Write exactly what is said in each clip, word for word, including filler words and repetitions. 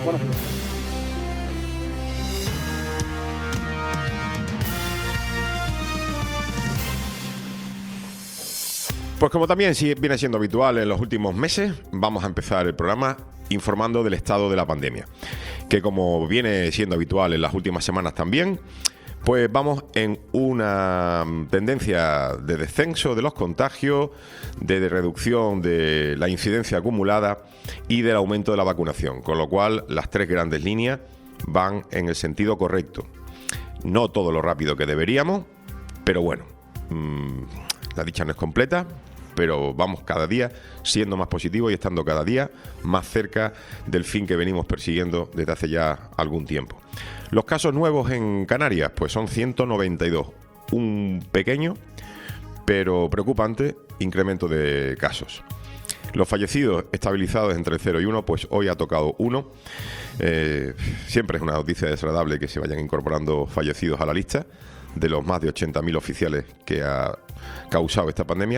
Buenos días. Pues como también viene siendo habitual en los últimos meses, vamos a empezar el programa informando del estado de la pandemia, que como viene siendo habitual en las últimas semanas también, pues vamos en una tendencia de descenso de los contagios, de reducción de la incidencia acumulada y del aumento de la vacunación, con lo cual las tres grandes líneas van en el sentido correcto. No todo lo rápido que deberíamos, pero bueno, mmm, la dicha no es completa, pero vamos cada día siendo más positivos y estando cada día más cerca del fin que venimos persiguiendo desde hace ya algún tiempo. Los casos nuevos en Canarias pues son ciento noventa y dos, un pequeño pero preocupante incremento de casos. Los fallecidos estabilizados entre cero y uno, pues hoy ha tocado uno. Eh, siempre es una noticia desagradable que se vayan incorporando fallecidos a la lista de los más de ochenta mil oficiales que ha causado esta pandemia.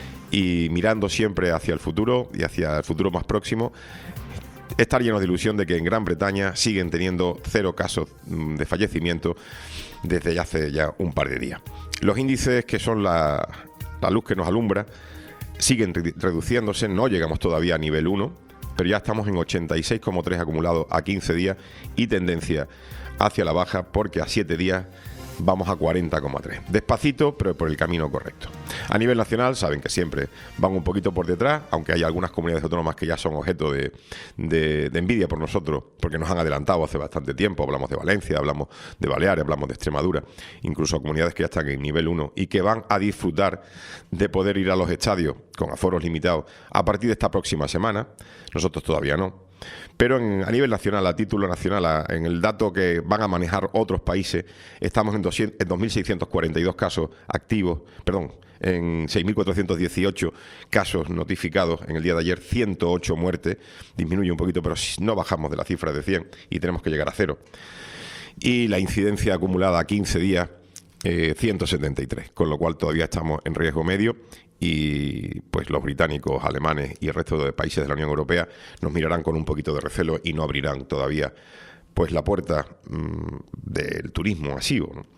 Y mirando siempre hacia el futuro y hacia el futuro más próximo, estar lleno de ilusión de que en Gran Bretaña siguen teniendo cero casos de fallecimiento desde hace ya un par de días. Los índices, que son la, la luz que nos alumbra, siguen re- reduciéndose, no llegamos todavía a nivel uno, pero ya estamos en ochenta y seis coma tres acumulados a quince días y tendencia hacia la baja, porque a siete días vamos a cuarenta coma tres. Despacito, pero por el camino correcto. A nivel nacional, saben que siempre van un poquito por detrás, aunque hay algunas comunidades autónomas que ya son objeto de, de, de envidia por nosotros, porque nos han adelantado hace bastante tiempo. Hablamos de Valencia, hablamos de Baleares, hablamos de Extremadura, incluso comunidades que ya están en nivel uno y que van a disfrutar de poder ir a los estadios con aforos limitados a partir de esta próxima semana. Nosotros todavía no. Pero en, a nivel nacional, a título nacional, a, en el dato que van a manejar otros países, estamos en, doscientos, en dos mil seiscientos cuarenta y dos casos activos, perdón, en seis mil cuatrocientos dieciocho casos notificados en el día de ayer, ciento ocho muertes, disminuye un poquito, pero no bajamos de la cifra de cien y tenemos que llegar a cero. Y la incidencia acumulada a quince días, eh, ciento setenta y tres, con lo cual todavía estamos en riesgo medio. Y pues los británicos, alemanes y el resto de países de la Unión Europea nos mirarán con un poquito de recelo y no abrirán todavía pues la puerta mmm, del turismo masivo, ¿no?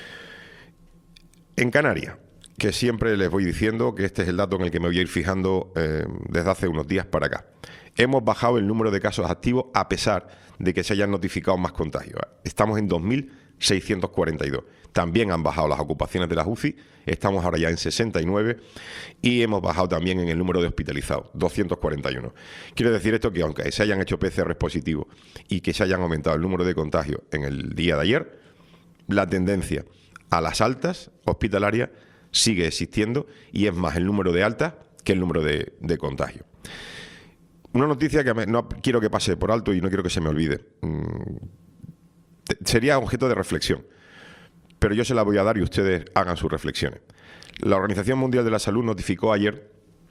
En Canarias, que siempre les voy diciendo que este es el dato en el que me voy a ir fijando eh, desde hace unos días para acá, hemos bajado el número de casos activos a pesar de que se hayan notificado más contagios. Estamos en dos mil seiscientos cuarenta y dos. También han bajado las ocupaciones de las U C I, estamos ahora ya en sesenta y nueve y hemos bajado también en el número de hospitalizados, doscientos cuarenta y uno. Quiero decir esto que aunque se hayan hecho P C R positivos y que se hayan aumentado el número de contagios en el día de ayer, la tendencia a las altas hospitalarias sigue existiendo y es más el número de altas que el número de, de contagios. Una noticia que me, no quiero que pase por alto y no quiero que se me olvide. Mm, te, sería objeto de reflexión, pero yo se la voy a dar y ustedes hagan sus reflexiones. La Organización Mundial de la Salud notificó ayer,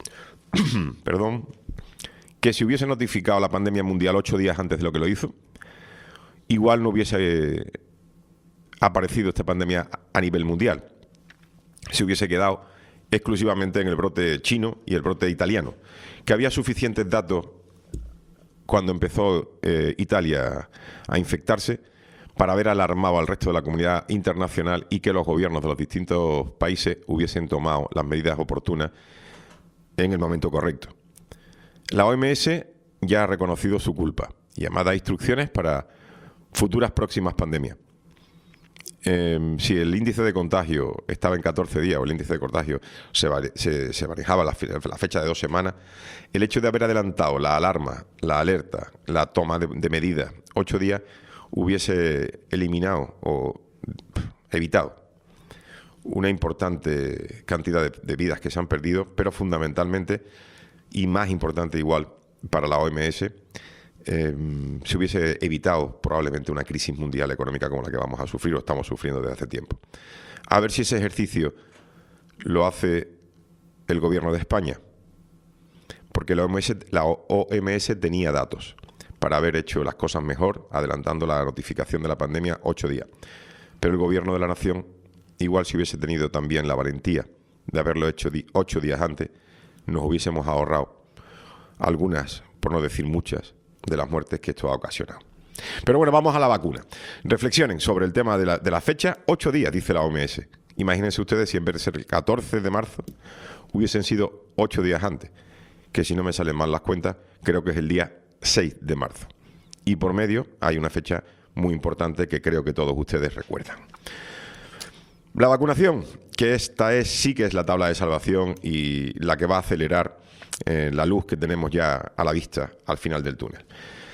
perdón, que si hubiese notificado la pandemia mundial ocho días antes de lo que lo hizo, igual no hubiese eh, aparecido esta pandemia a nivel mundial. Se hubiese quedado exclusivamente en el brote chino y el brote italiano, que había suficientes datos cuando empezó eh, Italia a infectarse para haber alarmado al resto de la comunidad internacional y que los gobiernos de los distintos países hubiesen tomado las medidas oportunas en el momento correcto. La O M S ya ha reconocido su culpa y además da instrucciones para futuras próximas pandemias. Eh, si el índice de contagio estaba en catorce días o el índice de contagio se, se, se manejaba la, la fecha de dos semanas, el hecho de haber adelantado la alarma, la alerta, la toma de, de medidas ocho días hubiese eliminado o evitado una importante cantidad de, de vidas que se han perdido, pero fundamentalmente y más importante igual para la O M S, Eh, se hubiese evitado probablemente una crisis mundial económica como la que vamos a sufrir o estamos sufriendo desde hace tiempo. A ver si ese ejercicio lo hace el gobierno de España, porque la O M S, la O M S tenía datos para haber hecho las cosas mejor, adelantando la notificación de la pandemia ocho días. Pero el gobierno de la nación, igual si hubiese tenido también la valentía de haberlo hecho di- ocho días antes, nos hubiésemos ahorrado algunas, por no decir muchas, de las muertes que esto ha ocasionado. Pero bueno, vamos a la vacuna. Reflexionen sobre el tema de la, de la fecha. Ocho días, dice la O M S. Imagínense ustedes si en vez de ser el catorce de marzo hubiesen sido ocho días antes, que si no me salen mal las cuentas, creo que es el día seis de marzo. Y por medio hay una fecha muy importante que creo que todos ustedes recuerdan. La vacunación, que esta es sí que es la tabla de salvación y la que va a acelerar eh, la luz que tenemos ya a la vista al final del túnel.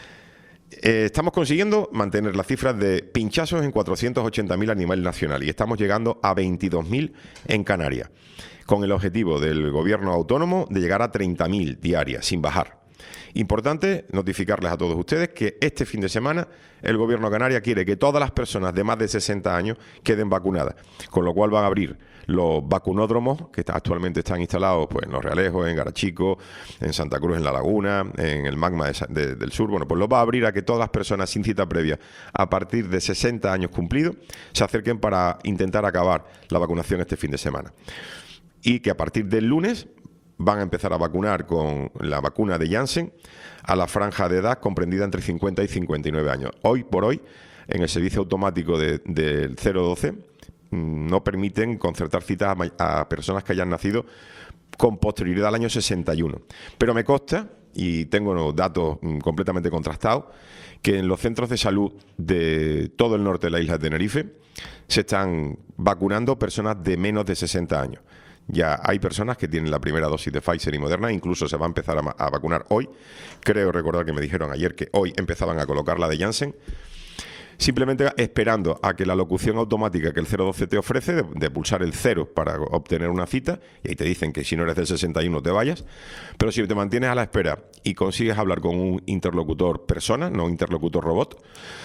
Eh, estamos consiguiendo mantener las cifras de pinchazos en cuatrocientos ochenta mil a nivel nacional y estamos llegando a veintidós mil en Canarias, con el objetivo del gobierno autónomo de llegar a treinta mil diarias, sin bajar. Importante notificarles a todos ustedes que este fin de semana el gobierno de Canarias quiere que todas las personas de más de sesenta años queden vacunadas, con lo cual van a abrir los vacunódromos que actualmente están instalados pues, en Los Realejos, en Garachico, en Santa Cruz, en La Laguna, en el Magma de, de, del Sur. Bueno, pues los va a abrir a que todas las personas sin cita previa a partir de sesenta años cumplidos se acerquen para intentar acabar la vacunación este fin de semana. Y que a partir del lunes van a empezar a vacunar con la vacuna de Janssen a la franja de edad comprendida entre cincuenta y cincuenta y nueve años. Hoy por hoy, en el servicio automático del de cero doce, no permiten concertar citas a, a personas que hayan nacido con posterioridad al año sesenta y uno. Pero me consta, y tengo datos completamente contrastados, que en los centros de salud de todo el norte de la isla de Tenerife se están vacunando personas de menos de sesenta años. Ya hay personas que tienen la primera dosis de Pfizer y Moderna, incluso se va a empezar a, a vacunar hoy. Creo recordar que me dijeron ayer que hoy empezaban a colocar la de Janssen. Simplemente esperando a que la locución automática que el cero doce te ofrece, de, de pulsar el cero para obtener una cita, y ahí te dicen que si no eres del sesenta y uno te vayas, pero si te mantienes a la espera y consigues hablar con un interlocutor persona, no interlocutor robot,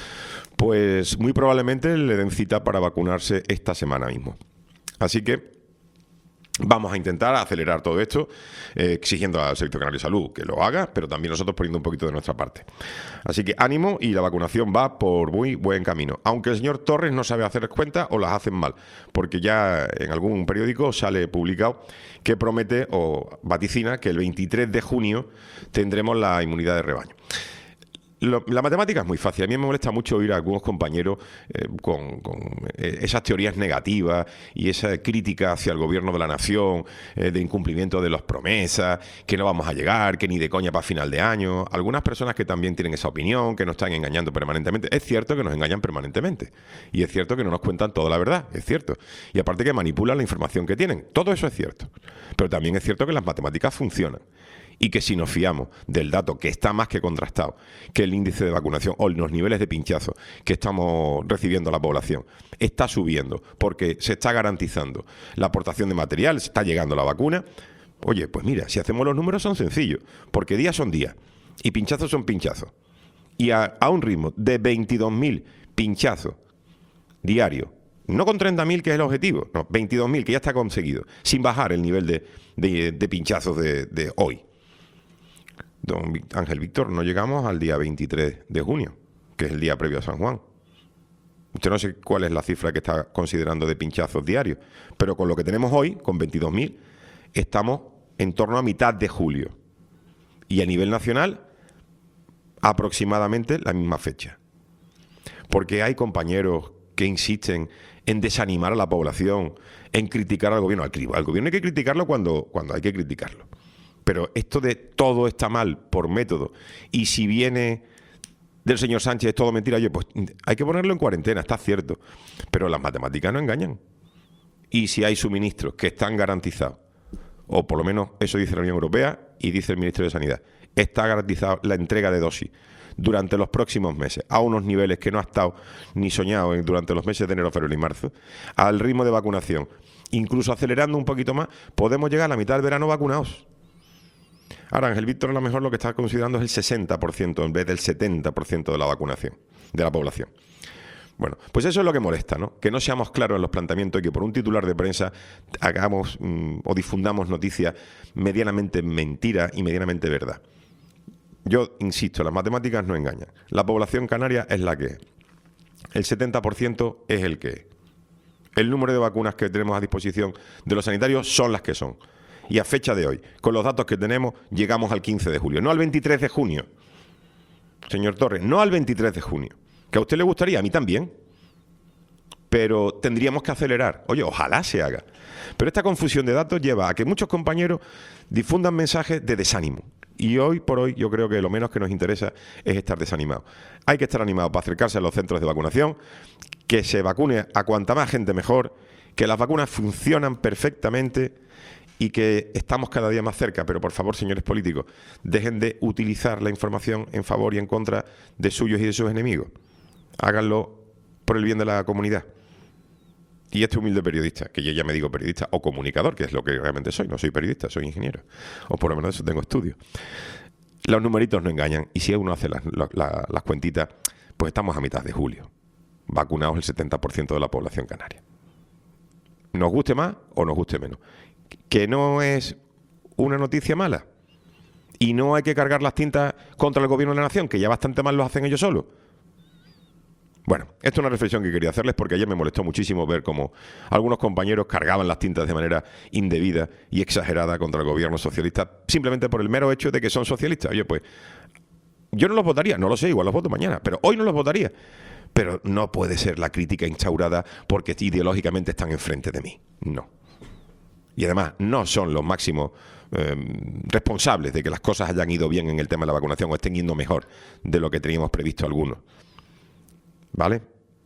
pues muy probablemente le den cita para vacunarse esta semana mismo. Así que vamos a intentar acelerar todo esto, eh, exigiendo al Servicio Canario de Salud que lo haga, pero también nosotros poniendo un poquito de nuestra parte. Así que ánimo, y la vacunación va por muy buen camino. Aunque el señor Torres no sabe hacer cuentas o las hacen mal, porque ya en algún periódico sale publicado que promete o vaticina que el veintitrés de junio tendremos la inmunidad de rebaño. Lo, la matemática es muy fácil. A mí me molesta mucho oír a algunos compañeros eh, con, con eh, esas teorías negativas y esa crítica hacia el gobierno de la nación, eh, de incumplimiento de las promesas, que no vamos a llegar, que ni de coña para final de año. Algunas personas que también tienen esa opinión, que nos están engañando permanentemente. Es cierto que nos engañan permanentemente y es cierto que no nos cuentan toda la verdad, es cierto. Y aparte que manipulan la información que tienen. Todo eso es cierto. Pero también es cierto que las matemáticas funcionan. Y que si nos fiamos del dato que está más que contrastado, que el índice de vacunación o los niveles de pinchazo que estamos recibiendo a la población está subiendo porque se está garantizando la aportación de material, se está llegando la vacuna, oye, pues mira, si hacemos los números son sencillos, porque días son días y pinchazos son pinchazos. Y a, a un ritmo de veintidós mil pinchazos diarios, no con treinta mil que es el objetivo, no, veintidós mil que ya está conseguido, sin bajar el nivel de, de, de pinchazos de, de hoy. Don Ángel Víctor, no llegamos al día veintitrés de junio, que es el día previo a San Juan. Usted no sé cuál es la cifra que está considerando de pinchazos diarios, pero con lo que tenemos hoy, con veintidós mil, estamos en torno a mitad de julio. Y a nivel nacional, aproximadamente la misma fecha. Porque hay compañeros que insisten en desanimar a la población, en criticar al gobierno. Al, al gobierno hay que criticarlo cuando, cuando hay que criticarlo. Pero esto de todo está mal por método, y si viene del señor Sánchez es todo mentira, oye, pues hay que ponerlo en cuarentena, está cierto. Pero las matemáticas no engañan. Y si hay suministros que están garantizados, o por lo menos eso dice la Unión Europea y dice el Ministerio de Sanidad, está garantizada la entrega de dosis durante los próximos meses, a unos niveles que no ha estado ni soñado durante los meses de enero, febrero y marzo, al ritmo de vacunación, incluso acelerando un poquito más, podemos llegar a la mitad del verano vacunados. Ahora, Ángel Víctor a lo mejor lo que está considerando es el sesenta por ciento en vez del setenta por ciento de la vacunación, de la población. Bueno, pues eso es lo que molesta, ¿no? Que no seamos claros en los planteamientos y que por un titular de prensa hagamos mmm, o difundamos noticias medianamente mentira y medianamente verdad. Yo insisto, las matemáticas no engañan. La población canaria es la que es. El setenta por ciento es el que es. El número de vacunas que tenemos a disposición de los sanitarios son las que son. Y a fecha de hoy, con los datos que tenemos, llegamos al quince de julio, no al veintitrés de junio, señor Torres, no al veintitrés de junio. Que a usted le gustaría, a mí también. Pero tendríamos que acelerar. Oye, ojalá se haga. Pero esta confusión de datos lleva a que muchos compañeros difundan mensajes de desánimo. Y hoy por hoy yo creo que lo menos que nos interesa es estar desanimados. Hay que estar animados para acercarse a los centros de vacunación, que se vacune a cuanta más gente mejor, que las vacunas funcionan perfectamente y que estamos cada día más cerca. Pero por favor, señores políticos, dejen de utilizar la información en favor y en contra de suyos y de sus enemigos. Háganlo por el bien de la comunidad. Y este humilde periodista, que yo ya me digo periodista o comunicador, que es lo que realmente soy, no soy periodista, soy ingeniero, o por lo menos eso tengo estudios. Los numeritos no engañan, y si uno hace las, las, las cuentitas, pues estamos a mitad de julio, vacunados el setenta por ciento de la población canaria. Nos guste más o nos guste menos. Que no es una noticia mala, y no hay que cargar las tintas contra el gobierno de la nación, que ya bastante mal lo hacen ellos solos. Bueno, esto es una reflexión que quería hacerles porque ayer me molestó muchísimo ver cómo algunos compañeros cargaban las tintas de manera indebida y exagerada contra el gobierno socialista simplemente por el mero hecho de que son socialistas. Oye, pues yo no los votaría, no lo sé, igual los voto mañana, pero hoy no los votaría. Pero no puede ser la crítica instaurada porque ideológicamente están enfrente de mí. No. Y además no son los máximos eh, responsables de que las cosas hayan ido bien en el tema de la vacunación o estén yendo mejor de lo que teníamos previsto algunos. ¿Vale?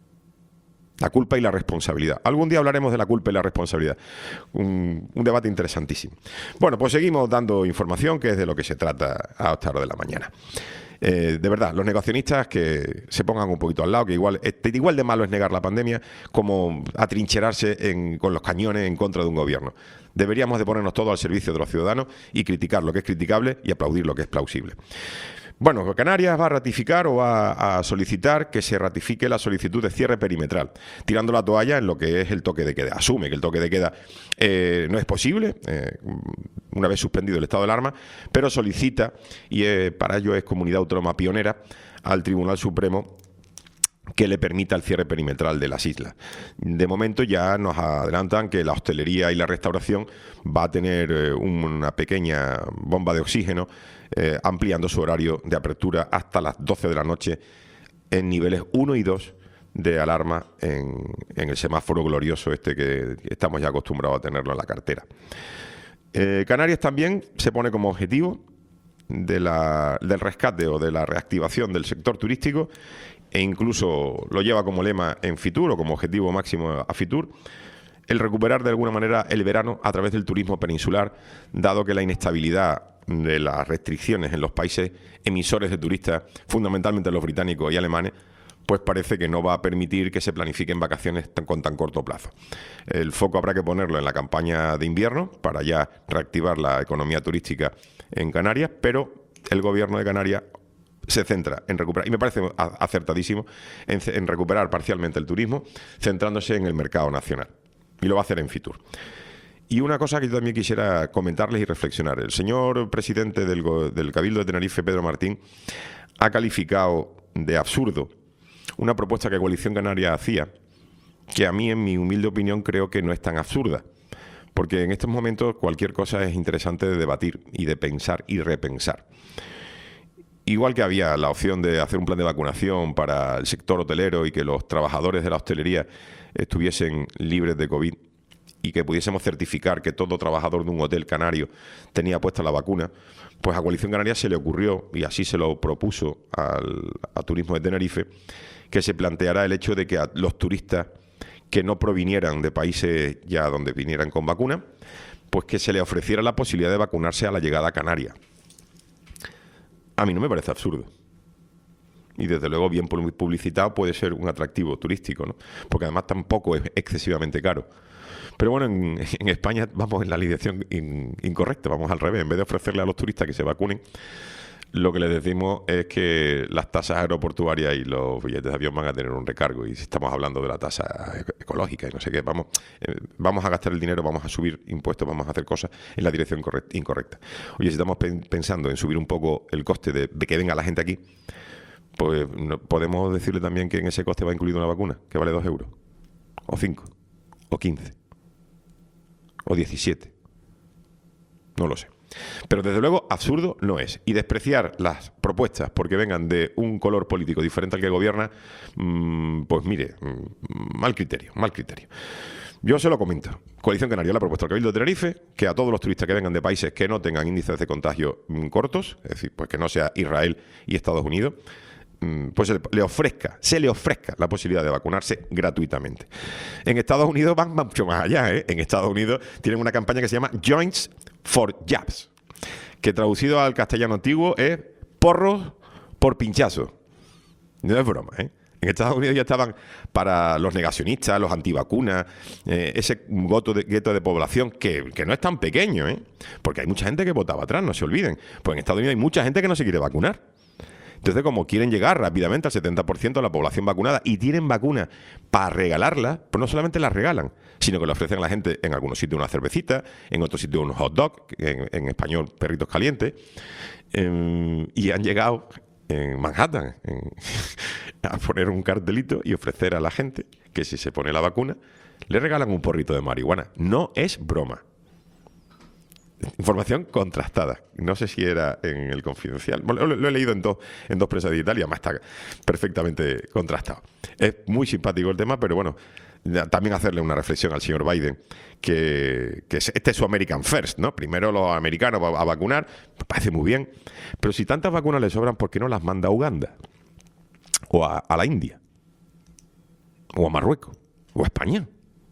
La culpa y la responsabilidad. Algún día hablaremos de la culpa y la responsabilidad. Un, un debate interesantísimo. Bueno, pues seguimos dando información, que es de lo que se trata a esta hora de la mañana. Eh, de verdad, los negacionistas que se pongan un poquito al lado, que igual, igual de malo es negar la pandemia como atrincherarse en, con los cañones en contra de un gobierno. Deberíamos de ponernos todos al servicio de los ciudadanos y criticar lo que es criticable y aplaudir lo que es plausible. Bueno, Canarias va a ratificar o va a solicitar que se ratifique la solicitud de cierre perimetral, tirando la toalla en lo que es el toque de queda. Asume que el toque de queda eh, no es posible, eh, una vez suspendido el estado de alarma, pero solicita, y eh, para ello es comunidad autónoma pionera, al Tribunal Supremo que le permita el cierre perimetral de las islas. De momento ya nos adelantan que la hostelería y la restauración va a tener eh, una pequeña bomba de oxígeno eh, ampliando su horario de apertura hasta las doce de la noche en niveles uno y dos de alarma en, en el semáforo glorioso este que estamos ya acostumbrados a tenerlo en la cartera. Eh, Canarias también se pone como objetivo de la, del rescate o de la reactivación del sector turístico, e incluso lo lleva como lema en Fitur o como objetivo máximo a Fitur, el recuperar de alguna manera el verano a través del turismo peninsular, dado que la inestabilidad de las restricciones en los países emisores de turistas, fundamentalmente los británicos y alemanes, pues parece que no va a permitir que se planifiquen vacaciones tan, con tan corto plazo. El foco habrá que ponerlo en la campaña de invierno para ya reactivar la economía turística en Canarias, pero el gobierno de Canarias se centra en recuperar, y me parece acertadísimo, en, en recuperar parcialmente el turismo, centrándose en el mercado nacional. Y lo va a hacer en Fitur. Y una cosa que yo también quisiera comentarles y reflexionar. El señor presidente del, del Cabildo de Tenerife, Pedro Martín, ha calificado de absurdo una propuesta que Coalición Canaria hacía, que a mí, en mi humilde opinión, creo que no es tan absurda. Porque en estos momentos cualquier cosa es interesante de debatir y de pensar y repensar. Igual que había la opción de hacer un plan de vacunación para el sector hotelero y que los trabajadores de la hostelería estuviesen libres de COVID y que pudiésemos certificar que todo trabajador de un hotel canario tenía puesta la vacuna, pues a Coalición Canaria se le ocurrió, y así se lo propuso al, a Turismo de Tenerife, que se planteara el hecho de que a los turistas que no provinieran de países ya donde vinieran con vacuna, pues que se le ofreciera la posibilidad de vacunarse a la llegada a Canarias. A mí no me parece absurdo. Y desde luego bien publicitado puede ser un atractivo turístico, ¿no? Porque además tampoco es excesivamente caro. Pero bueno, en, en España vamos en la dirección in, incorrecta, vamos al revés. En vez de ofrecerle a los turistas que se vacunen, lo que les decimos es que las tasas aeroportuarias y los billetes de avión van a tener un recargo. Y si estamos hablando de la tasa ecológica y no sé qué, vamos, eh, vamos a gastar el dinero, vamos a subir impuestos, vamos a hacer cosas en la dirección incorrecta. Oye, si estamos pen pensando en subir un poco el coste de, de que venga la gente aquí, pues no, podemos decirle también que en ese coste va incluido una vacuna, que vale dos euros, o cinco, o quince, o diecisiete. No lo sé. Pero desde luego absurdo no es. Y despreciar las propuestas porque vengan de un color político diferente al que gobierna, mmm, pues mire, mmm, mal criterio, mal criterio. Yo se lo comento. Coalición Canaria le ha propuesto al Cabildo de Tenerife que a todos los turistas que vengan de países que no tengan índices de contagio mmm, cortos, es decir, pues que no sea Israel y Estados Unidos, pues le ofrezca, se le ofrezca la posibilidad de vacunarse gratuitamente. En Estados Unidos van mucho más allá, ¿eh? En Estados Unidos tienen una campaña que se llama Joints for Jabs, que traducido al castellano antiguo es porros por pinchazo. No es broma, ¿eh? En Estados Unidos ya estaban para los negacionistas, los antivacunas, eh, ese gueto de, gueto de población que, que no es tan pequeño, ¿eh? Porque hay mucha gente que votaba atrás, no se olviden. Pues en Estados Unidos hay mucha gente que no se quiere vacunar. Entonces, como quieren llegar rápidamente al setenta por ciento de la población vacunada y tienen vacunas para regalarlas, pues no solamente las regalan, sino que le ofrecen a la gente en algunos sitios una cervecita, en otros sitios unos hot dogs, en, en español perritos calientes, eh, y han llegado en Manhattan en, a poner un cartelito y ofrecer a la gente que si se pone la vacuna, le regalan un porrito de marihuana. No es broma. Información contrastada. No sé si era en el Confidencial. Bueno, lo, lo he leído en dos, en dos prensa digital y además está perfectamente contrastado. Es muy simpático el tema, pero bueno, también hacerle una reflexión al señor Biden, que, que este es su American First, ¿no? Primero los americanos a, a vacunar, me parece muy bien, pero si tantas vacunas le sobran, ¿por qué no las manda a Uganda? O a, a la India, o a Marruecos, o a España.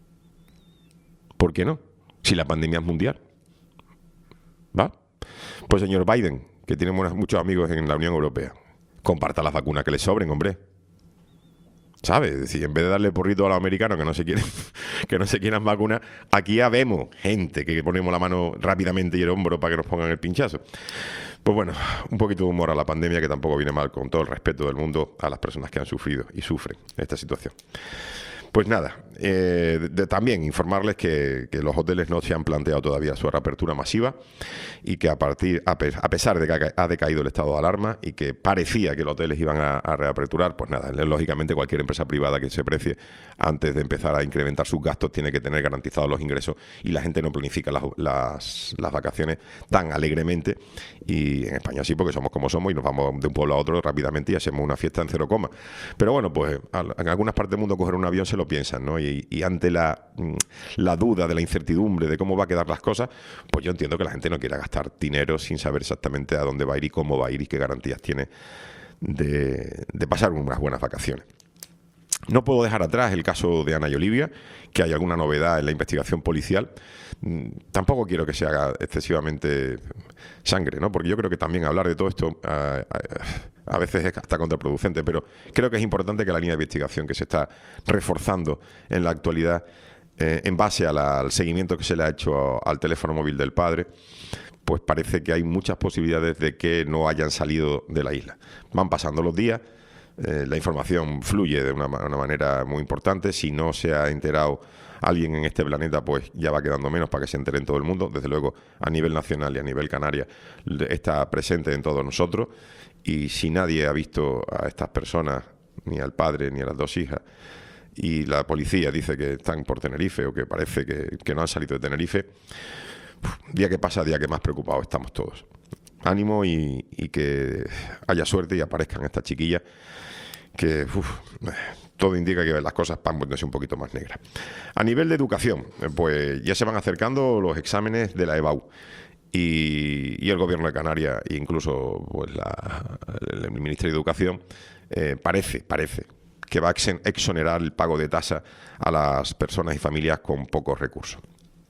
¿Por qué no? Si la pandemia es mundial. ¿Va? Pues señor Biden, que tiene muchos amigos en la Unión Europea, comparta las vacunas que le sobren, hombre. ¿Sabes? Es decir, en vez de darle porrito a los americanos que no se quieren, que no se quieran vacunar, aquí ya vemos gente que ponemos la mano rápidamente y el hombro para que nos pongan el pinchazo. Pues bueno, un poquito de humor a la pandemia, que tampoco viene mal, con todo el respeto del mundo a las personas que han sufrido y sufren esta situación. Pues nada, eh, de, de, también informarles que, que los hoteles no se han planteado todavía su reapertura masiva y que a partir a, pe, a pesar de que ha, ha decaído el estado de alarma y que parecía que los hoteles iban a, a reaperturar, pues nada, lógicamente cualquier empresa privada que se precie antes de empezar a incrementar sus gastos tiene que tener garantizados los ingresos y la gente no planifica las, las, las vacaciones tan alegremente, y en España sí, porque somos como somos y nos vamos de un pueblo a otro rápidamente y hacemos una fiesta en cero coma. Pero bueno, pues en algunas partes del mundo coger un avión se lo piensan, ¿no? Y, y ante la, la duda de la incertidumbre de cómo va a quedar las cosas, pues yo entiendo que la gente no quiera gastar dinero sin saber exactamente a dónde va a ir y cómo va a ir y qué garantías tiene de, de pasar unas buenas vacaciones. No puedo dejar atrás el caso de Ana y Olivia, que hay alguna novedad en la investigación policial. Tampoco quiero que se haga excesivamente sangre, ¿no? Porque yo creo que también hablar de todo esto a, a, a veces es hasta contraproducente, pero creo que es importante que la línea de investigación que se está reforzando en la actualidad, eh, en base a la, al seguimiento que se le ha hecho al teléfono móvil del padre, pues parece que hay muchas posibilidades de que no hayan salido de la isla. Van pasando los días. Eh, la información fluye de una, una manera muy importante. Si no se ha enterado alguien en este planeta, pues ya va quedando menos para que se entere en todo el mundo. Desde luego, a nivel nacional y a nivel canaria, está presente en todos nosotros. Y si nadie ha visto a estas personas, ni al padre, ni a las dos hijas, y la policía dice que están por Tenerife o que parece que, que no han salido de Tenerife, día que pasa, día que más preocupados estamos todos. Ánimo y, y que haya suerte y aparezcan estas chiquillas que uf, todo indica que las cosas van a ponerse un poquito más negras. A nivel de educación, pues ya se van acercando los exámenes de la E B A U y, y el Gobierno de Canarias e incluso pues la, el Ministerio de Educación eh, parece, parece que va a exonerar el pago de tasa a las personas y familias con pocos recursos.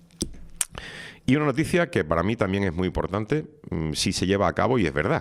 Y una noticia que para mí también es muy importante mmm, si se lleva a cabo, y es verdad.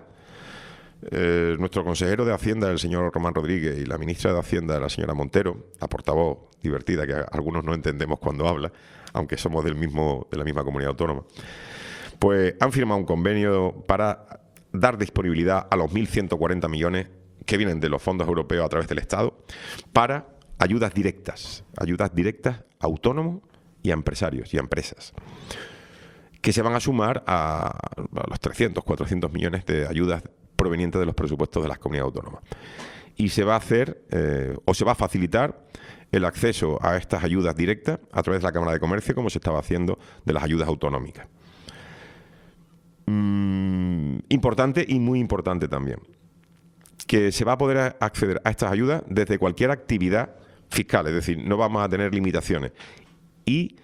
Eh, nuestro consejero de Hacienda, el señor Román Rodríguez, y la ministra de Hacienda, la señora Montero, la portavoz divertida, que algunos no entendemos cuando habla, aunque somos del mismo, de la misma comunidad autónoma, pues han firmado un convenio para dar disponibilidad a los mil ciento cuarenta millones que vienen de los fondos europeos a través del Estado para ayudas directas, ayudas directas a autónomos y a empresarios y a empresas, que se van a sumar a, a los trescientos, cuatrocientos millones de ayudas provenientes de los presupuestos de las comunidades autónomas. Y se va a hacer, eh, o se va a facilitar el acceso a estas ayudas directas a través de la Cámara de Comercio, como se estaba haciendo de las ayudas autonómicas. mmm, importante y muy importante también, que se va a poder acceder a estas ayudas desde cualquier actividad fiscal, es decir, no vamos a tener limitaciones. Y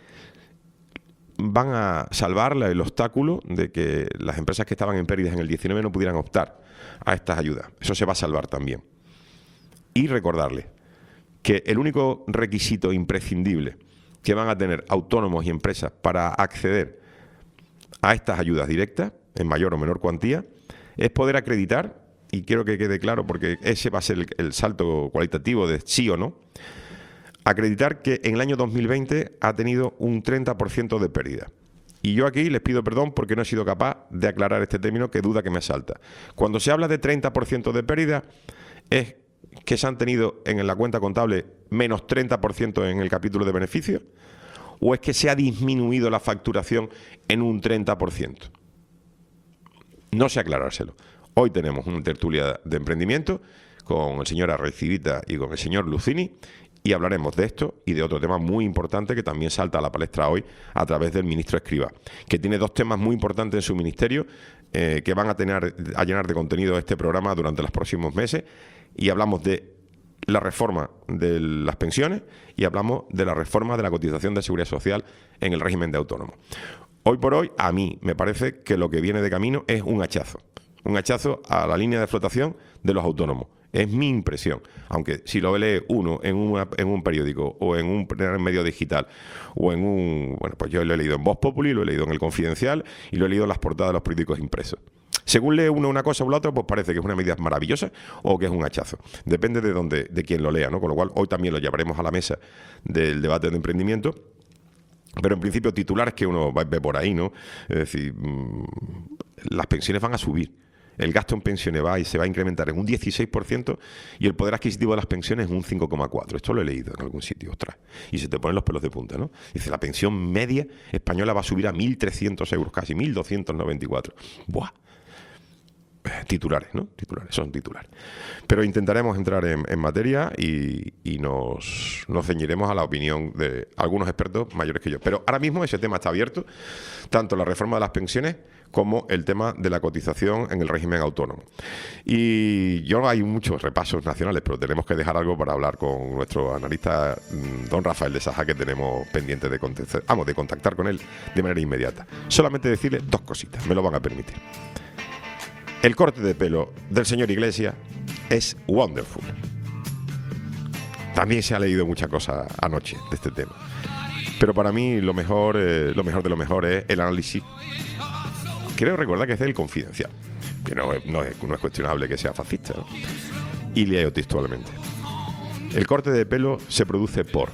van a salvar el obstáculo de que las empresas que estaban en pérdidas en el diecinueve no pudieran optar a estas ayudas. Eso se va a salvar también. Y recordarles que el único requisito imprescindible que van a tener autónomos y empresas para acceder a estas ayudas directas, en mayor o menor cuantía, es poder acreditar, y quiero que quede claro porque ese va a ser el, el salto cualitativo de sí o no, acreditar que en el año dos mil veinte ha tenido un treinta por ciento de pérdida. Y yo aquí les pido perdón porque no he sido capaz de aclarar este término que duda que me asalta. Cuando se habla de treinta por ciento de pérdida, es que se han tenido en la cuenta contable menos treinta por ciento en el capítulo de beneficios, o es que se ha disminuido la facturación en un treinta por ciento. No sé aclarárselo. Hoy tenemos una tertulia de emprendimiento con el señor Arrecibita y con el señor Lucini, y hablaremos de esto y de otro tema muy importante que también salta a la palestra hoy a través del ministro Escrivá, que tiene dos temas muy importantes en su ministerio eh, que van a, tener, a llenar de contenido este programa durante los próximos meses, y hablamos de la reforma de las pensiones y hablamos de la reforma de la cotización de seguridad social en el régimen de autónomos. Hoy por hoy, a mí me parece que lo que viene de camino es un hachazo, un hachazo a la línea de flotación de los autónomos. Es mi impresión, aunque si lo lee uno en, una, en un periódico o en un medio digital o en un... Bueno, pues yo lo he leído en Voz Populi, lo he leído en El Confidencial y lo he leído en las portadas de los periódicos impresos. Según lee uno una cosa o la otra, pues parece que es una medida maravillosa o que es un hachazo. Depende de dónde, de quién lo lea, ¿no? Con lo cual, hoy también lo llevaremos a la mesa del debate de emprendimiento. Pero en principio, titulares que uno ve por ahí, ¿no? Es decir, mmm, las pensiones van a subir. El gasto en pensiones va y se va a incrementar en un dieciséis por ciento y el poder adquisitivo de las pensiones en un cinco coma cuatro por ciento. Esto lo he leído en algún sitio, ostras. Y se te ponen los pelos de punta, ¿no? Dice, la pensión media española va a subir a mil trescientos euros, casi mil doscientos noventa y cuatro. ¡Buah! Titulares, ¿no? Titulares, son titulares. Pero intentaremos entrar en, en materia y, y nos, nos ceñiremos a la opinión de algunos expertos mayores que yo. Pero ahora mismo ese tema está abierto, tanto la reforma de las pensiones como el tema de la cotización en el régimen autónomo. Y yo hay muchos repasos nacionales, pero tenemos que dejar algo para hablar con nuestro analista don Rafael de Saja, que tenemos pendiente de contactar, vamos, de contactar con él de manera inmediata. Solamente decirle dos cositas, me lo van a permitir. El corte de pelo del señor Iglesias es wonderful. También se ha leído mucha cosa anoche de este tema. Pero para mí lo mejor, eh, lo mejor de lo mejor es el análisis. Creo recordar que es del Confidencial, que no, no, es, no es cuestionable que sea fascista, ¿no? Y leo textualmente. El corte de pelo se produce por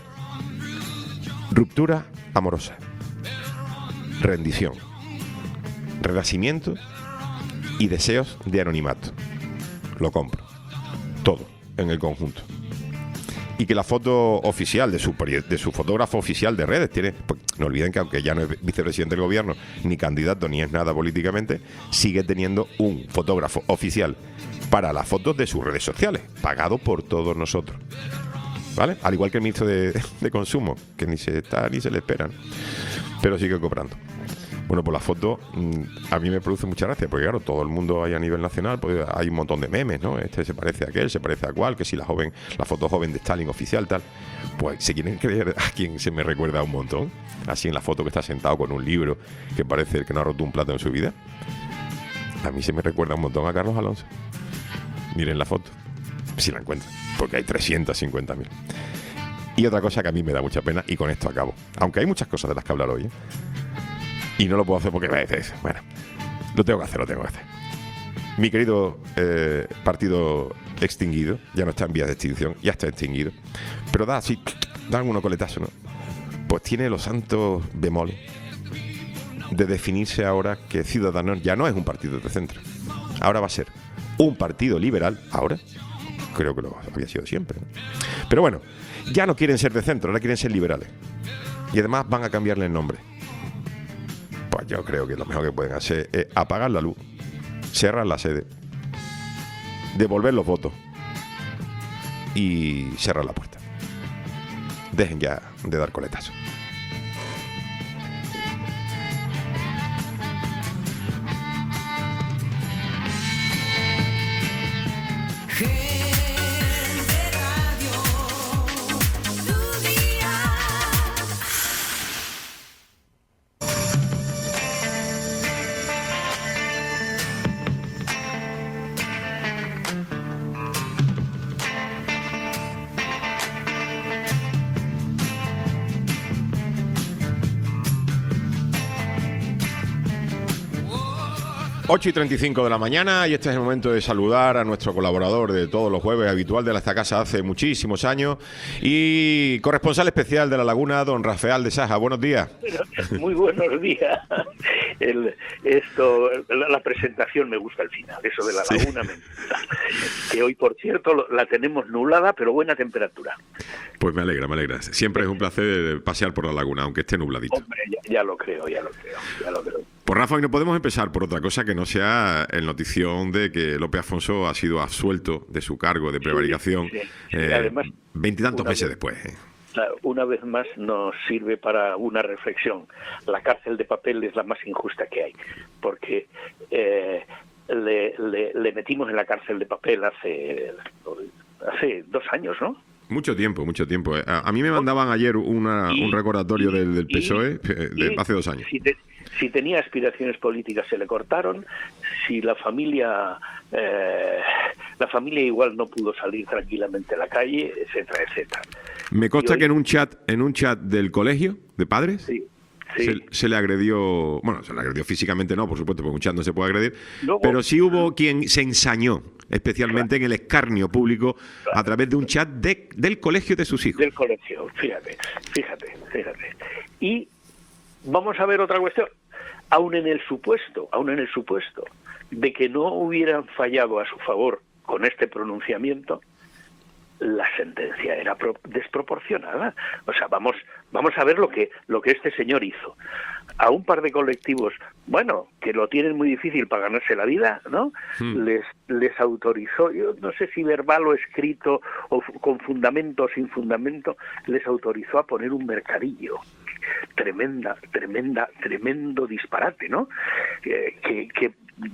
ruptura amorosa, rendición, renacimiento y deseos de anonimato. Lo compro. Todo, en el conjunto. Y que la foto oficial de su, de su fotógrafo oficial de redes tiene... Pues, no olviden que aunque ya no es vicepresidente del gobierno, ni candidato, ni es nada políticamente, sigue teniendo un fotógrafo oficial para las fotos de sus redes sociales, pagado por todos nosotros. ¿Vale? Al igual que el ministro de, de Consumo, que ni se está ni se le esperan, pero sigue cobrando. Bueno, pues la foto mmm, a mí me produce mucha gracia, porque claro, todo el mundo ahí a nivel nacional, pues hay un montón de memes, ¿no? Este se parece a aquel, se parece a cual, que si la joven, la foto joven de Stalin oficial, tal. Pues se quieren creer a quien se me recuerda un montón, así en la foto que está sentado con un libro que parece el que no ha roto un plato en su vida. A mí se me recuerda un montón a Carlos Alonso. Miren la foto, si la encuentran, porque hay trescientos cincuenta mil. Y otra cosa que a mí me da mucha pena, y con esto acabo, aunque hay muchas cosas de las que hablar hoy, ¿eh? Y no lo puedo hacer porque me dices, bueno, lo tengo que hacer, lo tengo que hacer. Mi querido eh, partido extinguido, ya no está en vías de extinción, ya está extinguido, pero da así, da algunos coletazos, ¿no? Pues tiene los santos bemoles de definirse ahora que Ciudadanos ya no es un partido de centro, ahora va a ser un partido liberal, ahora, creo que lo había sido siempre, ¿no? Pero bueno, ya no quieren ser de centro, ahora quieren ser liberales. Y además van a cambiarle el nombre. Pues yo creo que lo mejor que pueden hacer es apagar la luz, cerrar la sede, devolver los votos y cerrar la puerta. Dejen ya de dar coletazos. ocho y treinta y cinco de la mañana y este es el momento de saludar a nuestro colaborador de todos los jueves, habitual de esta casa hace muchísimos años y corresponsal especial de La Laguna, don Rafael de Saja. Buenos días. Muy buenos días. El, esto, la, la presentación me gusta al final, eso de La Laguna, sí. Me gusta. Que hoy, por cierto, la tenemos nublada, pero buena temperatura. Pues me alegra, me alegra. Siempre es un placer pasear por La Laguna, aunque esté nubladito. Hombre, ya, ya lo creo, ya lo creo, ya lo creo. Pues Rafa, hoy no podemos empezar por otra cosa que no sea el notición de que López Afonso ha sido absuelto de su cargo de prevaricación sí, sí, sí. Eh, Además, veintitantos meses vez, después. Eh. Una vez más nos sirve para una reflexión. La cárcel de papel es la más injusta que hay, porque eh, le, le, le metimos en la cárcel de papel hace, hace dos años, ¿no? Mucho tiempo, mucho tiempo. A, a mí me mandaban ayer una, y, un recordatorio y, del, del P S O E y, de hace dos años. Si, te, si tenía aspiraciones políticas se le cortaron, si la familia eh, la familia igual no pudo salir tranquilamente a la calle, etcétera, etcétera. Me consta hoy, que en un chat, en un chat del colegio de padres, sí, sí. Se, se le agredió, bueno, se le agredió físicamente, no, por supuesto, porque un chat no se puede agredir, Luego, pero sí hubo quien se ensañó, especialmente claro. en el escarnio público, claro. a través de un chat de, del colegio de sus hijos. Del colegio, fíjate, fíjate, fíjate. Y vamos a ver otra cuestión. Aún en el supuesto, aún en el supuesto de que no hubieran fallado a su favor con este pronunciamiento, la sentencia era pro- desproporcionada. O sea, vamos vamos a ver lo que lo que este señor hizo. A un par de colectivos, bueno, que lo tienen muy difícil para ganarse la vida, ¿no? Hmm. Les les autorizó, yo no sé si verbal o escrito, o con fundamento o sin fundamento, les autorizó a poner un mercadillo. Tremenda, tremenda, tremendo disparate, ¿no? Eh, que, que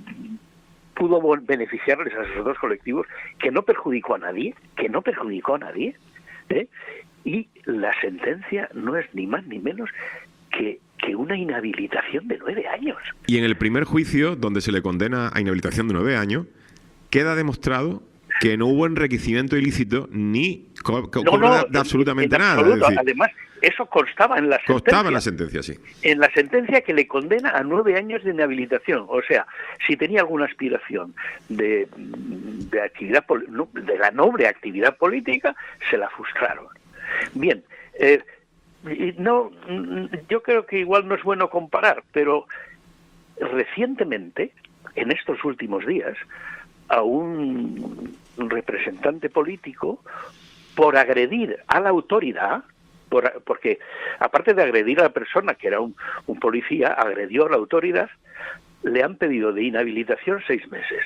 pudo beneficiarles a esos dos colectivos, que no perjudicó a nadie, que no perjudicó a nadie, ¿eh? Y la sentencia no es ni más ni menos que, que una inhabilitación de nueve años. Y en el primer juicio, donde se le condena a inhabilitación de nueve años, queda demostrado que no hubo enriquecimiento ilícito ni co- co- no, no, de, de absolutamente en, en nada. absoluto. Es decir, además, eso constaba en la sentencia. Constaba en la sentencia, sí. En la sentencia que le condena a nueve años de inhabilitación. O sea, si tenía alguna aspiración de, de actividad de la noble actividad política, se la frustraron. Bien, eh, no, yo creo que igual no es bueno comparar, pero recientemente, en estos últimos días, a un representante político, por agredir a la autoridad, por, porque aparte de agredir a la persona, que era un, un policía, agredió a la autoridad, le han pedido de inhabilitación seis meses.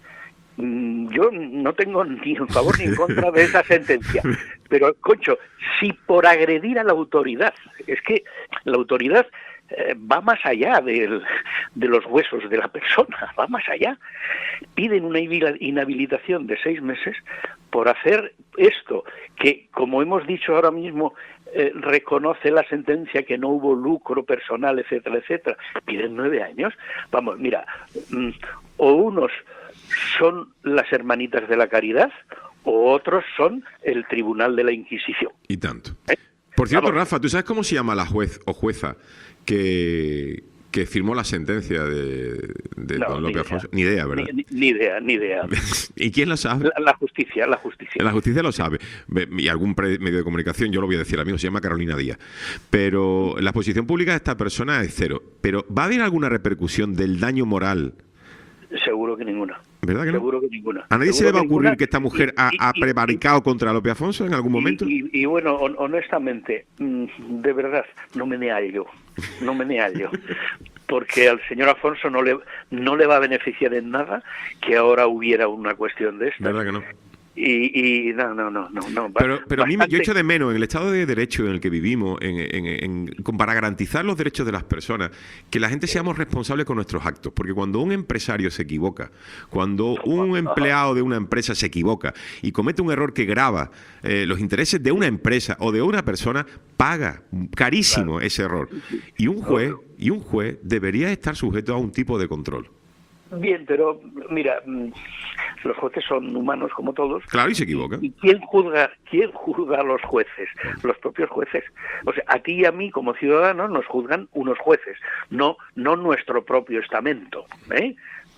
Yo no tengo ni en favor ni en contra de esa sentencia, pero, concho, si por agredir a la autoridad, es que la autoridad eh, va más allá del, de los huesos de la persona, va más allá. Piden una inhabilitación de seis meses por hacer esto, que, como hemos dicho ahora mismo, eh, reconoce la sentencia que no hubo lucro personal, etcétera, etcétera. Piden nueve años. Vamos, mira, mm, o unos son las hermanitas de la caridad o otros son el tribunal de la Inquisición. Y tanto. ¿Eh? Por cierto, Vamos. Rafa, ¿tú sabes cómo se llama la juez o jueza que, que firmó la sentencia de, de no, don López ni Afonso? Ni idea, ¿verdad? Ni, ni idea, ni idea. ¿Y quién lo sabe? La, la justicia, la justicia. La justicia lo sabe. Y algún pre- medio de comunicación, yo lo voy a decir, amigo, se llama Carolina Díaz. Pero la exposición pública de esta persona es cero. Pero ¿va a haber alguna repercusión del daño moral? Seguro que ninguna. ¿Verdad que no? Seguro que ninguna. ¿A nadie Seguro se le va a ocurrir ninguna, que esta mujer y, ha, y, ha y, prevaricado contra López Afonso en algún momento? Y, y, y bueno, on, honestamente, de verdad, no me hallo, no me hallo. Porque al señor Afonso no le no le va a beneficiar en nada que ahora hubiera una cuestión de esta. ¿Verdad que no? Y, y no, no, no, no. no pero pero bastante... a mí me, yo echo de menos en el Estado de Derecho en el que vivimos, en, en, en, en, para garantizar los derechos de las personas, que la gente seamos responsables con nuestros actos. Porque cuando un empresario se equivoca, cuando un empleado de una empresa se equivoca y comete un error que grava eh, los intereses de una empresa o de una persona, paga carísimo claro. ese error. Y un juez, y un juez debería estar sujeto a un tipo de control. Bien, pero mira, los jueces son humanos como todos. Claro, y se equivocan. ¿Y quién juzga, quién juzga a los jueces? Los propios jueces. O sea, a ti y a mí como ciudadanos nos juzgan unos jueces, no no nuestro propio estamento, ¿eh?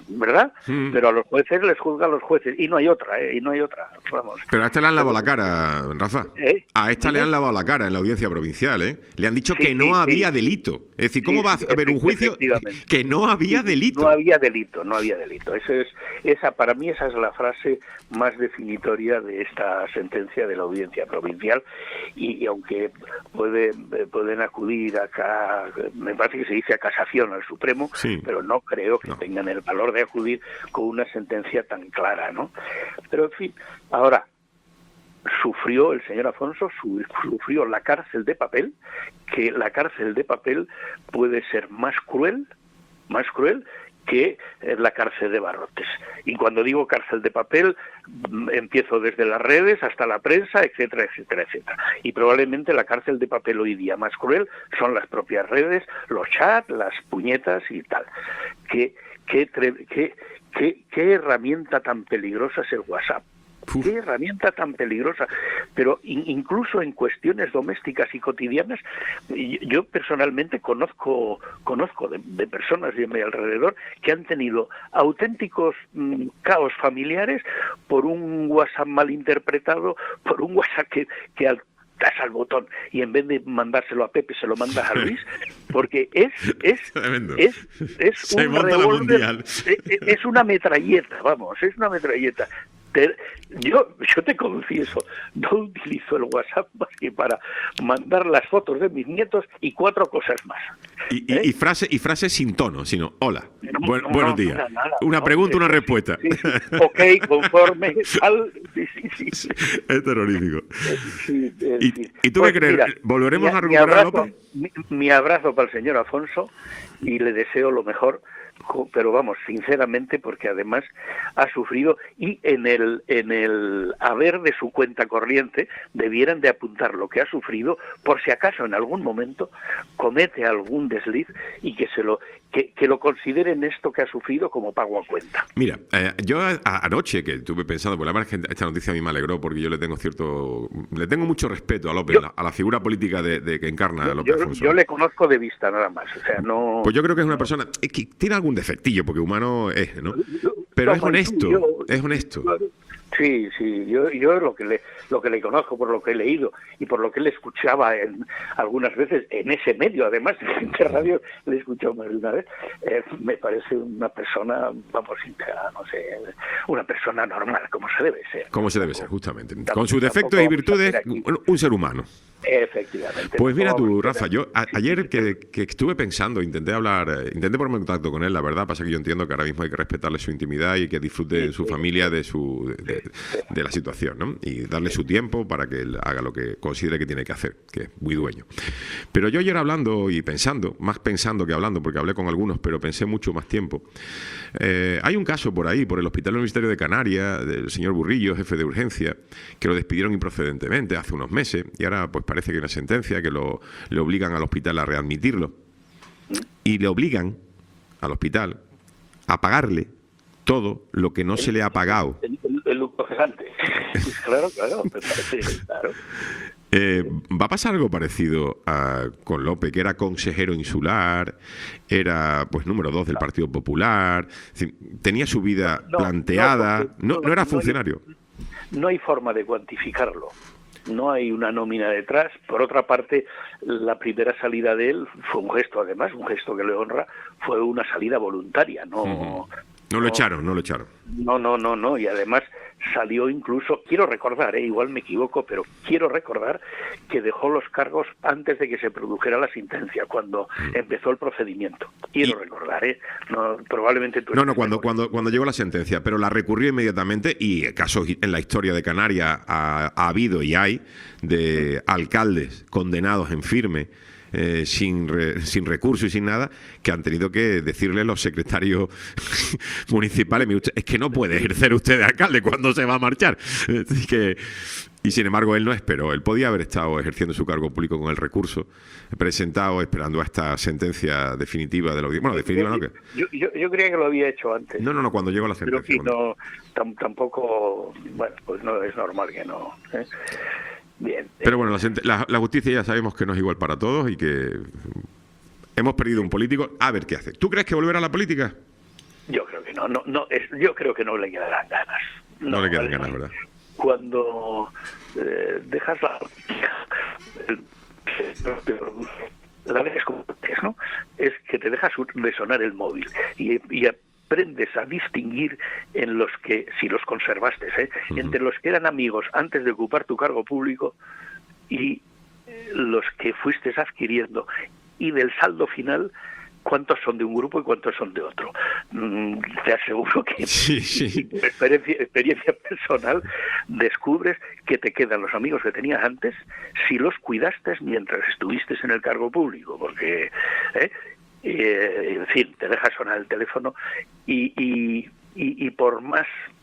¿verdad? Mm. Pero a los jueces les juzgan los jueces, y no hay otra, ¿eh? Y no hay otra, vamos. Pero a esta le han lavado la cara, Rafa. ¿Eh? A esta ¿Dime? le han lavado la cara en la audiencia provincial, ¿eh? Le han dicho Sí, que no sí, había sí. delito. Es decir, ¿cómo Sí, va a haber un juicio efectivamente. que no había delito? No había delito, no había delito. Eso es, esa, para mí esa es la frase más definitoria de esta sentencia de la audiencia provincial, y, y aunque puede, pueden acudir acá, me parece que se dice a casación al Supremo, Sí. pero no creo que No. tengan el valor de acudir con una sentencia tan clara, ¿no? Pero en fin, ahora, sufrió el señor Afonso, su, sufrió la cárcel de papel, que la cárcel de papel puede ser más cruel, más cruel que la cárcel de barrotes. Y cuando digo cárcel de papel, empiezo desde las redes hasta la prensa, etcétera, etcétera, etcétera. Y probablemente la cárcel de papel hoy día más cruel son las propias redes, los chats, las puñetas y tal. ¿Qué, qué, qué, qué, qué herramienta tan peligrosa es el WhatsApp? Uf. Qué herramienta tan peligrosa, pero in, incluso en cuestiones domésticas y cotidianas, yo, yo personalmente conozco conozco de, de personas de mi alrededor que han tenido auténticos mm, caos familiares por un WhatsApp mal interpretado, por un WhatsApp que, que al das al botón y en vez de mandárselo a Pepe se lo mandas a Luis, porque es es Tremendo. es, es Se un monta la revólver, mundial. es, es una metralleta, vamos, es una metralleta. Te, yo yo te confieso, no utilizo el WhatsApp más que para mandar las fotos de mis nietos y cuatro cosas más. Y, y, ¿Eh? y frase y frase sin tono, sino hola, No, buen- no, buenos no, días. nada, nada, una no, pregunta, sí, una sí, respuesta. sí, sí. Ok, conforme, tal, sí, sí, sí. Es terrorífico. Sí, en ¿Y, fin. y tú Pues qué crees? mira, ¿Volveremos mi- a mi recuperar a abrazo, López? mi, mi abrazo para el señor Afonso y le deseo lo mejor, jo- pero vamos, sinceramente, porque además ha sufrido, y en el en el haber de su cuenta corriente debieran de apuntar lo que ha sufrido por si acaso en algún momento comete algún desliz y que se lo que, que lo consideren esto que ha sufrido como pago a cuenta. Mira, eh, yo a- anoche que estuve pensando, pues la verdad es que esta noticia a mí me alegró porque yo le tengo cierto, le tengo mucho respeto a López, Yo- la- a la figura política de, de que encarna Yo, López yo- Afonso. yo le conozco de vista nada más, o sea, no... Pues yo creo que es una persona es que tiene algún defectillo porque humano es, ¿no? Yo- Pero es Toma, honesto, yo- es honesto. Sí, sí, yo, yo lo que le lo que le conozco, por lo que he leído y por lo que le escuchaba en, algunas veces en ese medio, además en qué radio le he escuchado más de una vez, eh, me parece una persona, vamos, no sé, una persona normal, como se debe ser. Como se debe ser, justamente. Tampoco- Con sus defectos tampoco y vamos a virtudes, hacer aquí- un, un ser humano. Efectivamente. Pues mira Tampoco tú, vamos a hacer Rafa, yo a- aquí- ayer que, que estuve pensando, intenté hablar, eh, intenté ponerme en contacto con él, la verdad, pasa que yo entiendo que ahora mismo hay que respetarle su intimidad y que disfrute en su familia de su de, de- de la situación, ¿no? Y darle su tiempo para que él haga lo que considere que tiene que hacer, que es muy dueño. Pero yo ayer hablando y pensando, más pensando que hablando, porque hablé con algunos, pero pensé mucho más tiempo. Eh, hay un caso por ahí, por el Hospital Universitario de Canarias, del señor Burrillo, jefe de urgencia, que lo despidieron improcedentemente hace unos meses y ahora pues parece que hay una sentencia que lo, le obligan al hospital a readmitirlo y le obligan al hospital a pagarle todo lo que no se le ha pagado. El, el, el lujo gigante. Claro, claro, me parece, claro. Eh, ¿Va a pasar algo parecido a, con López, que era consejero insular, era pues número dos del Partido Popular, es decir, tenía su vida No, planteada, no, porque no, no- no era no- funcionario? No hay forma de cuantificarlo. No hay una nómina detrás. Por otra parte, la primera salida de él fue un gesto, además, un gesto que le honra, fue una salida voluntaria. No, Ujú. No lo no. echaron, no lo echaron. no, no, no, no. Y además salió incluso, quiero recordar, ¿eh? Igual me equivoco, pero quiero recordar que dejó los cargos antes de que se produjera la sentencia, cuando empezó el procedimiento. Quiero Y- recordar, ¿eh? No, probablemente tú No, no, estés cuando, mejor. cuando, cuando llegó la sentencia, pero la recurrió inmediatamente y casos en la historia de Canarias ha, ha habido y hay de alcaldes condenados en firme, eh, sin, re- sin recurso y sin nada, que han tenido que decirle a los secretarios municipales, "Mire usted, es que no puede ejercer usted de alcalde cuando se va a marchar". Así que, y sin embargo él no esperó, él podía haber estado ejerciendo su cargo público con el recurso presentado esperando a esta sentencia definitiva de la audiencia. Bueno, definitiva no, que... Yo, yo, yo creía que lo había hecho antes. No, no, no, cuando llegó la Pero sentencia. sí, no, tam- tampoco, bueno, pues no es normal que no. ¿eh? Bien. Pero bueno, la, sent- la- la justicia ya sabemos que no es igual para todos y que hemos perdido un político. A ver qué hace. ¿Tú crees que volverá a la política? Yo creo que no, no, no es, yo creo que no le quedarán ganas. No, no le quedan ganas, ¿verdad? Cuando eh, dejas la... El, la vez como es, ¿no? Es que te dejas de sonar el móvil y, y aprendes a distinguir en los que, si los conservaste, ¿eh? Uh-huh. Entre los que eran amigos antes de ocupar tu cargo público y los que fuiste adquiriendo, y del saldo final, cuántos son de un grupo y cuántos son de otro. Mm, te aseguro que sí, sí. Experiencia, experiencia personal, descubres que te quedan los amigos que tenías antes si los cuidaste mientras estuviste en el cargo público, porque ¿eh? Eh, en fin, te deja sonar el teléfono y, y, y, y por más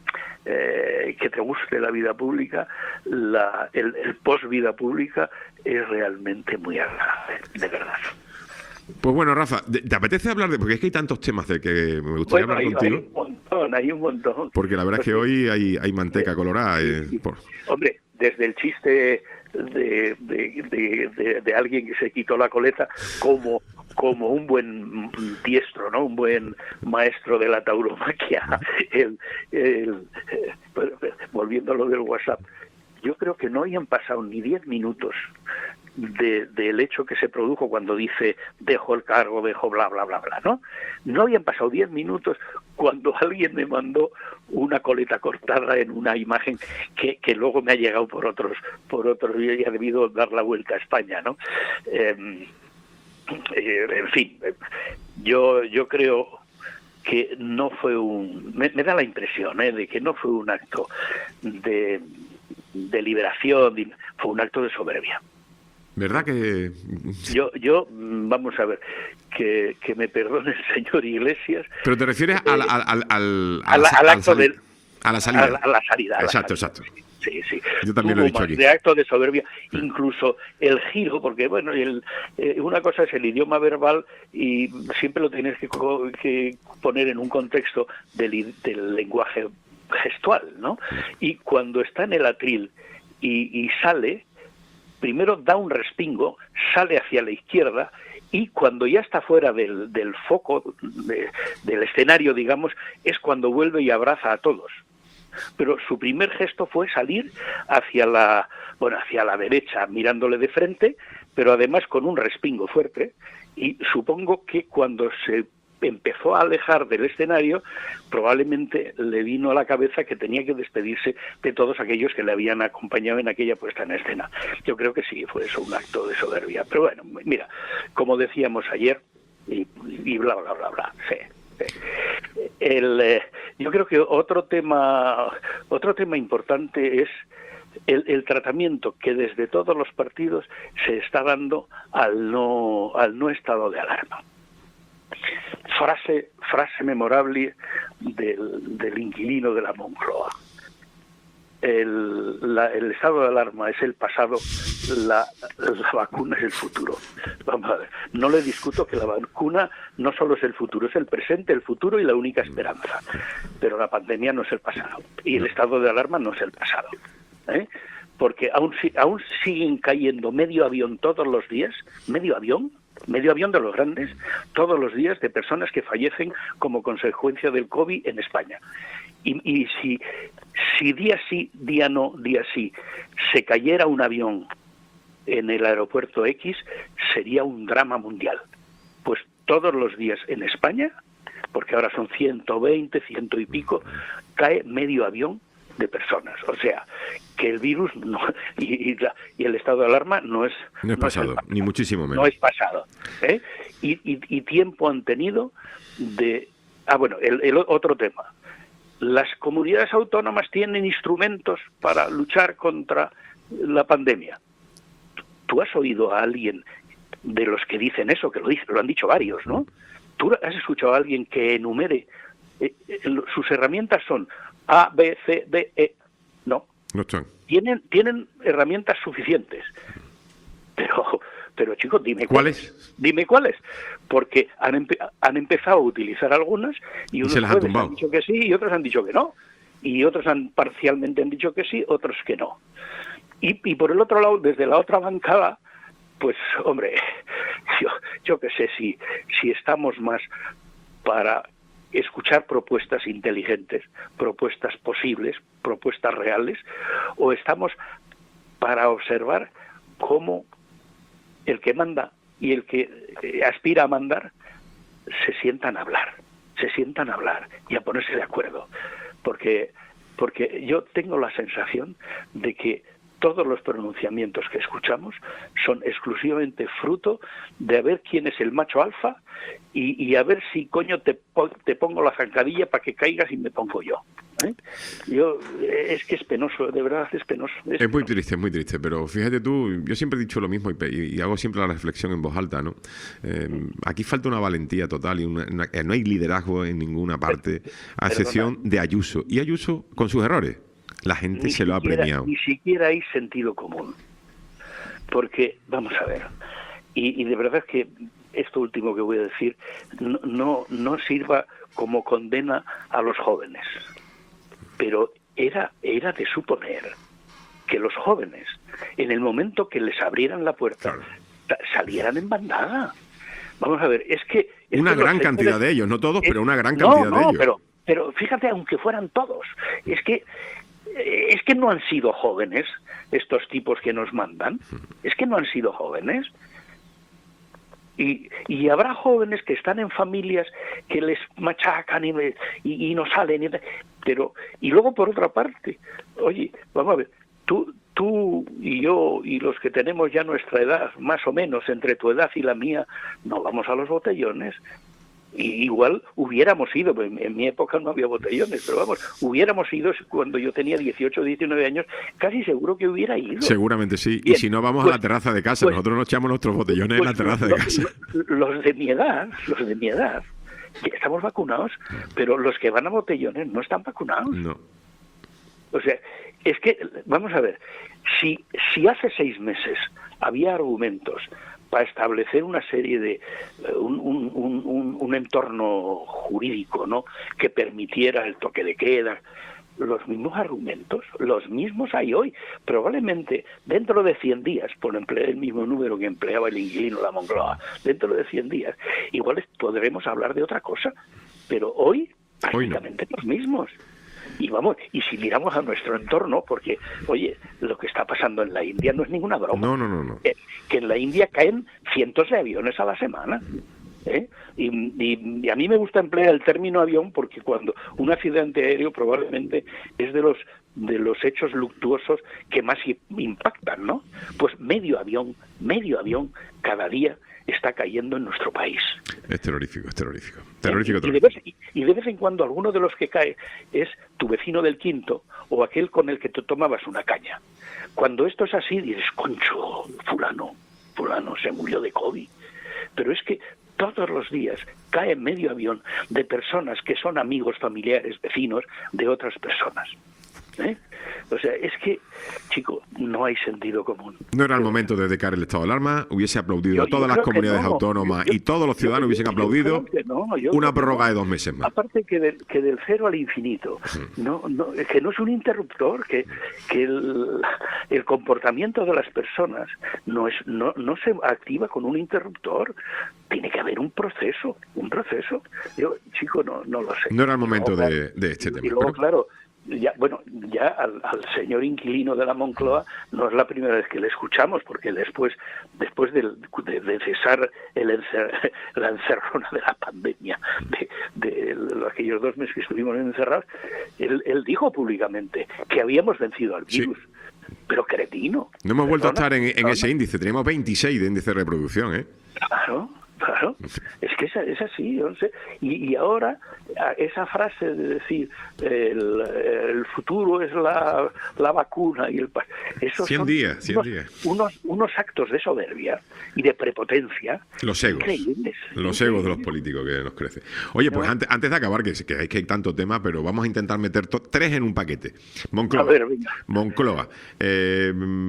eh, que te guste la vida pública, la, el, el post-vida pública es realmente muy agradable, de verdad. Pues bueno, Rafa, ¿te apetece hablar de...? Porque es que hay tantos temas de que me gustaría bueno, hablar hay, contigo. Hay un montón, hay un montón. Porque la verdad pues es que sí. hoy hay, hay manteca colorada. Eh, sí. por... Hombre, desde el chiste de, de, de, de, de alguien que se quitó la coleta como como un buen diestro, ¿no? Un buen maestro de la tauromaquia. El, el, el, volviendo a lo del WhatsApp, yo creo que no hayan pasado ni diez minutos de, del hecho que se produjo cuando dice dejo el cargo, dejo bla, bla, bla, bla, ¿no? No habían pasado diez minutos cuando alguien me mandó una coleta cortada en una imagen que, que luego me ha llegado por otros, por otros, y ha debido dar la vuelta a España, ¿no? Eh, eh, en fin, yo, yo creo que no fue un... Me, me da la impresión ¿eh? de que no fue un acto de, de liberación, de, fue un acto de soberbia. ¿Verdad que...? Yo, yo vamos a ver, que, que me perdone el señor Iglesias... Pero te refieres eh, al, al, al, al, al, al, al acto del... A la salida. A la, a la salida. A la exacto, salida. exacto. Sí, sí. Yo también Tuvo lo he dicho aquí. De acto de soberbia, incluso el giro, porque bueno, el, eh, una cosa es el idioma verbal y siempre lo tienes que, que poner en un contexto del, del lenguaje gestual, ¿no? Y cuando está en el atril y, y sale, primero da un respingo, sale hacia la izquierda y cuando ya está fuera del, del foco, de, del escenario, digamos, es cuando vuelve y abraza a todos. Pero su primer gesto fue salir hacia la, bueno, hacia la derecha, mirándole de frente, pero además con un respingo fuerte, y supongo que cuando se empezó a alejar del escenario, probablemente le vino a la cabeza que tenía que despedirse de todos aquellos que le habían acompañado en aquella puesta en escena. Yo creo que sí, fue eso un acto de soberbia. Pero bueno, mira, como decíamos ayer, y, y bla, bla, bla, bla, sí. El, eh, yo creo que otro tema otro tema importante es el, el tratamiento que desde todos los partidos se está dando al no al no estado de alarma. Frase frase memorable del, del inquilino de la Moncloa. El, la, el estado de alarma es el pasado, la, la vacuna es el futuro. Vamos a ver, no le discuto que la vacuna no solo es el futuro, es el presente, el futuro y la única esperanza. Pero la pandemia no es el pasado y el estado de alarma no es el pasado. ¿eh? Porque aún, aún siguen cayendo medio avión todos los días, medio avión, medio avión de los grandes, todos los días de personas que fallecen como consecuencia del COVID en España. Y, y si, si día sí, día no, día sí, se cayera un avión en el aeropuerto X, sería un drama mundial. Pues todos los días en España, porque ahora son ciento veinte, ciento y pico, cae medio avión de personas. O sea, que el virus no, y, y, la, y el estado de alarma no es... No es pasado, no es ni muchísimo menos. No es pasado. ¿eh? Y, y, y tiempo han tenido de... Ah, bueno, el, el otro tema. Las comunidades autónomas tienen instrumentos para luchar contra la pandemia. ¿Tú has oído a alguien de los que dicen eso, que lo dicen, lo han dicho varios, ¿no? ¿Tú has escuchado a alguien que enumere eh, eh, sus herramientas son A, B, C, D, E? No. No están. Tienen, tienen herramientas suficientes. Pero, pero chicos, dime cuáles. ¿Cuáles? Dime cuáles. Porque han, empe han empezado a utilizar algunas y unos y se las han, tumbado. han dicho que sí y otros han dicho que no. Y otros han parcialmente han dicho que sí, otros que no. Y, y por el otro lado, desde la otra bancada, pues, hombre, yo, yo qué sé, si, si estamos más para escuchar propuestas inteligentes, propuestas posibles, propuestas reales, o estamos para observar cómo el que manda y el que aspira a mandar se sientan a hablar, se sientan a hablar y a ponerse de acuerdo, porque porque yo tengo la sensación de que todos los pronunciamientos que escuchamos son exclusivamente fruto de a ver quién es el macho alfa y, y a ver si coño te, te pongo la zancadilla para que caigas y me pongo yo. ¿eh? Yo es que es penoso, de verdad es penoso. Es, es muy penoso. triste, es muy triste, pero fíjate tú, yo siempre he dicho lo mismo y, y hago siempre la reflexión en voz alta, ¿no? Eh, aquí falta una valentía total y una, una, no hay liderazgo en ninguna parte, a excepción de Ayuso. Y Ayuso con sus errores. La gente ni se lo ha siquiera, premiado. Ni siquiera hay sentido común. Porque, vamos a ver, y, y de verdad que esto último que voy a decir no, no, no sirva como condena a los jóvenes. Pero era, era de suponer que los jóvenes, en el momento que les abrieran la puerta, claro, salieran en bandada. Vamos a ver, es que... Es una que gran señores, cantidad de ellos, no todos, es, pero una gran no, cantidad no, de ellos. Pero, pero fíjate, aunque fueran todos, es que es que no han sido jóvenes estos tipos que nos mandan, es que no han sido jóvenes. Y, y habrá jóvenes que están en familias que les machacan y, y, y no salen, y, pero y luego por otra parte, oye, vamos a ver, tú, tú y yo y los que tenemos ya nuestra edad, más o menos entre tu edad y la mía, no vamos a los botellones. Y igual hubiéramos ido, en, en mi época no había botellones, pero vamos, hubiéramos ido cuando yo tenía dieciocho, diecinueve años, casi seguro que hubiera ido. Seguramente sí. Bien, y si no, vamos pues, a la terraza de casa. Pues, Nosotros nos echamos nuestros botellones pues, en la terraza los, de casa. Los, los de mi edad, los de mi edad, que estamos vacunados, pero los que van a botellones no están vacunados. No. O sea, es que, vamos a ver, si, si hace seis meses había argumentos para establecer una serie de un, un, un, un entorno jurídico, ¿no?, que permitiera el toque de queda, los mismos argumentos, los mismos hay hoy. Probablemente dentro de cien días, por emplear el mismo número que empleaba el inquilino la Moncloa, dentro de cien días, igual podremos hablar de otra cosa, pero hoy prácticamente hoy no. Los mismos. Y vamos, y si miramos a nuestro entorno, porque, oye, lo que está pasando en la India no es ninguna broma. No, no, no. no. Que, que en la India caen cientos de aviones a la semana. ¿eh? Y, y, y a mí me gusta emplear el término avión porque cuando un accidente aéreo probablemente es de los de los hechos luctuosos que más impactan, ¿no? Pues medio avión, medio avión cada día está cayendo en nuestro país. Es terrorífico, es terrorífico. terrorífico, y, terrorífico. Y, de vez, y de vez en cuando alguno de los que cae es tu vecino del quinto o aquel con el que te tomabas una caña. Cuando esto es así, dices, concho, fulano, fulano se murió de COVID. Pero es que todos los días cae medio avión de personas que son amigos, familiares, vecinos de otras personas. ¿Eh? O sea, es que, chico, no hay sentido común. No era el momento de decaer el estado de alarma, hubiese aplaudido yo, a todas yo las comunidades no. autónomas yo, y todos los ciudadanos yo, hubiesen yo, aplaudido yo no, una prórroga no. de dos meses más. Aparte que, de, que del cero al infinito, sí. no, no, que no es un interruptor, que, que el, el comportamiento de las personas no, es, no, no se activa con un interruptor. Tiene que haber un proceso, un proceso. Yo, chico, no, no lo sé. No era el momento luego, de, de este y, tema. Y luego, pero... claro, ya bueno ya al, al señor inquilino de la Moncloa no es la primera vez que le escuchamos, porque después después del, de, de cesar el encer, la encerrona de la pandemia de, de, de aquellos dos meses que estuvimos encerrados, él, él dijo públicamente que habíamos vencido al virus. Sí. Pero cretino. No hemos vuelto Perdona, a estar en, en ese índice, teníamos veintiséis de índice de reproducción, ¿eh? Claro. Claro, es que es, es así, yo no sé. Y, y ahora esa frase de decir el, el futuro es la, la vacuna y el esos cien son días, cien unos, días. Unos, unos actos de soberbia y de prepotencia. Los egos, increíbles, los increíbles. egos de los políticos que nos crecen. Oye, pues no. antes, antes de acabar, que, que hay que hay tanto tema, pero vamos a intentar meter to, tres en un paquete. Moncloa, a ver, venga. Moncloa. Eh,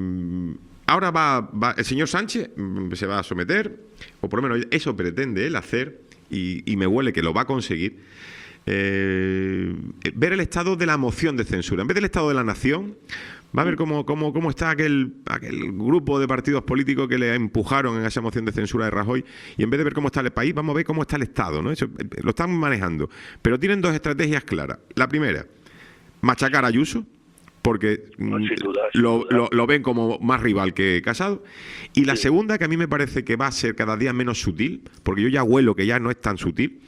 Ahora va, va el señor Sánchez se va a someter, o por lo menos eso pretende él hacer, y, y me huele que lo va a conseguir, eh, ver el estado de la moción de censura. En vez del estado de la nación, va a ver cómo, cómo, cómo está aquel, aquel grupo de partidos políticos que le empujaron en esa moción de censura de Rajoy, y en vez de ver cómo está el país, vamos a ver cómo está el Estado, ¿no? Eso, lo están manejando. Pero tienen dos estrategias claras. La primera, machacar a Ayuso, porque no, sin duda, sin lo, duda. Lo, lo ven como más rival que Casado. Y la sí. segunda, que a mí me parece que va a ser cada día menos sutil, porque yo ya huelo que ya no es tan sutil,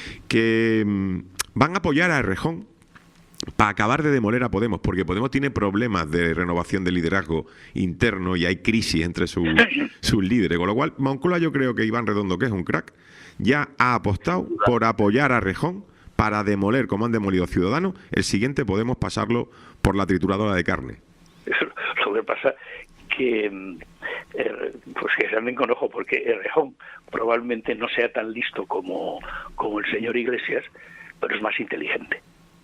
que mmm, van a apoyar a Errejón para acabar de demoler a Podemos, porque Podemos tiene problemas de renovación de liderazgo interno y hay crisis entre sus, sus líderes, con lo cual Moncloa, yo creo que Iván Redondo, que es un crack, ya ha apostado por apoyar a Errejón para demoler, como han demolido Ciudadanos, el siguiente Podemos pasarlo por la trituradora de carne. Lo que pasa que eh, pues que se anden con ojo, porque Errejón probablemente no sea tan listo como, como el señor Iglesias, pero es más inteligente.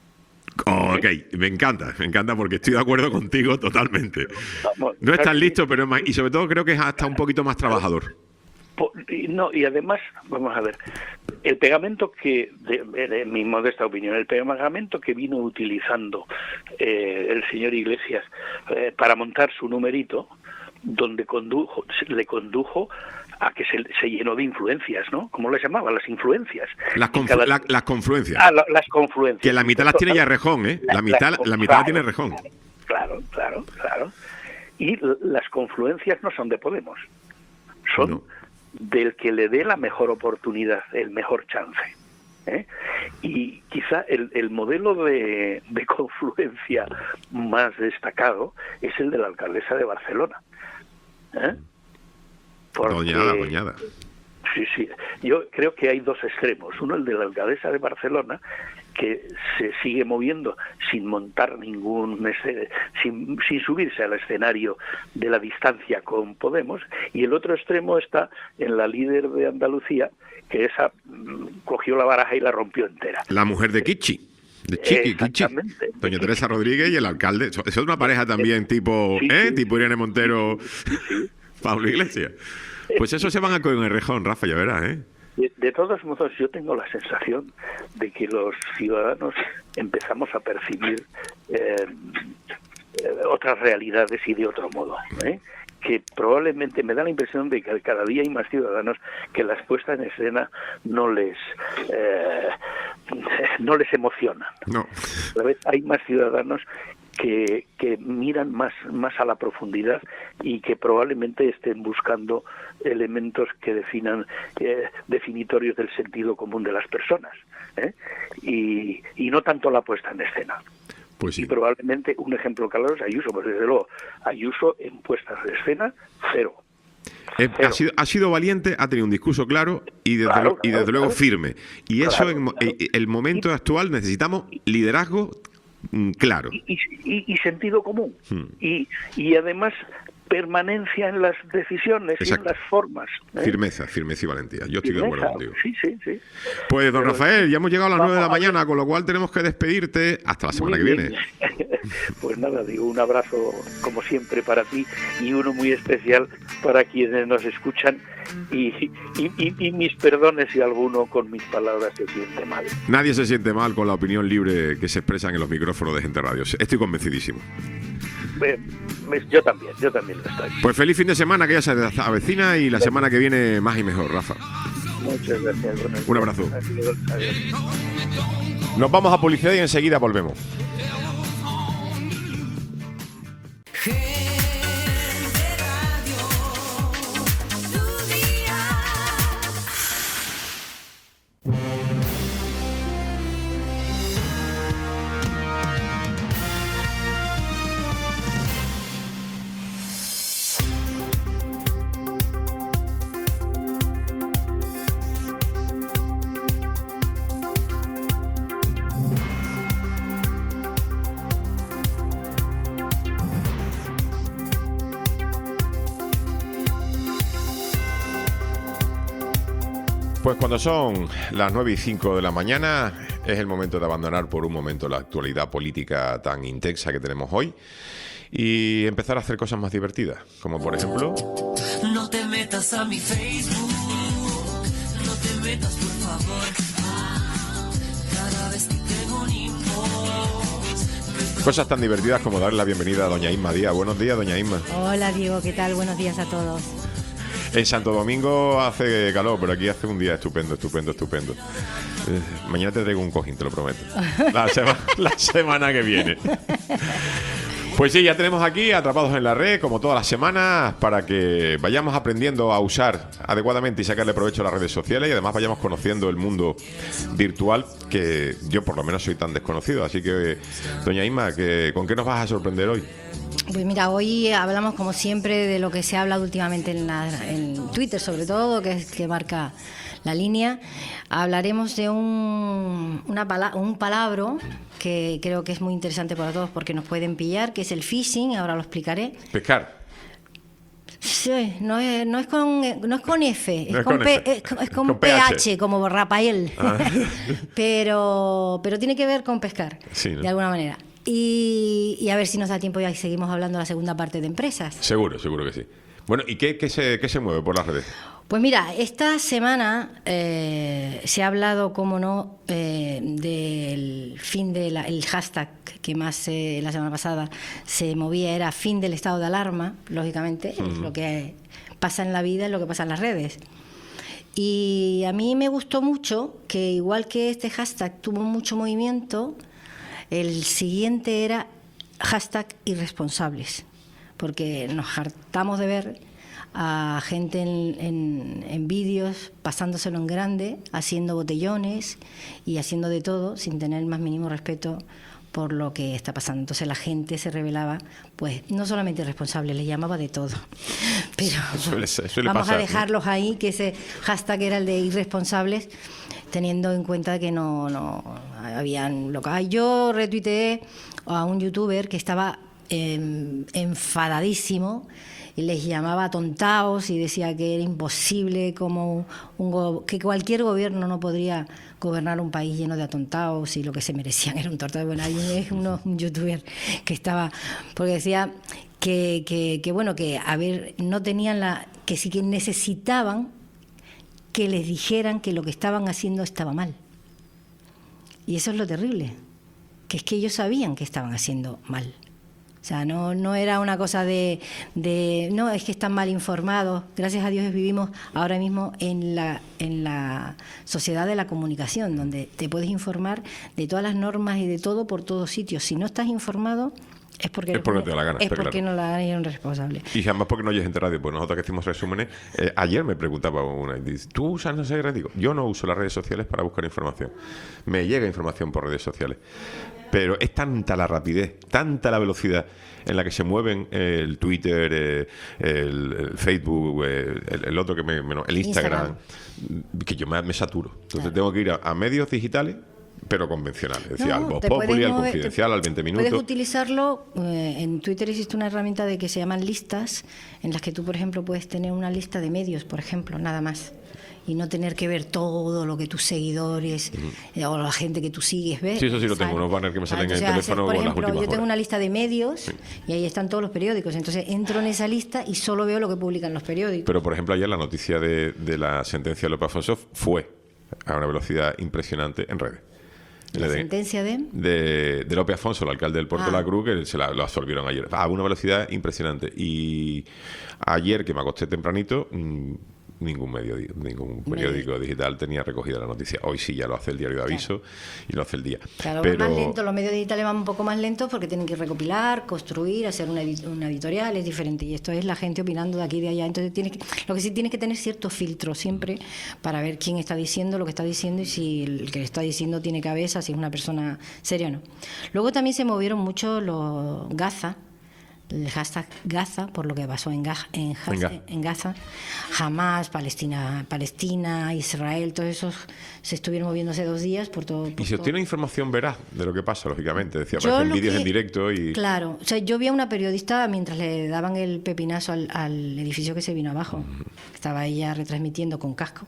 Ok, me encanta, me encanta porque estoy de acuerdo contigo totalmente. Vamos, no es tan listo, pero es más, y sobre todo creo que es hasta un poquito más trabajador. Y, no, y además, vamos a ver, el pegamento que, de, de mi modesta opinión, el pegamento que vino utilizando eh, el señor Iglesias eh, para montar su numerito, donde condujo, le condujo a que se, se llenó de influencias, ¿no? ¿Cómo les llamaba? Las influencias. Las, conflu cada... la, las confluencias. Ah, la, las confluencias. Que la mitad las tiene ya Errejón, ¿eh? La, la mitad, la, la mitad claro, la tiene Errejón. Claro, claro, claro. Y las confluencias no son de Podemos. Son no. del que le dé la mejor oportunidad, el mejor chance. ¿eh? Y quizá el, el modelo de, de confluencia más destacado es el de la alcaldesa de Barcelona. ¿eh? Porque, doñada, doñada. Sí, sí. Yo creo que hay dos extremos. Uno, el de la alcaldesa de Barcelona, que se sigue moviendo sin montar ningún... Sin, sin subirse al escenario de la distancia con Podemos. Y el otro extremo está en la líder de Andalucía, que esa mmm, cogió la baraja y la rompió entera. La mujer de Kichi. De Chiqui, Kichi. Doña Teresa Rodríguez y el alcalde. Eso es una pareja también tipo... Sí, ¿eh? Sí. Tipo Irene Montero... Sí, sí. Pablo Iglesias. Pues eso se van a coger en Errejón, Rafa, ya verás, ¿eh? De, de todos modos, yo tengo la sensación de que los ciudadanos empezamos a percibir eh, eh, otras realidades y de otro modo, ¿eh? Que probablemente me da la impresión de que cada día hay más ciudadanos que las puestas en escena no les eh, no les emocionan. No. A la vez hay más ciudadanos que, que miran más, más a la profundidad y que probablemente estén buscando elementos que definan eh, definitorios del sentido común de las personas, ¿eh? y, y no tanto la puesta en escena. Pues sí. Y probablemente un ejemplo claro es Ayuso, pues desde luego Ayuso en puestas de escena, cero. Eh, ha, sido, ha sido valiente, ha tenido un discurso claro y desde, claro, lo, y desde claro, luego claro. firme. Y eso claro, en claro. El, el momento actual necesitamos liderazgo claro. Y, y, y sentido común. Hmm. Y, y además permanencia en las decisiones Exacto. y en las formas. ¿eh? Firmeza, firmeza y valentía. Yo estoy firmeza, de acuerdo contigo. Sí, sí, sí. Pues, don Pero, Rafael, ya hemos llegado a las nueve de la mañana, con lo cual tenemos que despedirte hasta la semana que viene. Pues nada, digo, un abrazo como siempre para ti y uno muy especial para quienes nos escuchan y, y, y, y mis perdones si alguno con mis palabras se siente mal. Nadie se siente mal con la opinión libre que se expresa en los micrófonos de Gente Radio. Estoy convencidísimo. Yo también, yo también lo estoy. Pues feliz fin de semana, que ya se avecina, y la semana que viene más y mejor, Rafa. Muchas gracias. Bueno, un abrazo. Adiós, adiós. Nos vamos a publicidad y enseguida volvemos. Pues cuando son las nueve y cinco de la mañana es el momento de abandonar por un momento la actualidad política tan intensa que tenemos hoy y empezar a hacer cosas más divertidas, como por ejemplo... No te metas a mi Facebook, no te metas por favor. Cada sabes que tengo un inbox. Cosas tan divertidas como darle la bienvenida a doña Isma Díaz. Buenos días, doña Isma. Hola Diego, ¿qué tal? Buenos días a todos. En Santo Domingo hace calor, pero aquí hace un día estupendo, estupendo, estupendo. Eh, mañana te traigo un cojín, te lo prometo. La, sema, la semana que viene. Pues sí, ya tenemos aquí Atrapados en la Red, como todas las semanas, para que vayamos aprendiendo a usar adecuadamente y sacarle provecho a las redes sociales y además vayamos conociendo el mundo virtual, que yo por lo menos soy tan desconocido. Así que, doña Isma, que, ¿con qué nos vas a sorprender hoy? Pues mira, hoy hablamos como siempre de lo que se ha hablado últimamente en, la, en Twitter, sobre todo, que es que marca la línea. Hablaremos de un, una pala- un palabra que creo que es muy interesante para todos porque nos pueden pillar, que es el phishing, ahora lo explicaré. Pescar. Sí, no es, no es, con, no es con F, es, No es con, con P, F. es, con- es con Con P H, P H. como Rafael. Ah. pero, pero tiene que ver con pescar, Sí, ¿no? de alguna manera. Y, y a ver si nos da tiempo y seguimos hablando de la segunda parte de empresas. Seguro, seguro que sí. Bueno, ¿y qué, qué, se, qué se mueve por las redes? Pues mira, esta semana eh, se ha hablado, como no, eh, del fin del hashtag que más eh, la semana pasada se movía, era fin del estado de alarma, lógicamente, Uh-huh. es lo que pasa en la vida, es lo que pasa en las redes. Y a mí me gustó mucho que, igual que este hashtag tuvo mucho movimiento, el siguiente era hashtag irresponsables, porque nos hartamos de ver a gente en, en, en vídeos pasándoselo en grande, haciendo botellones y haciendo de todo sin tener el más mínimo respeto por lo que está pasando. Entonces la gente se revelaba, pues no solamente irresponsables, les llamaba de todo. Pero Suele ser- suele vamos pasar, a ¿no? dejarlos ahí, que ese hashtag era el de irresponsables, teniendo en cuenta que no, no habían local. Yo retuiteé a un youtuber que estaba eh, enfadadísimo y les llamaba tontaos y decía que era imposible, como un go- que cualquier gobierno no podría gobernar un país lleno de atontaos y lo que se merecían era un tortado. Bueno, hay un, uno, un youtuber que estaba, porque decía que, que, que bueno, que a ver, no tenían la, que sí que necesitaban que les dijeran que lo que estaban haciendo estaba mal. Y eso es lo terrible, que es que ellos sabían que estaban haciendo mal. O sea, no, no era una cosa de, de, no, es que están mal informados. Gracias a Dios vivimos ahora mismo en la, en la sociedad de la comunicación, donde te puedes informar de todas las normas y de todo por todos sitios. Si no estás informado, es porque, Es porque te da la gana, es está porque claro. no la eran responsables. Y además porque no oyes en radio, pues nosotros que hacemos resúmenes, eh, ayer me preguntaba una, y dice, ¿tú usas no sé qué? Digo, yo no uso las redes sociales para buscar información. Me llega información por redes sociales. Pero es tanta la rapidez, tanta la velocidad en la que se mueven el Twitter, eh, el, el Facebook, eh, el, el otro que me, me- el Instagram, que yo me, me saturo. Entonces Claro. tengo que ir a, a medios digitales, pero convencionales. Es decir, No, al Voz te puedes Populi, al mover- Confidencial, al veinte minutos. Puedes utilizarlo, eh, en Twitter existe una herramienta de que se llaman listas, en las que tú, por ejemplo, puedes tener una lista de medios, por ejemplo, nada más. Y no tener que ver todo lo que tus seguidores eh, o la gente que tú sigues ves. Sí, eso sí lo tengo, ¿sabes? unos banners que me salen en el Entonces, haces, teléfono por con las ejemplo, últimas yo tengo horas. una lista de medios y ahí están todos los periódicos. Entonces entro en esa lista y solo veo lo que publican los periódicos. Pero, por ejemplo, ayer la noticia de, de la sentencia de López Afonso fue a una velocidad impresionante en redes. La de, sentencia de... de, de López Afonso, el alcalde del Puerto Ah. de la Cruz, que se la, lo absolvieron ayer. A una velocidad impresionante. Y ayer, que me acosté tempranito, mmm, ningún medio ningún periódico Medio. digital tenía recogida la noticia. Hoy sí ya lo hace el diario de aviso y lo hace el día. Claro, Pero más lento, los medios digitales van un poco más lentos porque tienen que recopilar, construir, hacer una, edi- una editorial, es diferente. Y esto es la gente opinando de aquí y de allá. Entonces, tiene que, lo que sí tiene que tener cierto filtro siempre para ver quién está diciendo lo que está diciendo y si el que está diciendo tiene cabeza, si es una persona seria o no. Luego también se movieron mucho los Gaza, el hashtag Gaza, por lo que pasó en, Gaza, en, Gaza, En Gaza. en Gaza, Hamas, Palestina, Palestina, Israel, todos esos se estuvieron moviendo hace dos días por todo. por y se todo. obtiene información veraz de lo que pasa, lógicamente. Decía, Yo aparecen lo vídeos que- en directo y... Claro, o sea, yo vi a una periodista mientras le daban el pepinazo al, al edificio que se vino abajo. Estaba ella retransmitiendo con casco.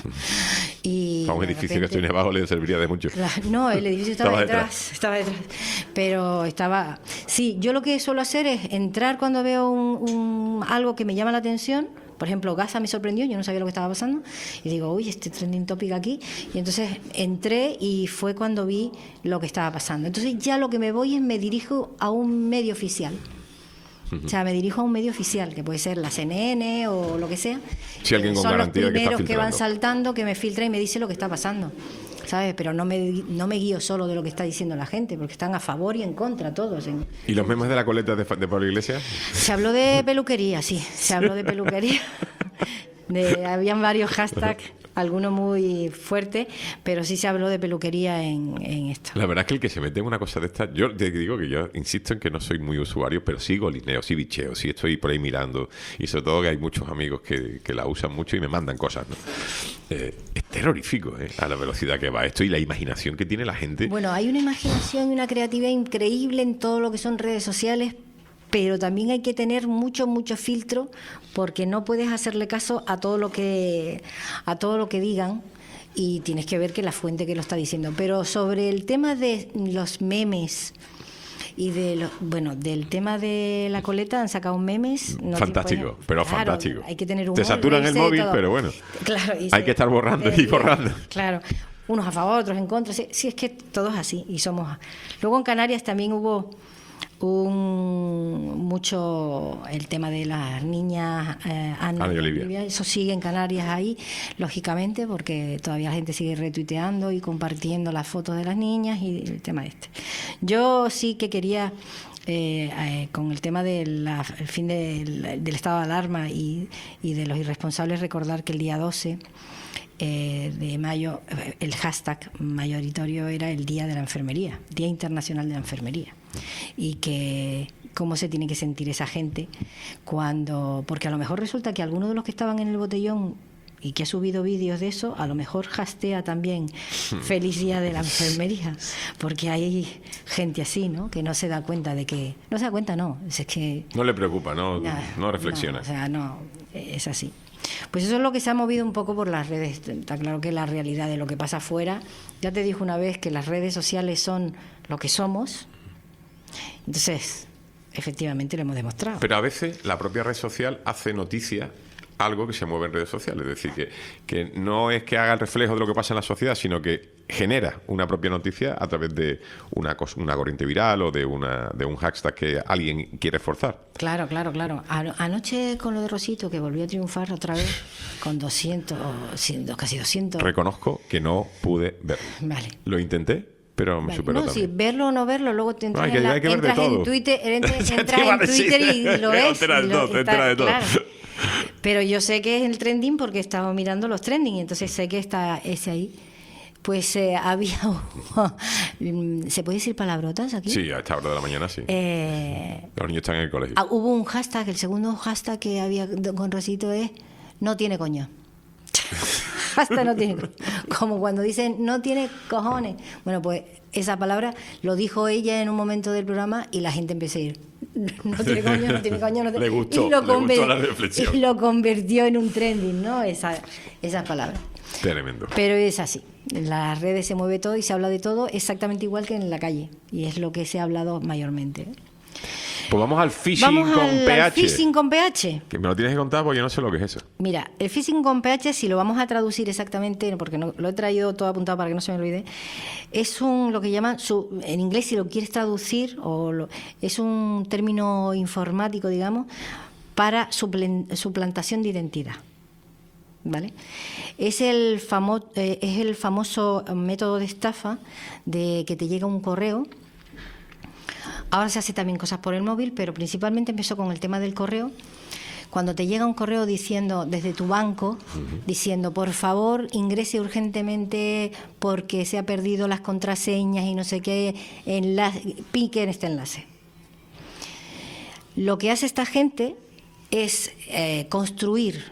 y A un de edificio que repente- estoy abajo le serviría de mucho. Claro, no, el edificio estaba, Estaba detrás, detrás. estaba detrás. Pero estaba... Sí, yo lo que suelo hacer es entrar cuando veo un, un- algo que me llama la atención, Por ejemplo, Gaza me sorprendió, yo no sabía lo que estaba pasando, y digo, uy, este trending topic aquí, y entonces entré y fue cuando vi lo que estaba pasando. Entonces ya lo que me voy es me dirijo a un medio oficial. O sea, me dirijo a un medio oficial, que puede ser la C N N o lo que sea. Si alguien con Son los garantía de que está primeros que van filtrando. saltando, que me filtra y me dice lo que está pasando, ¿sabes? Pero no me, no me guío solo de lo que está diciendo la gente, porque están a favor y en contra todos. En- ¿Y los memes de la coleta de, de Pablo Iglesias? Se habló de peluquería, sí, se habló de peluquería. De, habían varios hashtags, algunos muy fuertes, pero sí se habló de peluquería en, en esto. La verdad es que el que se mete en una cosa de estas, yo te digo que yo insisto en que no soy muy usuario, pero sí golineo, sí bicheo, sí estoy por ahí mirando, y sobre todo que hay muchos amigos que, que la usan mucho y me mandan cosas, ¿no? Eh, es terrorífico, ¿eh? A la velocidad que va esto y la imaginación que tiene la gente. Bueno, hay una imaginación y una creatividad increíble en todo lo que son redes sociales, pero también hay que tener mucho mucho filtro, porque no puedes hacerle caso a todo lo que a todo lo que digan, y tienes que ver que la fuente que lo está diciendo. Pero sobre el tema de los memes y de lo, bueno, del tema de la coleta han sacado memes, no Fantástico, te- pero claro, fantástico. hay que tener Te humor, saturan el reírse de móvil, todo. pero bueno, Claro, y hay se- que estar borrando y eh, borrando. Claro, unos a favor, otros en contra. Sí, sí, es que todo es así y somos. Luego en Canarias también hubo un mucho el tema de las niñas eh, Ana Ana y Olivia. Eso sigue en Canarias ahí, lógicamente, porque todavía la gente sigue retuiteando y compartiendo las fotos de las niñas y el tema este. Yo sí que quería, eh, eh, con el tema del fin del, del estado de alarma y, y de los irresponsables, recordar que el día doce eh, de mayo, eh, el hashtag mayoritario era el Día de la Enfermería, Día Internacional de la Enfermería. Y que cómo se tiene que sentir esa gente cuando, porque a lo mejor resulta que alguno de los que estaban en el botellón y que ha subido vídeos de eso, a lo mejor hastea también feliz día de la enfermería, porque hay gente así, ¿no? Que no se da cuenta de que, no se da cuenta, no, es que No le preocupa, no, Nada, no reflexiona. no, o sea, no, es así. Pues eso es lo que se ha movido un poco por las redes. Está claro que la realidad de lo que pasa afuera, ya te dije una vez que las redes sociales son lo que somos, entonces, efectivamente lo hemos demostrado. Pero a veces la propia red social hace noticia algo que se mueve en redes sociales. Es decir, que, que no es que haga el reflejo de lo que pasa en la sociedad, sino que genera una propia noticia a través de una, cosa, una corriente viral o de, una, de un hashtag que alguien quiere forzar. Claro, claro, claro. Ano- Anoche con lo de Rosito, que volvió a triunfar otra vez, con doscientos, o cien, casi doscientos. Reconozco que no pude verlo. Vale. Lo intenté, pero me Vale. superó No, sí, también. verlo o no verlo, luego te No, entras, hay que- en, la- hay que ver de entras en todo. Twitter, entras, Ya te entras iba a en decir. Twitter y lo ves. Entera de y lo- todo, te está- entera de todo. claro. Pero yo sé que es el trending porque he estado mirando los trending, entonces sé que está ese ahí. Pues eh, había... ¿Se puede decir palabrotas aquí? Sí, a esta hora de la mañana sí. Eh, Los niños están en el colegio. ah, hubo un hashtag, el segundo hashtag que había con Rosito es no tiene coño. Hashtag no tiene coño. Como cuando dicen no tiene cojones. Bueno, pues esa palabra lo dijo ella en un momento del programa y la gente empezó a ir. No tiene coño, no tiene coño. No tiene... Le gustó, y lo le gustó conver- la reflexión. Y lo convirtió en un trending, ¿no? Esa, esas palabras. Tremendo. Pero es así. En las redes se mueve todo y se habla de todo exactamente igual que en la calle. Y es lo que se ha hablado mayormente. Pues vamos al phishing Vamos con al, P al H. phishing con P H. Que me lo tienes que contar porque yo no sé lo que es eso. Mira, el phishing con P H, si lo vamos a traducir exactamente, porque no, lo he traído todo apuntado para que no se me olvide, es un lo que llaman, su, en inglés si lo quieres traducir, o lo- es un término informático, digamos, para suplen- suplantación de identidad. ¿Vale? Es el, famo- eh, es el famoso método de estafa de que te llega un correo. Ahora se hace también cosas por el móvil, pero principalmente empezó con el tema del correo. Cuando te llega un correo diciendo desde tu banco, uh-huh. diciendo por favor ingrese urgentemente porque se ha perdido las contraseñas y no sé qué, enlace, pique en este enlace. Lo que hace esta gente es eh, construir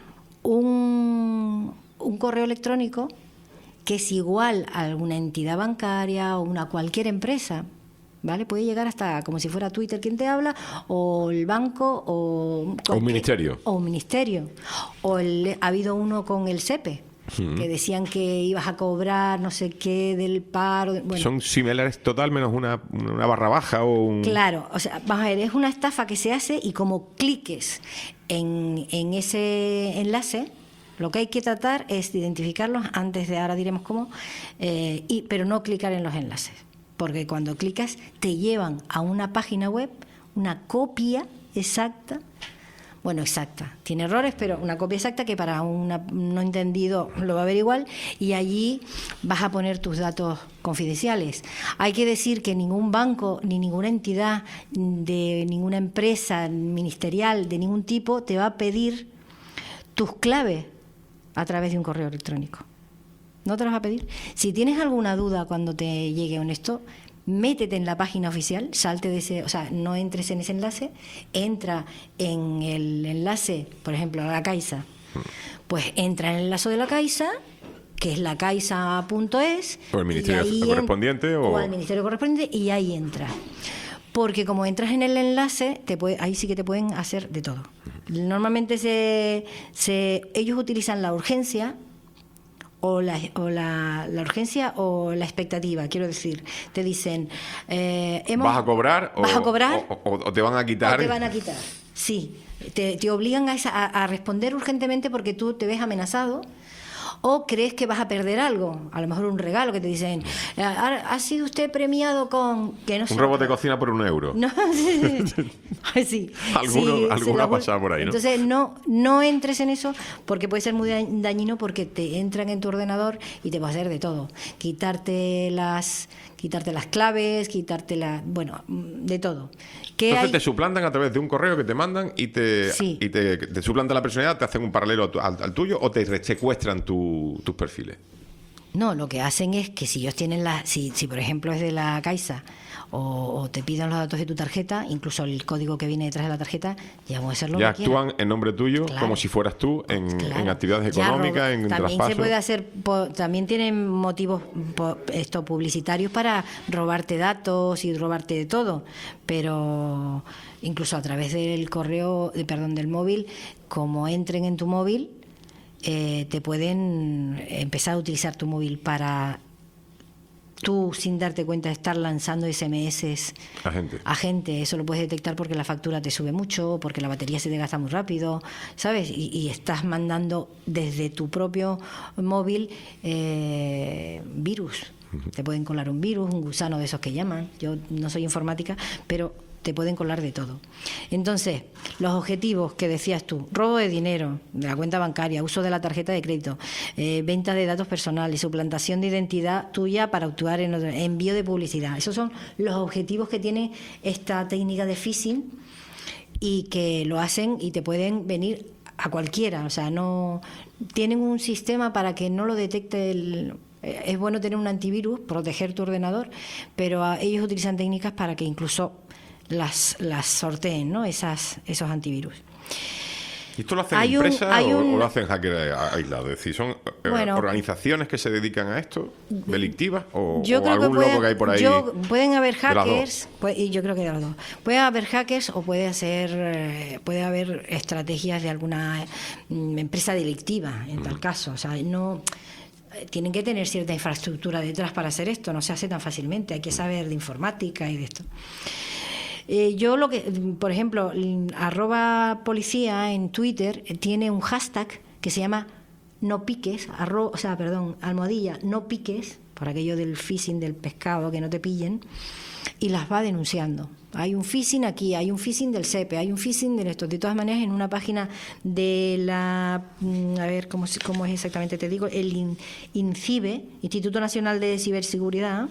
un, un correo electrónico que es igual a alguna entidad bancaria o una cualquier empresa. ¿Vale? Puede llegar hasta como si fuera Twitter quien te habla, o el banco, o, o un ministerio. O un ministerio. O el, ha habido uno con el S E P E, uh-huh. que decían que ibas a cobrar no sé qué del paro. Bueno. Son similares total, menos una, una barra baja o un... Claro, o sea, vamos a ver, es una estafa que se hace y como cliques en, en ese enlace lo que hay que tratar es de identificarlos antes de, ahora diremos cómo, eh, y, pero no clicar en los enlaces, porque cuando clicas te llevan a una página web, una copia exacta, bueno, exacta, tiene errores, pero una copia exacta que para un no entendido lo va a ver igual, y allí vas a poner tus datos confidenciales. Hay que decir que ningún banco ni ninguna entidad de ninguna empresa ministerial de ningún tipo te va a pedir tus claves a través de un correo electrónico. No te las va a pedir. Si tienes alguna duda cuando te llegue un esto, métete en la página oficial, salte de ese, o sea, no entres en ese enlace, entra en el enlace, por ejemplo, a la Caixa. Pues entra en el enlace de la Caixa, que es la caixa punto es, o el ministerio correspondiente, o... o al ministerio correspondiente, y ahí entra. Porque como entras en el enlace, te puede, ahí sí que te pueden hacer de todo. Normalmente se, se ellos utilizan la urgencia o la, o la, la urgencia o la expectativa, quiero decir. Te dicen... Eh, hemos, ¿Vas a cobrar? ¿Vas o, a cobrar? O, o, o te van a quitar? O te van a quitar, sí. Te, te obligan a, esa, a, a responder urgentemente porque tú te ves amenazado o crees que vas a perder algo, a lo mejor un regalo que te dicen, ¿ha, ha sido usted premiado con...? Que no un sé, robot de cocina por un euro. No, sí, sí, alguno sí, alguno ha lo, pasado por ahí, ¿no? Entonces no, no entres en eso porque puede ser muy dañino, porque te entran en tu ordenador y te va a hacer de todo. Quitarte las... quitarte las claves, quitarte la... bueno, de todo. Entonces hay? te suplantan a través de un correo que te mandan y te, sí. y te, te suplantan la personalidad, te hacen un paralelo al, al tuyo, o te secuestran tu, tus perfiles. No, lo que hacen es que si ellos tienen la... Si, si por ejemplo es de la Caixa o, o te piden los datos de tu tarjeta, incluso el código que viene detrás de la tarjeta, ya puede ser lo ya que actúan quieran. en nombre tuyo, Claro. como si fueras tú en, Claro. en actividades Ya económicas, roba- en también traspasos. se puede hacer, po- también tienen motivos po- esto publicitarios para robarte datos y robarte de todo, pero incluso a través del correo, de, perdón, del móvil, como entren en tu móvil, eh, te pueden empezar a utilizar tu móvil para tú, sin darte cuenta, estar lanzando ese eme ese A gente. a gente. Eso lo puedes detectar porque la factura te sube mucho, porque la batería se te gasta muy rápido, ¿sabes? Y, y estás mandando desde tu propio móvil eh, virus. Te pueden colar un virus, un gusano de esos que llaman. Yo no soy informática, pero te pueden colar de todo. Entonces, los objetivos que decías tú: robo de dinero, de la cuenta bancaria, uso de la tarjeta de crédito, eh, venta de datos personales, suplantación de identidad tuya para actuar en otro, envío de publicidad. Esos son los objetivos que tiene esta técnica de phishing, y que lo hacen y te pueden venir a cualquiera. O sea, no tienen un sistema para que no lo detecte el... Es bueno tener un antivirus, proteger tu ordenador, pero a, ellos utilizan técnicas para que incluso las, las sorteen, ¿no? Esas, esos antivirus. ¿Y esto lo hacen Hay un- empresas hay o, un- o lo hacen hackers aislados? Es decir, ¿son eh, Bueno, organizaciones que se dedican a esto, delictivas, o, Yo o creo que, algún puede- loco que hay por ahí? yo- pueden haber de las dos? hackers, pues, y yo creo que de los dos. Puede haber hackers o puede ser, eh, puede haber estrategias de alguna mm, empresa delictiva en tal caso. O sea, no eh, tienen que tener cierta infraestructura detrás para hacer esto. No se hace tan fácilmente. Hay que saber de informática y de esto. Eh, yo lo que, por ejemplo, arroba policía en Twitter eh, tiene un hashtag que se llama no piques, arro, o sea, perdón, almohadilla, no piques, por aquello del phishing del pescado, que no te pillen, y las va denunciando. Hay un phishing aquí, hay un phishing del SEPE, hay un phishing de esto. De todas maneras, en una página de la, a ver cómo, cómo es exactamente, te digo, el IN, INCIBE, Instituto Nacional de Ciberseguridad.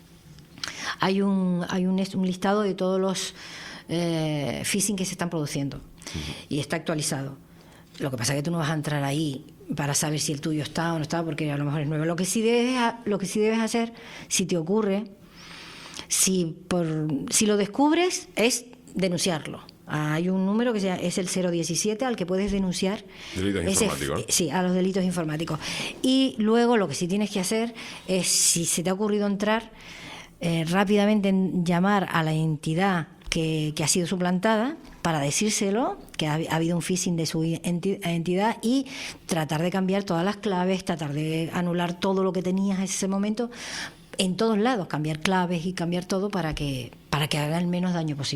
Hay un, hay un, un listado de todos los eh, phishing que se están produciendo, y está actualizado. Lo que pasa es que tú no vas a entrar ahí para saber si el tuyo está o no está, porque a lo mejor es nuevo. Lo que sí debes, lo que sí debes hacer, si te ocurre, si, por, si lo descubres, es denunciarlo. Hay un número que sea, es el cero diecisiete al que puedes denunciar Delitos ese, informáticos, ¿no? sí, a los delitos informáticos. Y luego lo que sí tienes que hacer es, si se te ha ocurrido entrar, eh, rápidamente en llamar a la entidad que, que ha sido suplantada para decírselo, que ha, ha habido un phishing de su enti- entidad, y tratar de cambiar todas las claves, tratar de anular todo lo que tenías en ese momento, en todos lados, cambiar claves y cambiar todo para que, para que haga el menos daño posible.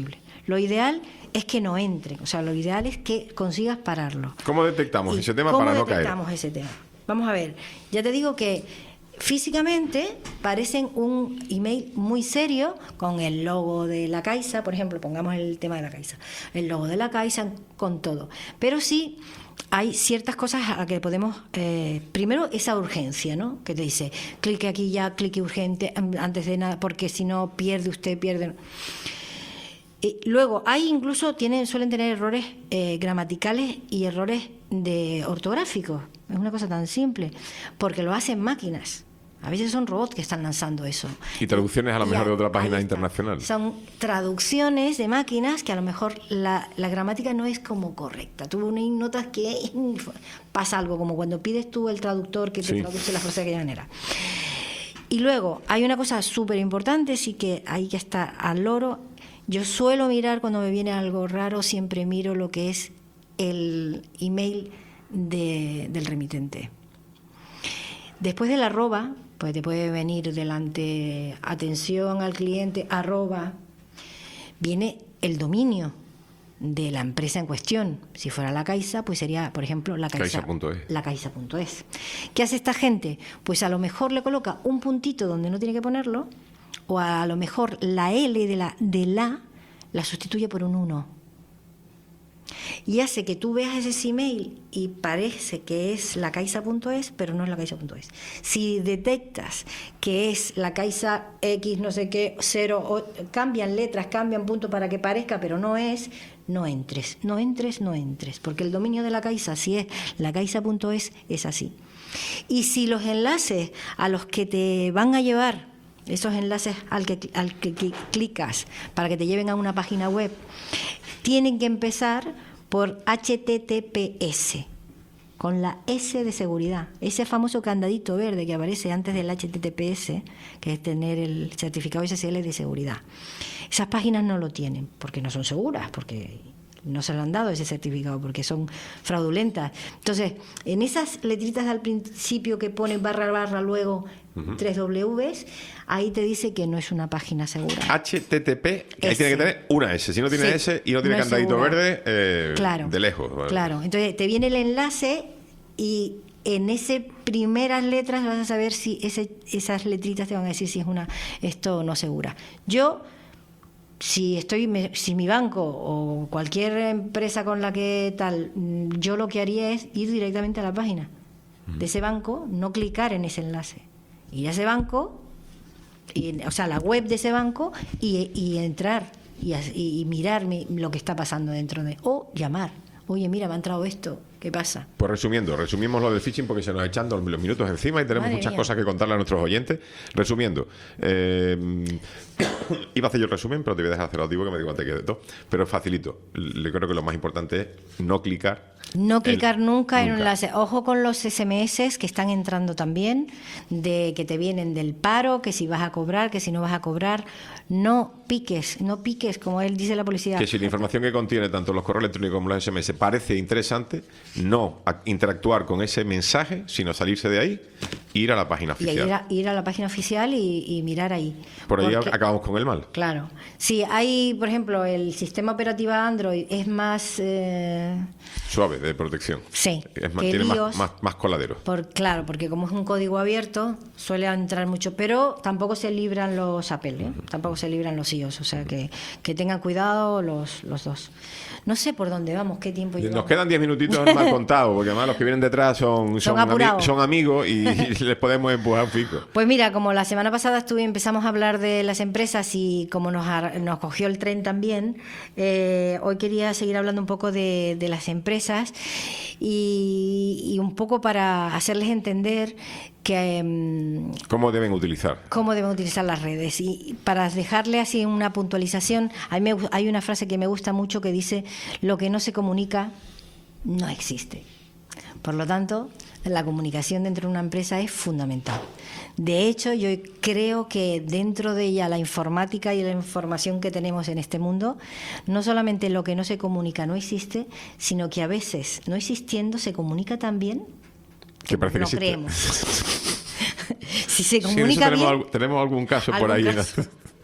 Lo ideal es que no entre, o sea, lo ideal es que consigas pararlo. ¿Cómo detectamos ¿Y ese tema cómo para no caer? detectamos ese tema? Vamos a ver, ya te digo que físicamente parecen un email muy serio con el logo de la Caixa, por ejemplo, pongamos el tema de la Caixa, el logo de la Caixa con todo, pero sí hay ciertas cosas a las que podemos, eh, primero esa urgencia, ¿no? Que te dice, clique aquí ya, clique urgente antes de nada, porque si no pierde usted, pierde. Y luego, hay incluso, tienen, suelen tener errores eh, gramaticales y errores de ortográficos. Es una cosa tan simple, porque lo hacen máquinas. A veces son robots que están lanzando eso. Y traducciones a lo Y mejor de otra ahí página está. internacional. Son traducciones de máquinas que a lo mejor la, la gramática no es como correcta. Tú notas que pasa algo, como cuando pides tú el traductor que te Sí. traduce la frase de aquella manera. Y luego, hay una cosa súper importante, sí que hay que estar al loro. Yo suelo mirar cuando me viene algo raro, siempre miro lo que es el email de, del remitente. Después del arroba, pues te puede venir delante atención al cliente, arroba, viene el dominio de la empresa en cuestión. Si fuera la Caixa, pues sería, por ejemplo, la Caixa, Caixa punto es. la Caixa punto es. ¿Qué hace esta gente? Pues a lo mejor le coloca un puntito donde no tiene que ponerlo, o a lo mejor la L de la, de la la sustituye por un uno. Y hace que tú veas ese email y parece que es la Caixa punto es, pero no es la Caixa punto es. Si detectas que es la Caixa X, no sé qué, cero, o, cambian letras, cambian puntos para que parezca, pero no es, no entres, no entres, no entres, porque el dominio de la Caixa, si es la Caixa punto es, es así. Y si los enlaces a los que te van a llevar, esos enlaces al que, al que clicas para que te lleven a una página web, tienen que empezar por H T T P S, con la S de seguridad, ese famoso candadito verde que aparece antes del H T T P S, que es tener el certificado S S L de seguridad. Esas páginas no lo tienen, porque no son seguras, porque no se le han dado ese certificado, porque son fraudulentas. Entonces, en esas letritas al principio que ponen barra barra, luego uh-huh. tres Ws, ahí te dice que no es una página segura. H T T P, que ahí tiene que tener una S. Si no tiene sí, S y no tiene no candadito segura. verde, eh, claro, de lejos. Vale. Claro, entonces te viene el enlace y en esas primeras letras vas a saber si ese, esas letritas te van a decir si es una esto o no segura. Yo... Si estoy, si mi banco o cualquier empresa con la que tal, yo lo que haría es ir directamente a la página de ese banco, no clicar en ese enlace, ir a ese banco, y, o sea, la web de ese banco y, y entrar y, y mirar mi, lo que está pasando dentro de, o llamar. Oye, mira, me ha entrado esto, ¿qué pasa? Pues resumiendo, resumimos lo del phishing porque se nos echan los minutos encima y tenemos Madre muchas mía. cosas que contarle a nuestros oyentes. Resumiendo, eh, iba a hacer yo el resumen, pero te voy a dejar hacer auditivo que me digo antes que de todo. Pero facilito, le creo que lo más importante es no clicar. No clicar el, nunca en nunca. un enlace. Ojo con los S M S que están entrando también, de que te vienen del paro, que si vas a cobrar, que si no vas a cobrar. No piques, no piques, como él dice la policía. Que si la información que contiene tanto los correos electrónicos como los S M S parece interesante, no interactuar con ese mensaje, sino salirse de ahí e ir a la página oficial. Y ir a, ir a la página oficial y, y mirar ahí. Por ahí Porque, acabamos con el mal. Claro. Si hay, por ejemplo, el sistema operativo Android es más... Eh, suave, de protección. Sí. Es más, tiene iOS, más, más, más coladero. Por, claro, porque como es un código abierto, suele entrar mucho, pero tampoco se libran los Apple, ¿eh? Uh-huh. Tampoco se libran los iOS, o sea que, que tengan cuidado los, los dos. No sé por dónde vamos, qué tiempo llevamos. Nos quedan diez minutitos mal contados, porque además los que vienen detrás son, son, son, ami- son amigos y, y les podemos empujar un pico. Pues mira, como la semana pasada estuve, empezamos a hablar de las empresas y como nos, nos cogió el tren también, eh, hoy quería seguir hablando un poco de, de las empresas y, y un poco para hacerles entender que um, cómo deben utilizar cómo deben utilizar las redes. Y para dejarle así una puntualización, a mí me, hay una frase que me gusta mucho que dice: lo que no se comunica no existe. Por lo tanto, la comunicación dentro de una empresa es fundamental. De hecho, yo creo que dentro de ella la informática y la información que tenemos en este mundo, no solamente lo que no se comunica no existe, sino que a veces, no existiendo, se comunica tan bien que parece no que creemos. Si se comunica sí, tenemos, bien, algún, tenemos algún caso por ahí. Caso.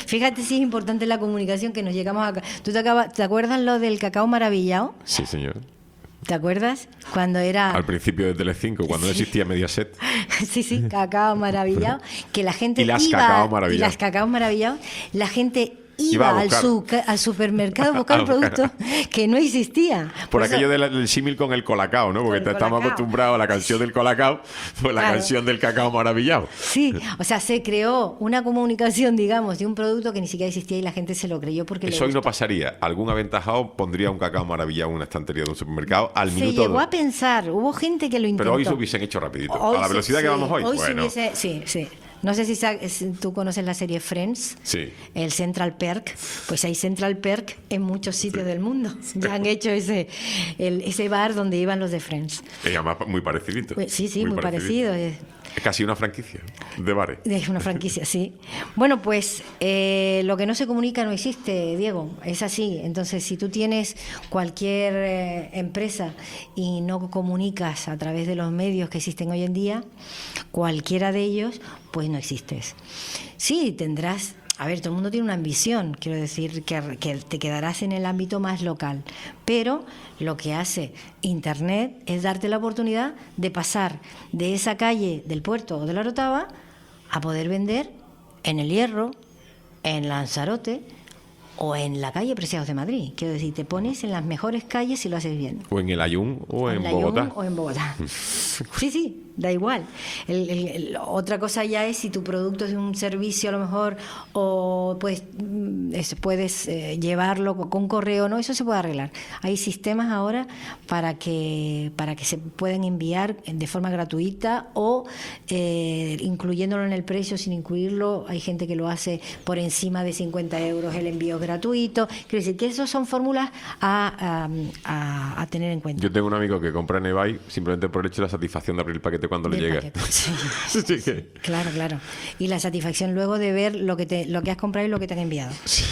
Fíjate si es importante la comunicación que nos llegamos a... ¿Tú te, acabas, ¿te acuerdas lo del cacao maravillado? Sí, señor. ¿Te acuerdas? Cuando era... Al principio de Telecinco, cuando Sí. no existía Mediaset. Sí, sí, cacao maravillado. Que la gente Y las iba... cacao maravillados. Y las cacao maravillados. La gente Iba iba, a al, buscar. su- al supermercado a buscar A un buscar. producto que no existía. Por eso- aquello del, del símil con el colacao, ¿no? Porque Con el estamos colacao. acostumbrados a la canción del colacao, pues la Claro. canción del cacao maravillado. Sí, o sea, se creó una comunicación, digamos, de un producto que ni siquiera existía y la gente se lo creyó porque Eso le hoy no gustó. pasaría. Algún aventajado pondría un cacao maravillado en una estantería de un supermercado al Se minuto llegó dos. a pensar, hubo gente que lo intentó. Pero hoy se hubiesen hecho rapidito. Hoy a la se- velocidad que sí, vamos hoy. Hoy se bueno, hubiese- sí, sí. No sé si, sa- si tú conoces la serie Friends, sí. el Central Perk. Pues hay Central Perk en muchos sitios del mundo. Ya han hecho ese, el- ese bar donde iban los de Friends. Y además muy parecidito. Pues sí, sí, muy, parecidito. parecido. Es, Es casi una franquicia de bares. es una franquicia, sí. Bueno, pues eh, lo que no se comunica no existe, Diego. Es así. Entonces, si tú tienes cualquier eh, empresa y no comunicas a través de los medios que existen hoy en día, cualquiera de ellos, pues no existes. Sí, tendrás... A ver, todo el mundo tiene una ambición, quiero decir que, que te quedarás en el ámbito más local, pero lo que hace Internet es darte la oportunidad de pasar de esa calle del Puerto o de la Orotava a poder vender en El Hierro, en Lanzarote o en la calle Preciados de Madrid. Quiero decir, te pones en las mejores calles y lo haces bien. O en el Ayun o en, En Bogotá. Layún o en Bogotá. Sí, sí, da igual. El- el- el- otra cosa ya es si tu producto es un servicio a lo mejor o pues mm, es- puedes eh, llevarlo con, con correo, ¿no? Eso se puede arreglar. Hay sistemas ahora para que para que se puedan enviar de forma gratuita o eh, incluyéndolo en el precio sin incluirlo. Hay gente que lo hace por encima de cincuenta euros, el envío es gratuito. Quiero decir que esas son fórmulas a, a- a- a tener en cuenta. Yo tengo un amigo que compra en eBay simplemente por el hecho de la satisfacción de abrir el paquete cuando le Del llega. paquete, sí. Sí, que- Claro, claro. Y la satisfacción luego de ver lo que te, lo que has comprado y lo que te han enviado.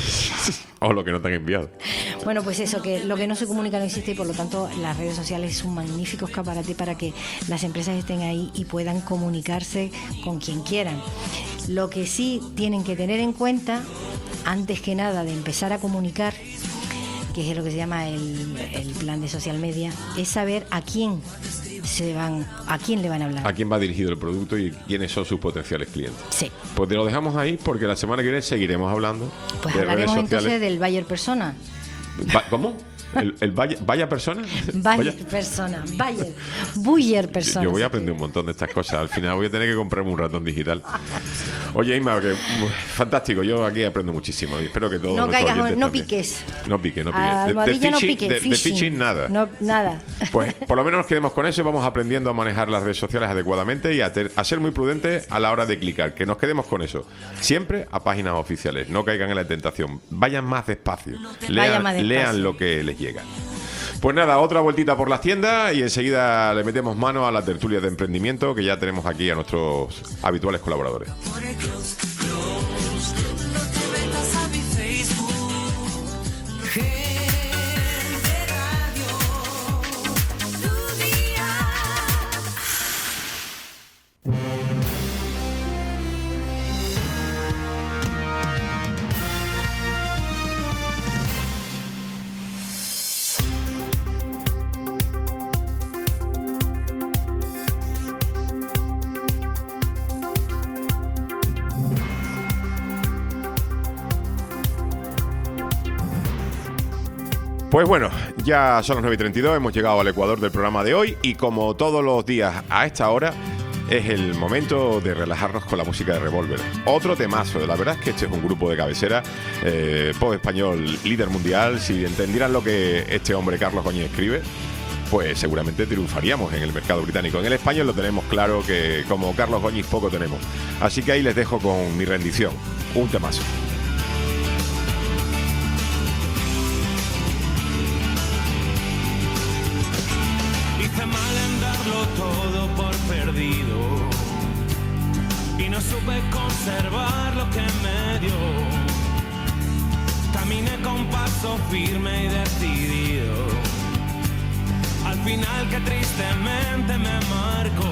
O lo que no te han enviado. Bueno, pues eso, que lo que no se comunica no existe y por lo tanto las redes sociales es un magnífico escaparate para que las empresas estén ahí y puedan comunicarse con quien quieran. Lo que sí tienen que tener en cuenta, antes que nada de empezar a comunicar, que es lo que se llama el, el plan de social media, es saber a quién se van, a quién le van a hablar. ¿A quién va dirigido el producto y quiénes son sus potenciales clientes? Sí. Pues te lo dejamos ahí porque la semana que viene seguiremos hablando Pues de hablaremos redes entonces sociales. del Bayer Persona. Va- ¿Cómo? ¿El, el vaya, vaya persona? Bayer Vaya- Persona, Bayer, Buyer Persona. Yo voy a aprender un montón de estas cosas. Al final voy a tener que comprarme un ratón digital. Oye, Isma, que, uf, fantástico. Yo aquí aprendo muchísimo y espero que todos No nuestros caigas, oyentes no también. piques. No pique, no pique. De- de, Almohadilla no phishing- pique, de- de phishing. phishing nada. No, nada. Pues por lo menos nos quedemos con eso y vamos aprendiendo a manejar las redes sociales adecuadamente y a, ter- a ser muy prudentes a la hora de clicar. Que nos quedemos con eso. Siempre a páginas oficiales. No caigan en la tentación. Vayan más despacio. Lean, más despacio. lean lo que les llega. Pues nada, otra vueltita por las tiendas y enseguida le metemos mano a la tertulia de emprendimiento que ya tenemos aquí a nuestros habituales colaboradores. No te metas a mi Facebook. Gente Radio, tu día. Pues bueno, ya son las nueve y treinta y dos, hemos llegado al ecuador del programa de hoy y como todos los días a esta hora es el momento de relajarnos con la música de Revolver. Otro temazo, la verdad es que este es un grupo de cabecera, eh, pop español líder mundial. Si entendieran lo que este hombre Carlos Goñi escribe, pues seguramente triunfaríamos en el mercado británico. En el español lo tenemos claro que como Carlos Goñi poco tenemos. Así que ahí les dejo con mi rendición, un temazo. Hice mal en darlo todo por perdido y no supe conservar lo que me dio. Caminé con paso firme y decidido. Al final que tristemente me marcó.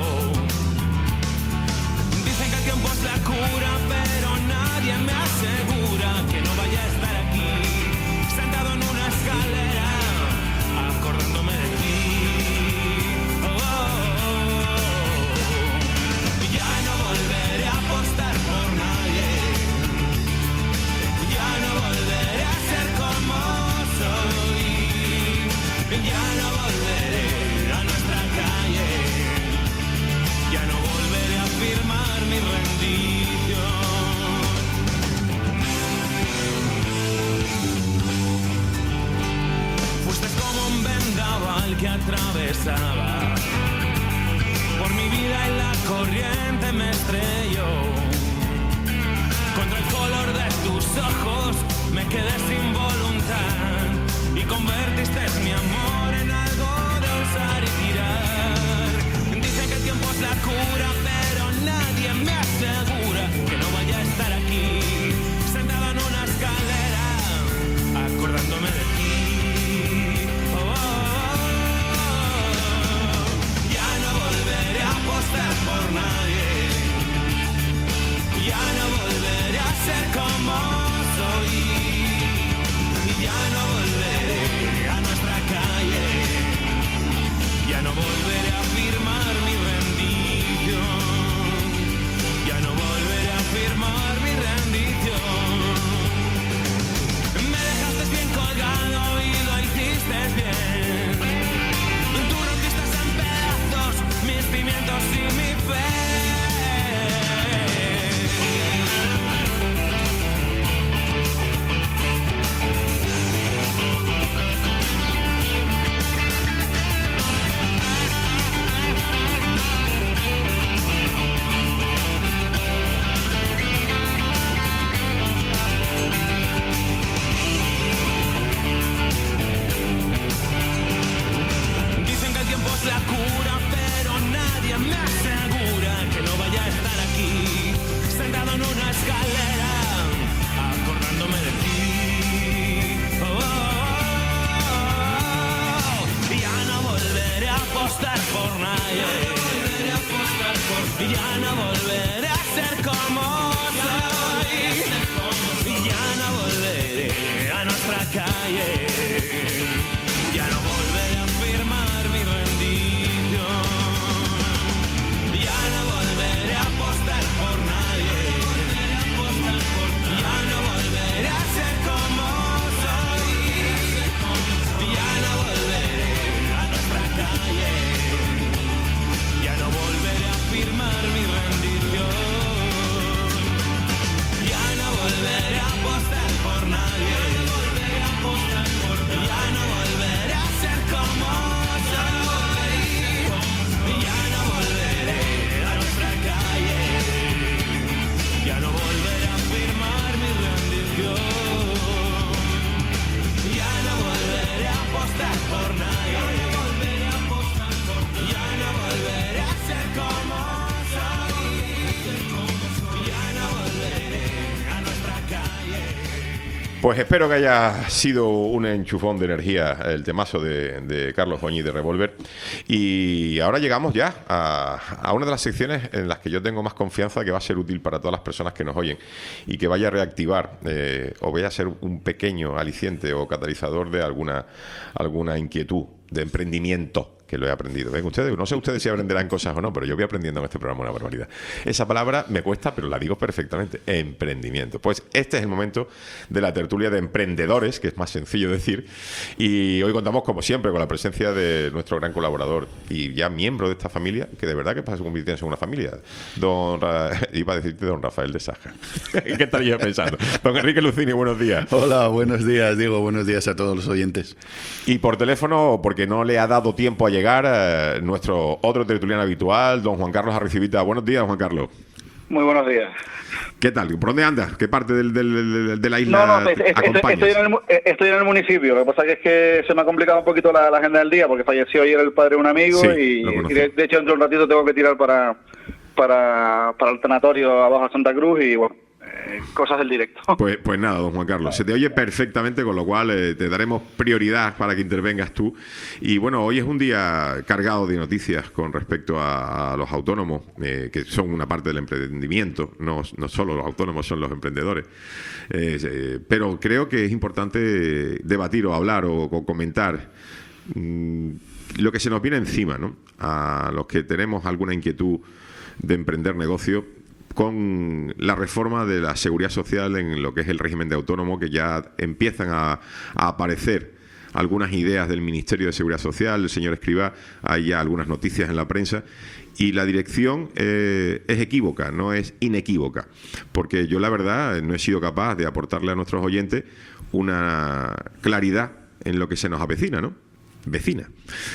Dicen que el tiempo es la cura, pero nadie me asegura vaya a estar aquí, sentado en una escalera, acordándome de ti. Oh, oh, oh. Ya no volveré a apostar por nadie, ya no volveré a ser como soy, ya no volveré a nuestra calle, ya no volveré a firmar mi rendición. Fuiste como un vendaval que atravesaba por mi vida y la corriente me estrelló. Contra el color de tus ojos me quedé sin voluntad y convertiste mi amor en algo de usar y tirar. Dicen que el tiempo es la cura, pero nadie me asegura que no vaya a estar aquí, sentado en una escalera, acordándome de ti. Oh, oh, oh. Ya no volveré a apostar por nadie, ya no volveré a ser como soy, ya no volveré a nuestra calle, ya no volveré a firmar mi rendición, ya no volveré a firmar mi rendición. Me dejaste bien colgado y lo hiciste bien, tú rompiste en pedazos mis pimientos y mi fe. Dicen que el tiempo es la cura, pero nadie me asegura que no vaya a estar aquí, sentado en una escalera, acordándome de ti. Oh, oh, oh. Ya no volveré a apostar por nadie, ya no volveré a ser como soy, ya no volveré a nuestra calle, ya no volveré a firmar mi rendición, ya no volveré a apostar por nadie, ya no volveré a ser como soy, ya no volveré a nuestra calle, ya no volveré a firmar mi rendición, ya no volveré a apostar por nadie, ya no volveré a ser como soy, ya no volveré a nuestra calle, ya no volveré a firmar mi rendición, ya no volveré a apostar por nadie, ya no volveré a ser como soy, ya no volveré a nuestra calle. Pues espero que haya sido un enchufón de energía el temazo de, de Carlos Goñi de Revolver. Y ahora llegamos ya a, a una de las secciones en las que yo tengo más confianza que va a ser útil para todas las personas que nos oyen y que vaya a reactivar eh, o vaya a ser un pequeño aliciente o catalizador de alguna, alguna inquietud de emprendimiento que lo he aprendido. ¿Ven ustedes? No sé ustedes si aprenderán cosas o no, pero yo voy aprendiendo en este programa una barbaridad. Esa palabra me cuesta, pero la digo perfectamente. Emprendimiento. Pues este es el momento de la tertulia de emprendedores, que es más sencillo decir. Y hoy contamos, como siempre, con la presencia de nuestro gran colaborador y ya miembro de esta familia, que de verdad que pasa convirtiéndose en una familia. Don Ra... Iba a decirte don Rafael de Saja. ¿Qué estaría pensando? Don Enrique Lucini, buenos días. Hola, buenos días, Diego. Buenos días a todos los oyentes. Y por teléfono, porque no le ha dado tiempo a llegar, eh, nuestro otro tertuliano habitual, don Juan Carlos Arricivita. Buenos días, Juan Carlos. Muy buenos días. ¿Qué tal? ¿Por dónde andas? ¿Qué parte del, del, del, de la isla No, no, es- es- acompañas? estoy, en el, mu- eh, estoy en el municipio. Lo que pasa es que se me ha complicado un poquito la, la agenda del día porque falleció ayer el padre de un amigo Sí, y, lo conozco. y de, de hecho dentro de un ratito tengo que tirar para, para, para el tanatorio abajo a Santa Cruz y bueno, eh, cosas del directo. Pues, pues nada, don Juan Carlos, se te oye perfectamente, con lo cual eh, te daremos prioridad para que intervengas tú. Y bueno, hoy es un día cargado de noticias con respecto a, a los autónomos, eh, que son una parte del emprendimiento, no, no solo los autónomos son los emprendedores. Eh, eh, pero creo que es importante debatir o hablar o, o comentar mmm, lo que se nos viene encima, ¿no? A los que tenemos alguna inquietud de emprender negocio, con la reforma de la seguridad social en lo que es el régimen de autónomo, que ya empiezan a, a aparecer algunas ideas del Ministerio de Seguridad Social, el señor Escrivá, hay ya algunas noticias en la prensa, y la dirección eh, es equívoca, no es inequívoca, porque yo la verdad no he sido capaz de aportarle a nuestros oyentes una claridad en lo que se nos avecina, ¿no? Vecina,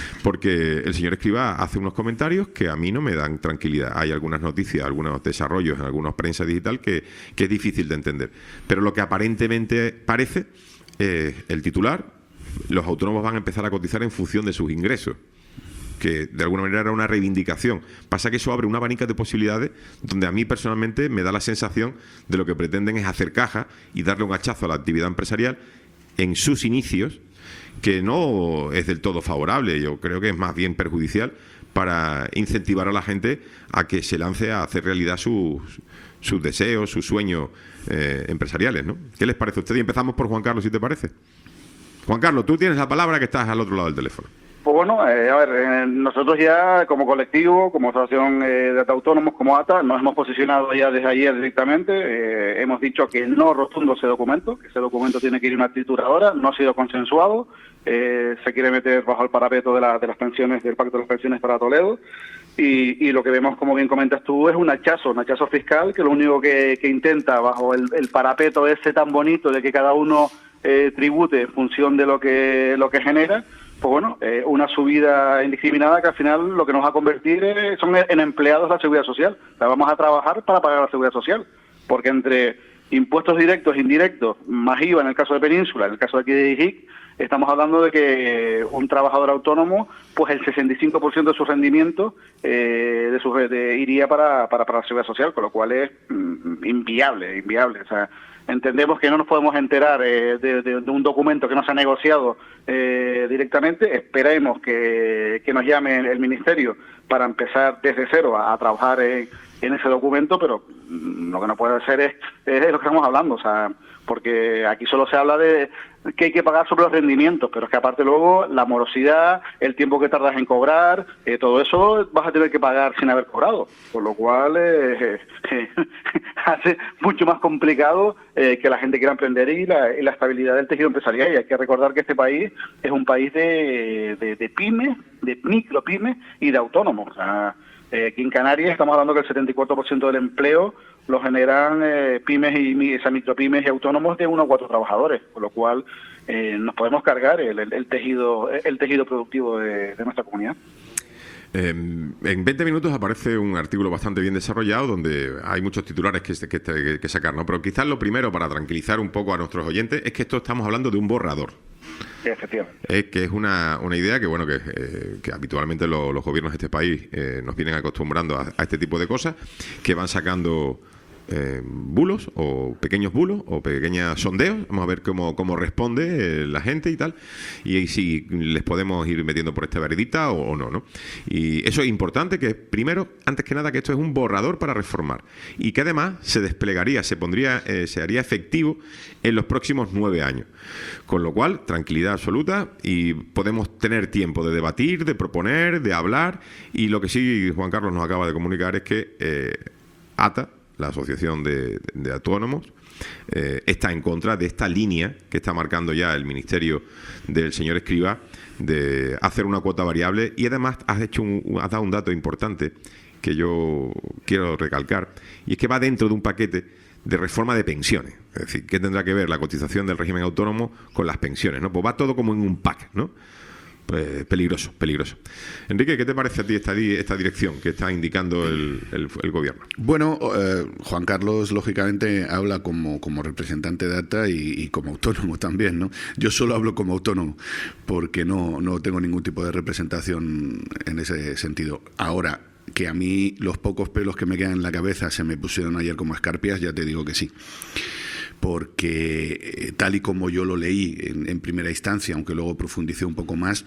porque el señor Escrivá hace unos comentarios que a mí no me dan tranquilidad. Hay algunas noticias, algunos desarrollos en algunas prensa digital que, que es difícil de entender, pero lo que aparentemente parece, eh, el titular, los autónomos van a empezar a cotizar en función de sus ingresos, que de alguna manera era una reivindicación. Pasa que eso abre un abanico de posibilidades donde a mí personalmente me da la sensación de lo que pretenden es hacer caja y darle un hachazo a la actividad empresarial en sus inicios, que no es del todo favorable. Yo creo que es más bien perjudicial para incentivar a la gente a que se lance a hacer realidad sus, sus deseos, sus sueños eh, empresariales, ¿no? ¿Qué les parece a ustedes? Y empezamos por Juan Carlos, si te parece. Juan Carlos, tú tienes la palabra, que estás al otro lado del teléfono. Pues bueno, eh, a ver, eh, nosotros ya como colectivo, como asociación eh, de autónomos, como A T A, nos hemos posicionado ya desde ayer directamente. Eh, hemos dicho que no rotundo ese documento, que ese documento tiene que ir a una trituradora, no ha sido consensuado, eh, se quiere meter bajo el parapeto de, la, de las pensiones, del Pacto de las Pensiones para Toledo. Y, y lo que vemos, como bien comentas tú, es un hachazo, un hachazo fiscal, que lo único que, que intenta, bajo el, el parapeto ese tan bonito de que cada uno eh, tribute en función de lo que, lo que genera, pues bueno, eh, una subida indiscriminada que al final lo que nos va a convertir eh, son en empleados de la seguridad social. O sea, vamos a trabajar para pagar la seguridad social, porque entre impuestos directos e indirectos, más I V A en el caso de Península, en el caso de aquí de I J I C, estamos hablando de que un trabajador autónomo, pues el sesenta y cinco por ciento de su rendimiento eh, de su, de, iría para, para, para la seguridad social, con lo cual es mm, inviable, inviable. O sea, entendemos que no nos podemos enterar eh, de, de, de un documento que no se ha negociado eh, directamente. Esperemos que, que nos llame el Ministerio para empezar desde cero a, a trabajar en, en ese documento, pero mm, lo que no puede ser es, es de lo que estamos hablando, o sea, porque aquí solo se habla de que hay que pagar sobre los rendimientos, pero es que aparte luego la morosidad, el tiempo que tardas en cobrar, eh, todo eso vas a tener que pagar sin haber cobrado, por lo cual eh, eh, hace mucho más complicado eh, que la gente quiera emprender y la, y la estabilidad del tejido empresarial. Y hay que recordar que este país es un país de, de, de pymes, de micro pymes y de autónomos. O sea, eh, aquí en Canarias estamos hablando que el setenta y cuatro por ciento del empleo lo generan eh, pymes y esas micropymes y autónomos de uno a cuatro trabajadores, con lo cual eh, nos podemos cargar el, el, el tejido el tejido productivo de, de nuestra comunidad. Eh, en veinte minutos aparece un artículo bastante bien desarrollado donde hay muchos titulares que, que, que, que sacar, ¿no? Pero quizás lo primero, para tranquilizar un poco a nuestros oyentes, es que esto estamos hablando de un borrador. Sí, efectivamente. Es que es una, una idea que, bueno, que, eh, que habitualmente lo, los gobiernos de este país eh, nos vienen acostumbrando a, a este tipo de cosas, que van sacando Eh, bulos o pequeños bulos o pequeños sondeos. Vamos a ver cómo, cómo responde eh, la gente y tal, y, y si les podemos ir metiendo por esta veredita o, o no, ¿no? Y eso es importante, que primero, antes que nada, que esto es un borrador para reformar y que además se desplegaría, se pondría, eh, se haría efectivo en los próximos nueve años, con lo cual tranquilidad absoluta y podemos tener tiempo de debatir, de proponer, de hablar. Y lo que sí Juan Carlos nos acaba de comunicar es que eh, A T A, la Asociación de, de Autónomos, eh, está en contra de esta línea que está marcando ya el Ministerio del señor Escrivá, de hacer una cuota variable. Y además has hecho un, has dado un dato importante que yo quiero recalcar, y es que va dentro de un paquete de reforma de pensiones. Es decir, ¿qué tendrá que ver la cotización del régimen autónomo con las pensiones, ¿no? Pues va todo como en un pack, ¿no? Pues peligroso, peligroso. Enrique, ¿qué te parece a ti esta, esta dirección que está indicando el, el, el gobierno? Bueno, eh, Juan Carlos, lógicamente, habla como, como representante de A T A y, y como autónomo también, ¿no? Yo solo hablo como autónomo porque no, no tengo ningún tipo de representación en ese sentido. Ahora, que a mí los pocos pelos que me quedan en la cabeza se me pusieron ayer como escarpias, ya te digo que sí. Porque eh, tal y como yo lo leí en, en primera instancia, aunque luego profundicé un poco más,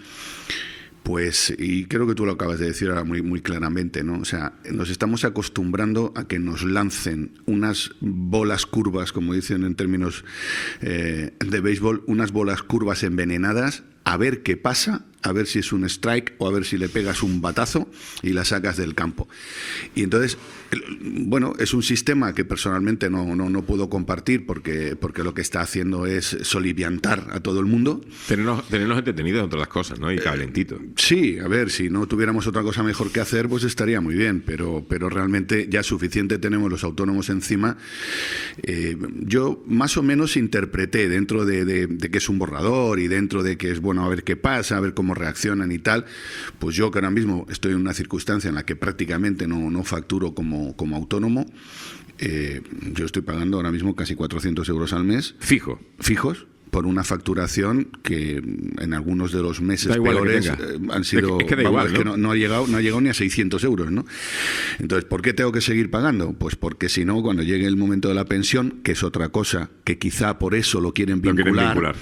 pues, y creo que tú lo acabas de decir ahora muy, muy claramente, ¿no? O sea, nos estamos acostumbrando a que nos lancen unas bolas curvas, como dicen en términos eh, de béisbol, unas bolas curvas envenenadas, a ver qué pasa, a ver si es un strike o a ver si le pegas un batazo y la sacas del campo. Y entonces, bueno, es un sistema que personalmente no, no, no puedo compartir porque, porque lo que está haciendo es soliviantar a todo el mundo. Tenernos, tenernos entretenidos entre las cosas, ¿no? Y calentitos. Eh, sí, a ver, si no tuviéramos otra cosa mejor que hacer, pues estaría muy bien, pero, pero realmente ya suficiente tenemos los autónomos encima. Eh, yo más o menos interpreté dentro de, de, de que es un borrador y dentro de que es bueno a ver qué pasa, a ver cómo reaccionan y tal, pues yo que ahora mismo estoy en una circunstancia en la que prácticamente no, no facturo como, como autónomo, eh, yo estoy pagando ahora mismo casi cuatrocientos euros al mes. Fijo. Fijos. Por una facturación que en algunos de los meses Da igual peores que tenga. eh, han sido, Es que da vamos, igual, es que ¿no? no, no ha llegado, no ha llegado ni a seiscientos euros, ¿no? Entonces, ¿por qué tengo que seguir pagando? Pues porque si no, cuando llegue el momento de la pensión, que es otra cosa, que quizá por eso lo quieren Lo vincular, quieren vincular.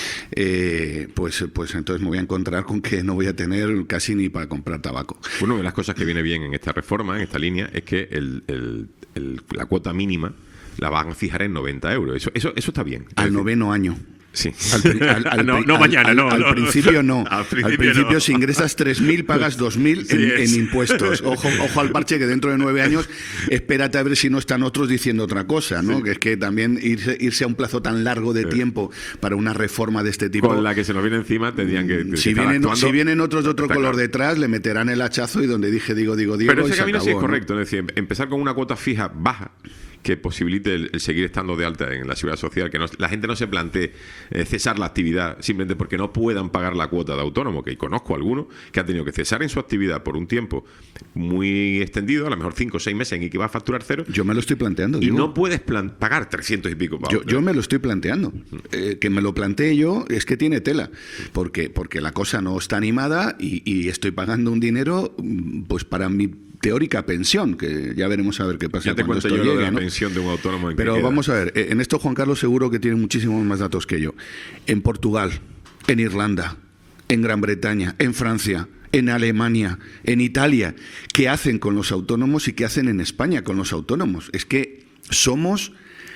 Eh, pues, pues entonces me voy a encontrar con que no voy a tener casi ni para comprar tabaco. Una de las cosas que viene bien en esta reforma, en esta línea, es que el, el, el, la cuota mínima la van a fijar en noventa euros. Eso, eso, eso está bien. Al noveno año. Sí. Al, pri- al- al no, pri- no al- mañana, al- no. Al no. principio no. Al Al principio, principio, no. si ingresas tres mil, pagas dos mil Sí en, es. en impuestos. Ojo, ojo al parche, que dentro de nueve años espérate a ver si no están otros diciendo otra cosa, ¿no? Sí. Que es que también irse, irse a un plazo tan largo de tiempo para una reforma de este tipo. Con la que se nos viene encima tendrían que, que si, estar vienen, actuando. si vienen otros de otro Está color claro. detrás, le meterán el hachazo y donde dije, digo, digo, digo. Pero y ese se camino sí es acabó, ¿no? correcto, es decir, empezar con una cuota fija baja que posibilite el, el seguir estando de alta en la seguridad social, que no, la gente no se plantee eh, cesar la actividad simplemente porque no puedan pagar la cuota de autónomo, que conozco a algunos que han tenido que cesar en su actividad por un tiempo muy extendido, a lo mejor cinco o seis meses en que va a facturar cero, Yo me lo estoy planteando. y digo. no puedes plan- pagar trescientos y pico pavos. Yo, yo me lo estoy planteando. Eh, que me lo plantee yo es que tiene tela. Porque, porque la cosa no está animada y, y estoy pagando un dinero mm, pues para mi teórica pensión, que ya veremos a ver qué pasa Ya te cuando cuento esto yo lo de llegue, la ¿no? pensión de un autónomo. En Pero que queda. vamos a ver, eh, en esto Juan Carlos seguro que tiene muchísimos más datos que yo. En Portugal, en Irlanda, en Gran Bretaña, en Francia, en Alemania, en Italia, ¿qué hacen con los autónomos y qué hacen en España con los autónomos? Es que somos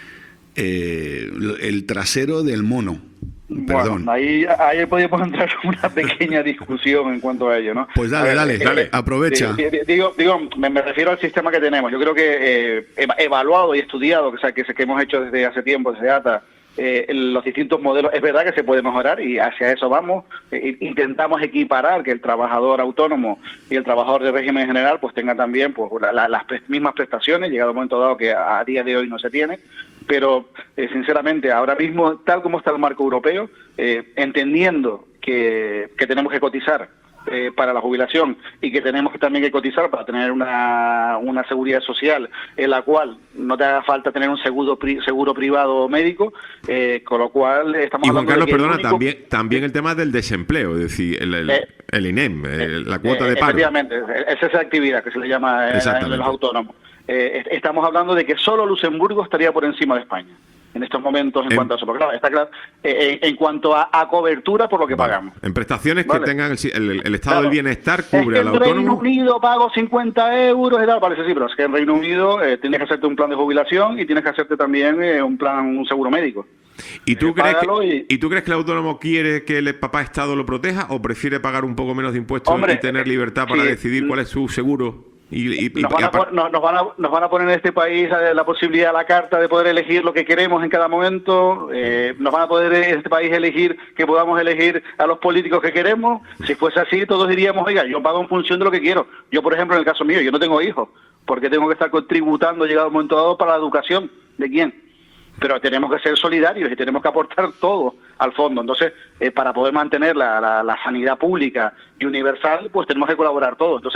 eh, el trasero del mono. Perdón. Bueno, ahí, ahí podríamos entrar en una pequeña discusión en cuanto a ello, ¿no? Pues dale, A ver, dale, eh, dale, eh, aprovecha. di- di- Digo, digo me, me refiero al sistema que tenemos. Yo creo que eh, eva- evaluado y estudiado, que, o sea, que, se- que hemos hecho desde hace tiempo, desde A T A, eh, los distintos modelos, es verdad que se puede mejorar y hacia eso vamos. Eh, intentamos equiparar que el trabajador autónomo y el trabajador de régimen general pues tengan también pues la- la- las pre- mismas prestaciones, llegado un momento dado que a, a día de hoy no se tiene. Pero, eh, sinceramente, ahora mismo, tal como está el marco europeo, eh, entendiendo que, que tenemos que cotizar eh, para la jubilación y que tenemos que también que cotizar para tener una, una seguridad social en la cual no te haga falta tener un seguro pri- seguro privado médico, eh, con lo cual estamos Y Juan hablando de Carlos, que el perdona, único- también, también el tema del desempleo, es decir, el, el, Eh, el I N E M, eh, la cuota Eh, de paro. Efectivamente, es esa actividad que se le llama eh, Exactamente. en los autónomos. Eh, est- estamos hablando de que solo Luxemburgo estaría por encima de España en estos momentos en En- cuanto a eso. Porque claro, está claro, eh, en, en cuanto a, a cobertura por lo que Vale. pagamos. En prestaciones Vale. que tengan el, el- el estado Claro. del bienestar Es cubre que al en Reino autónomo. Unido pago cincuenta euros y tal, parece sí, pero es que en Reino Unido eh, tienes que hacerte un plan de jubilación y tienes que hacerte también eh, un plan, un seguro médico. ¿Y tú, Eh, crees págalo que, y- y tú crees que el autónomo quiere que el papá Estado lo proteja o prefiere pagar un poco menos de impuestos Hombre, y tener eh, libertad para sí. decidir cuál es su seguro? Y, y- y- Nos van, y a, apar- pon- no- nos, van a, nos van a poner en este país eh, la posibilidad a la carta de poder elegir lo que queremos en cada momento. Eh, nos van a poder en este país elegir que podamos elegir a los políticos que queremos. Si fuese así, todos diríamos, oiga, yo pago en función de lo que quiero. Yo, por ejemplo, en el caso mío, yo no tengo hijos, porque tengo que estar contributando, llegado un momento dado, para la educación. ¿De quién? Pero tenemos que ser solidarios y tenemos que aportar todo al fondo. Entonces, eh, para poder mantener la, la, la sanidad pública y universal, pues tenemos que colaborar todos. Entonces,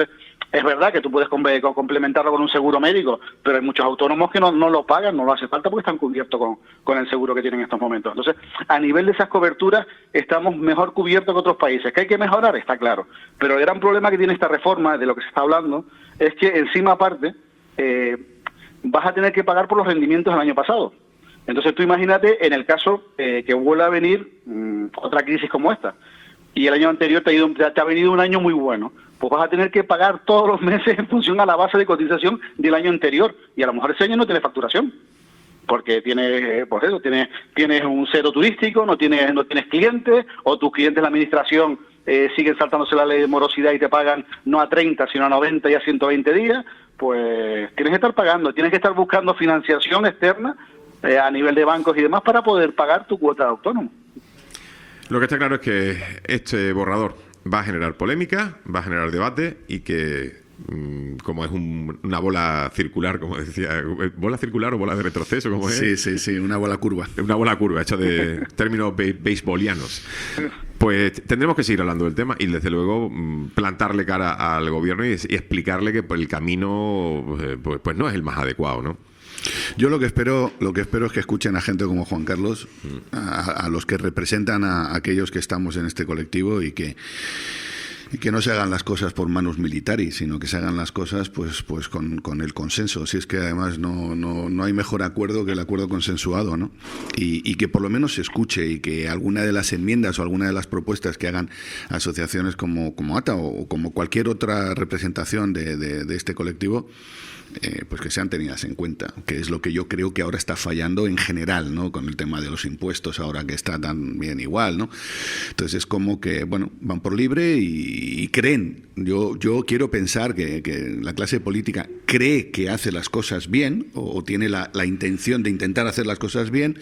Es verdad que tú puedes com- complementarlo con un seguro médico, pero hay muchos autónomos que no, no lo pagan, no lo hace falta porque están cubiertos con, con el seguro que tienen en estos momentos. Entonces, a nivel de esas coberturas, estamos mejor cubiertos que otros países. ¿Que hay que mejorar? Está claro. Pero el gran problema que tiene esta reforma, de lo que se está hablando, es que encima aparte, eh, vas a tener que pagar por los rendimientos del año pasado. Entonces, tú imagínate en el caso eh, que vuelva a venir mmm, otra crisis como esta, y el año anterior te ha, ido, te ha venido un año muy bueno, pues vas a tener que pagar todos los meses en función a la base de cotización del año anterior, y a lo mejor ese año no tiene facturación, porque tienes, pues eso, tienes, tienes un cero turístico, no tienes, no tienes clientes, o tus clientes de la administración eh, siguen saltándose la ley de morosidad y te pagan no a treinta, sino a noventa y a ciento veinte días, pues tienes que estar pagando, tienes que estar buscando financiación externa eh, a nivel de bancos y demás para poder pagar tu cuota de autónomo. Lo que está claro es que este borrador va a generar polémica, va a generar debate y que, mmm, como es un, una bola circular, como decía, ¿bola circular o bola de retroceso? Como es? Sí, sí, sí, una bola curva. Una bola curva, hecha de términos be- beisbolianos. Pues tendremos que seguir hablando del tema y, desde luego, mmm, plantarle cara al gobierno y, y explicarle que el camino eh, pues, pues no es el más adecuado, ¿no? Yo lo que espero, lo que espero es que escuchen a gente como Juan Carlos, a, a los que representan a aquellos que estamos en este colectivo y que y que no se hagan las cosas por manus militari, sino que se hagan las cosas pues pues con, con el consenso. Si es que además no, no, no hay mejor acuerdo que el acuerdo consensuado, ¿no? Y, y que por lo menos se escuche y que alguna de las enmiendas o alguna de las propuestas que hagan asociaciones como, como A T A o, o como cualquier otra representación de, de, de este colectivo, Eh, pues que sean tenidas en cuenta, que es lo que yo creo que ahora está fallando en general, ¿no? Con el tema de los impuestos, ahora que está tan bien igual, ¿no? Entonces es como que, bueno, van por libre y, y creen. Yo, yo quiero pensar que, que la clase política cree que hace las cosas bien o, o tiene la, la intención de intentar hacer las cosas bien,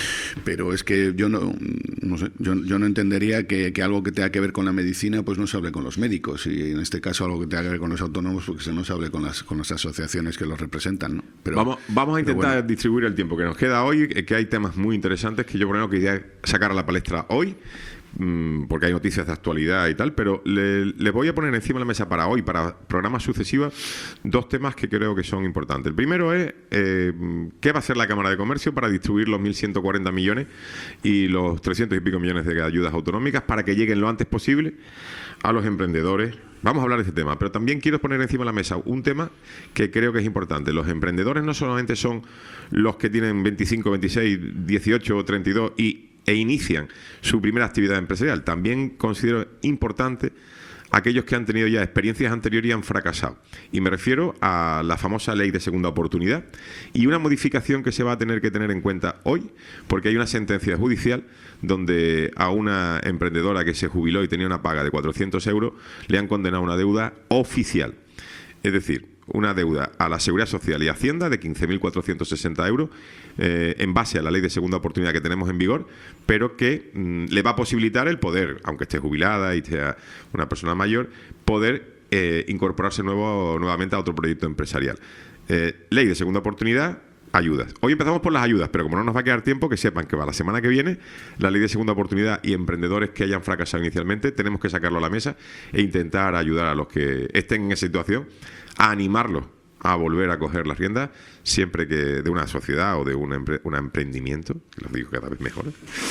pero es que yo no, no sé, yo, yo no entendería que, que algo que tenga que ver con la medicina pues no se hable con los médicos, y en este caso algo que tenga que ver con los autónomos porque se no se hable con las, con las asociaciones que los representan, ¿no? Pero, vamos, vamos a intentar bueno. distribuir el tiempo que nos queda hoy, que hay temas muy interesantes que yo creo que quería sacar a la palestra hoy, mmm, porque hay noticias de actualidad y tal, pero le, le voy a poner encima de la mesa para hoy, para programas sucesivos, dos temas que creo que son importantes. El primero es eh, qué va a hacer la Cámara de Comercio para distribuir los mil ciento cuarenta millones y los trescientos y pico millones de ayudas autonómicas para que lleguen lo antes posible a los emprendedores. Vamos a hablar de este tema, pero también quiero poner encima de la mesa un tema que creo que es importante. Los emprendedores no solamente son los que tienen veinticinco, veintiséis, dieciocho o treinta y dos y, e inician su primera actividad empresarial. También considero importante aquellos que han tenido ya experiencias anteriores y han fracasado. Y me refiero a la famosa ley de segunda oportunidad y una modificación que se va a tener que tener en cuenta hoy, porque hay una sentencia judicial donde a una emprendedora que se jubiló y tenía una paga de cuatrocientos euros le han condenado una deuda oficial. Es decir, una deuda a la Seguridad Social y Hacienda de quince mil cuatrocientos sesenta euros eh, en base a la ley de segunda oportunidad que tenemos en vigor, pero que mmm, le va a posibilitar el poder, aunque esté jubilada y sea una persona mayor, poder eh, incorporarse nuevo, nuevamente a otro proyecto empresarial. Eh, ley de segunda oportunidad, ayudas. Hoy empezamos por las ayudas, pero como no nos va a quedar tiempo, que sepan que para la semana que viene la ley de segunda oportunidad y emprendedores que hayan fracasado inicialmente tenemos que sacarlo a la mesa e intentar ayudar a los que estén en esa situación, a animarlos a volver a coger las riendas siempre que de una sociedad o de un empre- un emprendimiento, que los digo cada vez mejor,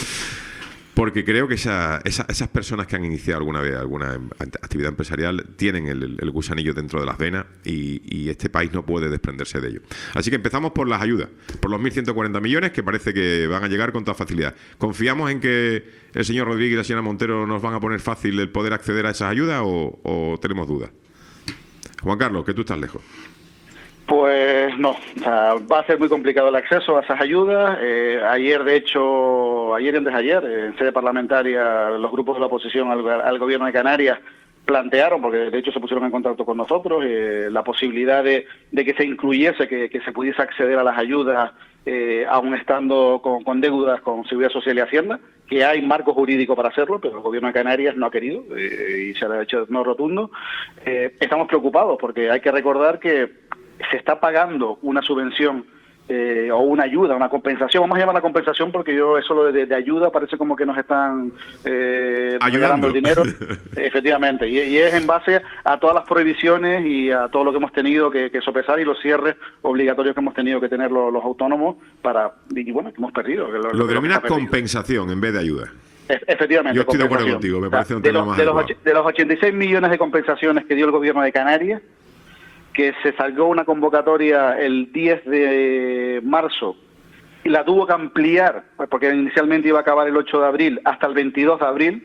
porque creo que esa, esa, esas personas que han iniciado alguna vez alguna actividad empresarial tienen el, el gusanillo dentro de las venas y, y este país no puede desprenderse de ello. Así que empezamos por las ayudas, por los mil ciento cuarenta millones que parece que van a llegar con toda facilidad. ¿Confiamos en que el señor Rodríguez y la señora Montero nos van a poner fácil el poder acceder a esas ayudas o, o tenemos dudas? Juan Carlos, que tú estás lejos. Pues no, o sea, va a ser muy complicado el acceso a esas ayudas. Eh, ayer, de hecho, ayer y antes de ayer, en sede parlamentaria, los grupos de la oposición al, al gobierno de Canarias plantearon, porque de hecho se pusieron en contacto con nosotros, eh, la posibilidad de, de que se incluyese, que, que se pudiese acceder a las ayudas, eh, aún estando con, con deudas con Seguridad Social y Hacienda, que hay marco jurídico para hacerlo, pero el gobierno de Canarias no ha querido eh, y se ha hecho no rotundo. Eh, estamos preocupados porque hay que recordar que se está pagando una subvención eh, o una ayuda, una compensación, vamos a llamar la compensación porque yo eso lo de, de ayuda parece como que nos están eh, regalando el dinero, efectivamente, y, y es en base a todas las prohibiciones y a todo lo que hemos tenido que, que sopesar y los cierres obligatorios que hemos tenido que tener los, los autónomos para, y bueno, que hemos perdido. Que lo Lo que denominas hemos perdido. compensación en vez de ayuda. E- Efectivamente. Yo estoy de acuerdo compensación. contigo, me parece un de tema los, más de, los, adecuado. och- de los ochenta y seis millones de compensaciones que dio el gobierno de Canarias, que se sacó una convocatoria el diez de marzo y la tuvo que ampliar, pues, porque inicialmente iba a acabar el ocho de abril hasta el veintidós de abril,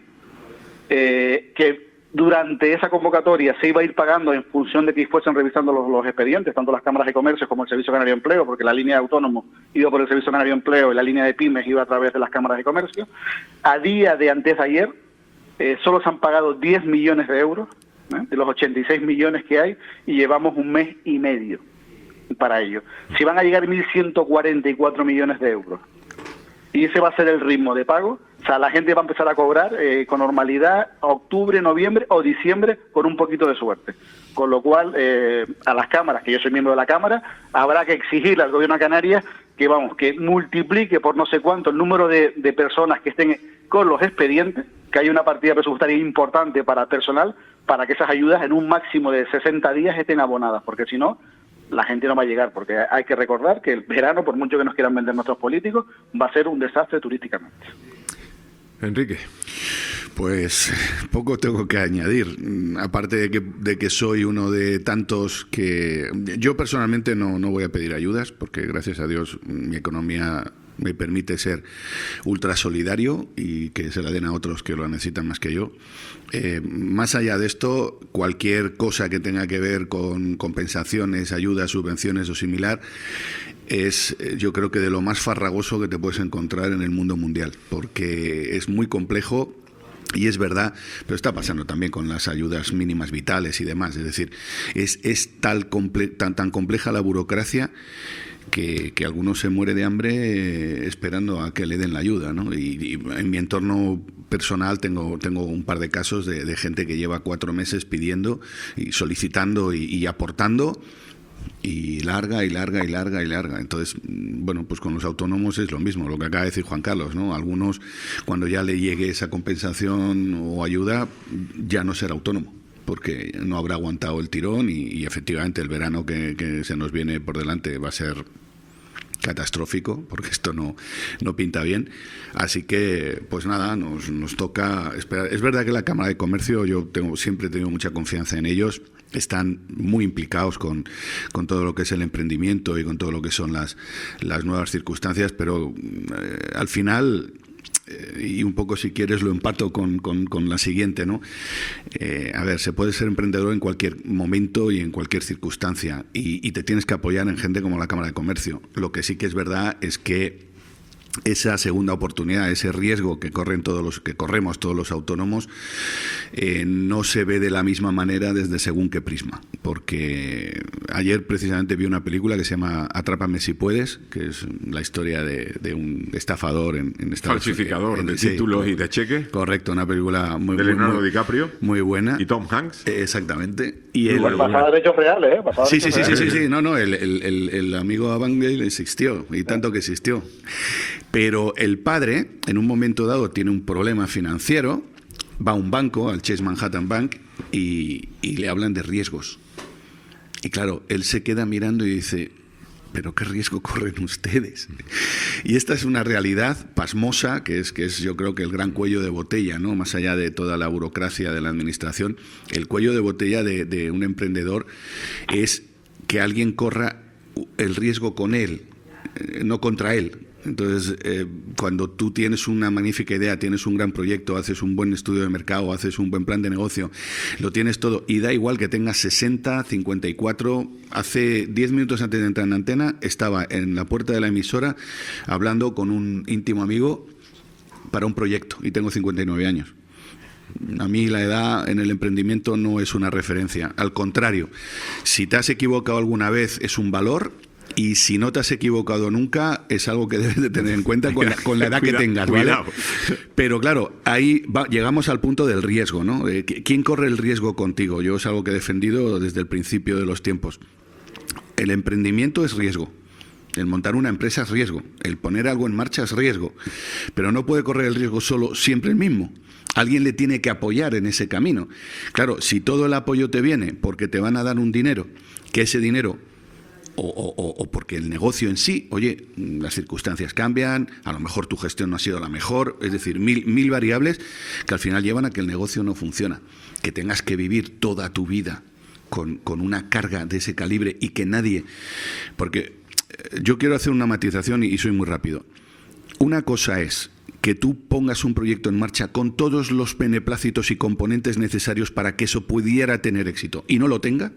eh, que durante esa convocatoria se iba a ir pagando en función de que fuesen revisando los, los expedientes, tanto las cámaras de comercio como el Servicio Canario de Empleo, porque la línea de autónomos iba por el Servicio Canario de Empleo y la línea de pymes iba a través de las cámaras de comercio. A día de antes de ayer, eh, solo se han pagado diez millones de euros, ¿eh? de los ochenta y seis millones que hay, y llevamos un mes y medio para ello. Si van a llegar mil ciento cuarenta y cuatro millones de euros, y ese va a ser el ritmo de pago, o sea, la gente va a empezar a cobrar eh, con normalidad octubre, noviembre o diciembre con un poquito de suerte. Con lo cual, eh, a las cámaras, que yo soy miembro de la Cámara, habrá que exigirle al Gobierno de Canarias que, vamos, que multiplique por no sé cuánto el número de, de personas que estén con los expedientes, que hay una partida presupuestaria importante para personal, para que esas ayudas en un máximo de sesenta días estén abonadas, porque si no, la gente no va a llegar, porque hay que recordar que el verano, por mucho que nos quieran vender nuestros políticos, va a ser un desastre turísticamente. Enrique. Pues poco tengo que añadir, Mm, aparte de que, de que soy uno de tantos que... Yo personalmente no, no voy a pedir ayudas, porque gracias a Dios mi economía me permite ser ultra solidario y que se la den a otros que lo necesitan más que yo. Eh, más allá de esto, cualquier cosa que tenga que ver con compensaciones, ayudas, subvenciones o similar, es eh, yo creo que de lo más farragoso que te puedes encontrar en el mundo mundial, porque es muy complejo. Y es verdad, pero está pasando también con las ayudas mínimas vitales y demás. Es decir, es, es tal comple- tan, tan compleja la burocracia que, que algunos se muere de hambre eh, esperando a que le den la ayuda, ¿no? Y, y en mi entorno personal tengo, tengo un par de casos de, de gente que lleva cuatro meses pidiendo y solicitando y, y aportando, y larga y larga y larga y larga. Entonces, bueno, pues con los autónomos es lo mismo, lo que acaba de decir Juan Carlos, ¿no? Algunos, cuando ya le llegue esa compensación o ayuda, ya no será autónomo, porque no habrá aguantado el tirón y, y efectivamente el verano que, que se nos viene por delante va a ser catastrófico, porque esto no, no pinta bien. Así que, pues nada, nos, nos toca esperar. Es verdad que la Cámara de Comercio, yo tengo, siempre he tenido mucha confianza en ellos, están muy implicados con, con todo lo que es el emprendimiento y con todo lo que son las, las nuevas circunstancias, pero eh, al final... y un poco, si quieres, lo empato con, con, con la siguiente, ¿no? Eh, a ver, se puede ser emprendedor en cualquier momento y en cualquier circunstancia, y, y te tienes que apoyar en gente como la Cámara de Comercio. Lo que sí que es verdad es que esa segunda oportunidad, ese riesgo que corren todos los que corremos todos los autónomos, eh, no se ve de la misma manera desde según qué prisma. Porque ayer precisamente vi una película que se llama Atrápame si puedes, que es la historia de, de un estafador en, en Estados Falsificador Unidos. de Sí, títulos y de cheques. correcto, una película muy, De muy, Leonardo muy- DiCaprio muy buena. y Tom Hanks. Eh, Exactamente. Y el, Bueno, basada en hechos reales, ¿eh? Basada en Sí, sí, hechos sí, sí, reales. sí, sí, no, no, el, el, el, el amigo Avangale existió, y tanto que existió. Pero el padre, en un momento dado, tiene un problema financiero, va a un banco, al Chase Manhattan Bank, y, y le hablan de riesgos. Y claro, él se queda mirando y dice, ¿pero qué riesgo corren ustedes? Y esta es una realidad pasmosa, que es, que es yo creo que el gran cuello de botella, ¿no? Más allá de toda la burocracia de la administración, el cuello de botella de, de un emprendedor es que alguien corra el riesgo con él, eh, no contra él. Entonces, eh, cuando tú tienes una magnífica idea, tienes un gran proyecto, haces un buen estudio de mercado, haces un buen plan de negocio, lo tienes todo, y da igual que tengas sesenta, cincuenta y cuatro. Hace diez minutos antes de entrar en antena, estaba en la puerta de la emisora hablando con un íntimo amigo para un proyecto, y tengo cincuenta y nueve años. A mí la edad en el emprendimiento no es una referencia, al contrario, si te has equivocado alguna vez es un valor. Y si no te has equivocado nunca, es algo que debes de tener en cuenta con la, con la edad Cuida- que tengas, ¿vale? cuidado. Pero claro, ahí va- llegamos al punto del riesgo, ¿no? Eh, ¿Quién corre el riesgo contigo? Yo es algo que he defendido desde el principio de los tiempos. El emprendimiento es riesgo. El montar una empresa es riesgo, el poner algo en marcha es riesgo, pero no puede correr el riesgo solo siempre el mismo. Alguien le tiene que apoyar en ese camino. Claro, si todo el apoyo te viene porque te van a dar un dinero, que ese dinero, o, o, o porque el negocio en sí, oye, las circunstancias cambian, a lo mejor tu gestión no ha sido la mejor, es decir, mil, mil variables que al final llevan a que el negocio no funciona, que tengas que vivir toda tu vida con, con una carga de ese calibre y que nadie... Porque yo quiero hacer una matización y, y soy muy rápido. Una cosa es que tú pongas un proyecto en marcha con todos los beneplácitos y componentes necesarios para que eso pudiera tener éxito y no lo tenga.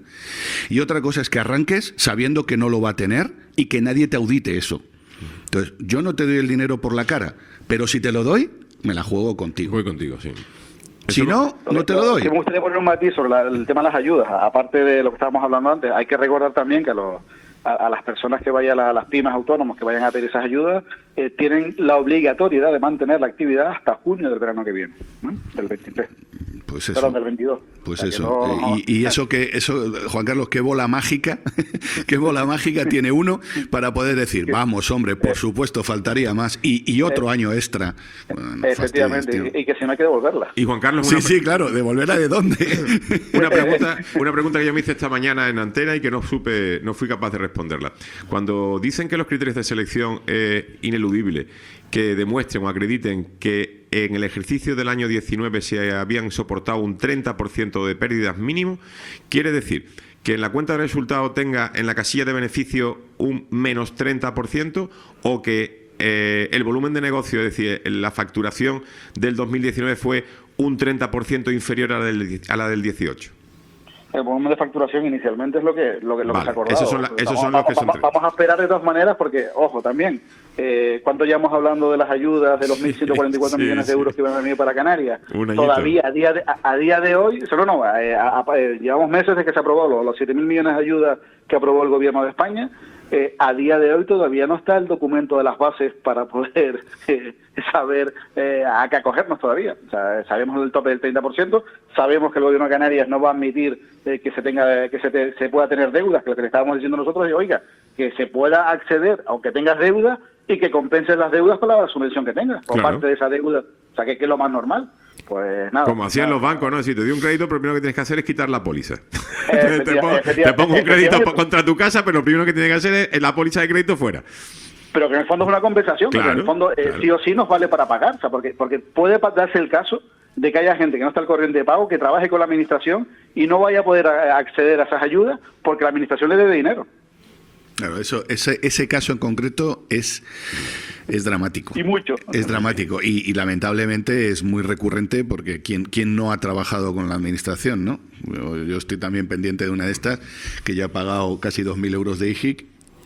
Y otra cosa es que arranques sabiendo que no lo va a tener y que nadie te audite eso. Entonces, yo no te doy el dinero por la cara, pero si te lo doy, me la juego contigo. Voy contigo, sí. Si no, no te lo doy. Sí, me gustaría poner un matiz sobre la- el tema de las ayudas. Aparte de lo que estábamos hablando antes, hay que recordar también que a, los, a, a las personas que vayan, a las pymes autónomos que vayan a pedir esas ayudas, eh, tienen la obligatoriedad de mantener la actividad hasta junio del verano que viene, ¿no? Del veintitrés. Pues Perdón, eso. del veintidós. Pues O sea, que eso. no- Eh, Y, y eso que, eso, Juan Carlos, qué bola mágica, qué bola mágica tiene uno para poder decir, vamos, hombre, por supuesto, faltaría más. Y, y otro año extra. Bueno, Efectivamente, fastidies, tío. y, y que si no hay que devolverla. Y Juan Carlos, Sí, una, sí, claro, ¿devolverla de dónde? una pregunta, una pregunta que yo me hice esta mañana en antena y que no supe, no fui capaz de responderla. Cuando dicen que los criterios de selección es ineludible, que demuestren o acrediten que en el ejercicio del año diecinueve se habían soportado un treinta por ciento de pérdidas mínimo, quiere decir que en la cuenta de resultados tenga en la casilla de beneficio un menos treinta por ciento o que eh, el volumen de negocio, es decir, la facturación del dos mil diecinueve fue un treinta por ciento inferior a la del, a la del dieciocho. El volumen de facturación inicialmente es lo que lo que, lo Vale, que se ha acordado. esos son la- esos Vamos- son los que vamos, son- vamos a esperar de todas maneras porque, ojo, también, eh, cuando llevamos hablando de las ayudas de los mil ciento cuarenta y cuatro sí, millones de sí. euros que van a venir para Canarias, Un añito. todavía a día de, a, a día de hoy, solo no, eh, a- a- eh, llevamos meses desde que se aprobó los, los siete mil millones de ayudas que aprobó el gobierno de España. Eh, a día de hoy todavía no está el documento de las bases para poder eh, saber eh, a qué acogernos todavía. O sea, sabemos el tope del treinta por ciento, sabemos que el gobierno de Canarias no va a admitir eh, que se tenga que se, te- se pueda tener deudas, que lo que le estábamos diciendo nosotros es, oiga, que se pueda acceder, aunque tengas deuda, y que compenses las deudas con la subvención que tengas, por Claro. parte de esa deuda. O sea, que, que es lo más normal. Pues nada. Como hacían nada. los bancos, ¿no? Si te doy un crédito, pero lo primero que tienes que hacer es quitar la póliza. Efectiva- te, pongo, efectiva- te pongo un crédito efectivamente. contra tu casa, pero lo primero que tienes que hacer es la póliza de crédito fuera. Pero que en el fondo es una compensación, porque Claro, en el fondo eh, claro. sí o sí nos vale para pagar, o sea, porque, porque puede pa- darse el caso de que haya gente que no está al corriente de pago, que trabaje con la administración y no vaya a poder a- acceder a esas ayudas porque la administración le debe dinero. Claro, eso, ese, ese caso en concreto es, es dramático. Y mucho. Es dramático y, y lamentablemente es muy recurrente porque ¿quién, quién no ha trabajado con la administración, ¿no? Yo, yo estoy también pendiente de una de estas que ya ha pagado casi dos mil euros de I G I C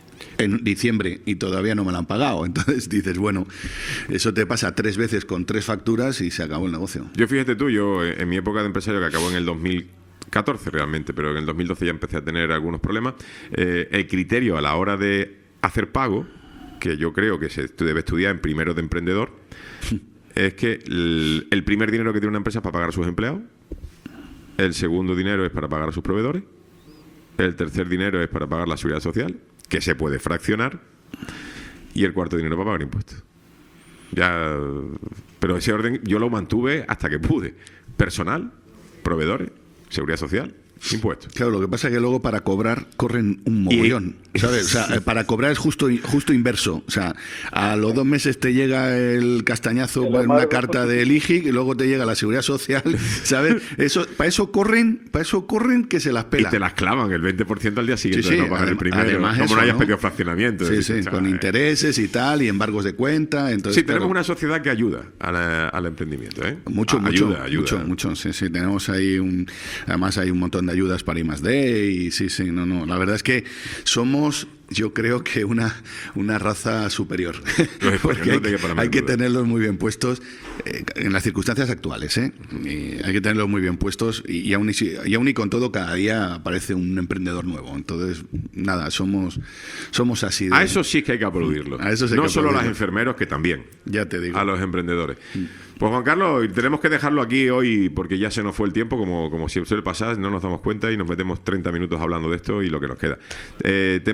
en diciembre y todavía no me la han pagado. Entonces dices, bueno, eso te pasa tres veces con tres facturas y se acabó el negocio. Yo fíjate tú, yo eh, en mi época de empresario, que acabó en el dos mil catorce realmente, pero en el dos mil doce ya empecé a tener algunos problemas, eh, el criterio a la hora de hacer pago, que yo creo que se debe estudiar en primero de emprendedor, es que el, el primer dinero que tiene una empresa es para pagar a sus empleados, el segundo dinero es para pagar a sus proveedores, el tercer dinero es para pagar la seguridad social, que se puede fraccionar, y el cuarto dinero para pagar impuestos. Ya, pero ese orden yo lo mantuve hasta que pude. Personal, proveedores, seguridad social, impuestos. Claro, lo que pasa es que luego para cobrar corren un mogollón, ¿sabes? O sea, para cobrar es justo justo inverso. O sea, a los dos meses te llega el castañazo en una carta del I G I C y luego te llega la seguridad social, ¿sabes? Eso, para eso corren, para eso corren que se las Y pelan. te las clavan el veinte por ciento al día siguiente Sí, sí, de no pagar el adem- primero. además como eso, no hayas ¿no? pedido fraccionamiento. Sí, Es decir, sí, o con sea, intereses y tal, y embargos de cuenta. Entonces, Sí, tenemos claro, una sociedad que ayuda a la- al emprendimiento, ¿eh? Mucho, Ah, mucho, ayuda, ayuda. mucho, mucho, sí, sí, tenemos ahí un, además hay un montón de ayudas para I más D y sí, sí, no, no, la verdad es que somos, yo creo que una, una raza superior, Los porque hay, españoles, que para mí hay que duda. tenerlos muy bien puestos eh, en las circunstancias actuales, ¿eh? Y hay que tenerlos muy bien puestos y, y, aún y, si- y aún y con todo cada día aparece un emprendedor nuevo, entonces, nada, somos, somos así. De, A eso sí que hay que aplaudirlo. A eso sí hay no que solo a los aplaudirlo. enfermeros, que también. Ya te digo. A los emprendedores. Pues Juan Carlos, tenemos que dejarlo aquí hoy porque ya se nos fue el tiempo, como, como siempre suele pasar, no nos damos cuenta y nos metemos treinta minutos hablando de esto y lo que nos queda. Eh, temas para la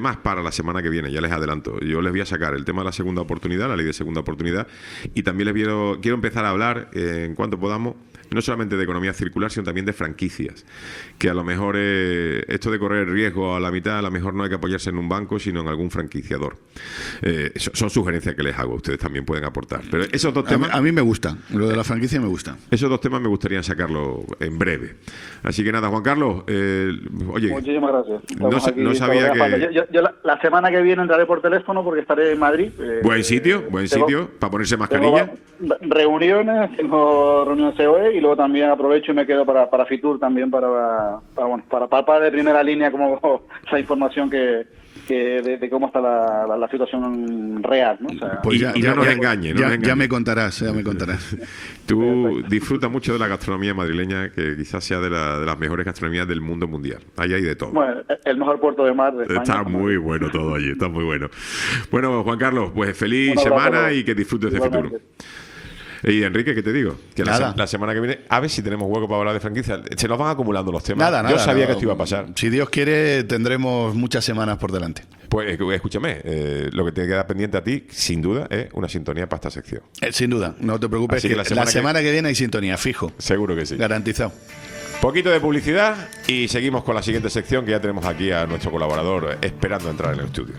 la semana que viene, ya les adelanto. Yo les voy a sacar el tema de la segunda oportunidad, la ley de segunda oportunidad, y también les quiero, quiero empezar a hablar, eh, en cuanto podamos, no solamente de economía circular, sino también de franquicias. Que a lo mejor eh, esto de correr riesgo a la mitad, a lo mejor no hay que apoyarse en un banco, sino en algún franquiciador. Eh, so- son sugerencias que les hago, ustedes también pueden aportar. Pero esos dos A mí, temas, a mí me gusta, lo de la franquicia me gusta. esos dos temas me gustaría sacarlo en breve. Así que nada, Juan Carlos, eh, oye, Muchísimas gracias. no Estamos sa- aquí no sabía todavía que- falta. Yo, yo- yo la, la semana que viene entraré por teléfono porque estaré en Madrid. eh, buen sitio, buen tengo- sitio, para ponerse tengo mascarilla. va- reuniones, tengo reuniones C O E y luego también aprovecho y me quedo para, para Fitur también para, para, bueno, para palpar de primera línea como esa información que, que de, de cómo está la, la, la situación real, ¿no? O sea, Y- y no nos engañe, no ya, nos engañe. ya me contarás, ya me contarás. Tú disfrutas mucho de la gastronomía madrileña, que quizás sea de, la- de las mejores gastronomías del mundo mundial. Ahí hay de todo. bueno, el mejor puerto de mar de España. Está muy bueno todo allí, está muy bueno. Bueno, Juan Carlos, pues feliz Un abrazo a semana todos. y que disfrutes de Igualmente. futuro. Y Enrique, ¿qué te digo? Que la, Nada. se- la semana que viene, a ver si tenemos hueco para hablar de franquicia. Se nos van acumulando los temas. Nada, nada. Yo sabía no. que esto iba a pasar. Si Dios quiere, tendremos muchas semanas por delante. Pues eh, escúchame, eh, lo que te queda pendiente a ti, sin duda, es una sintonía para esta sección. Eh, sin duda, no te preocupes, Así que que la la semana, semana que... que- viene hay sintonía, fijo, Seguro que sí. garantizado. Poquito de publicidad y seguimos con la siguiente sección, que ya tenemos aquí a nuestro colaborador esperando entrar en el estudio.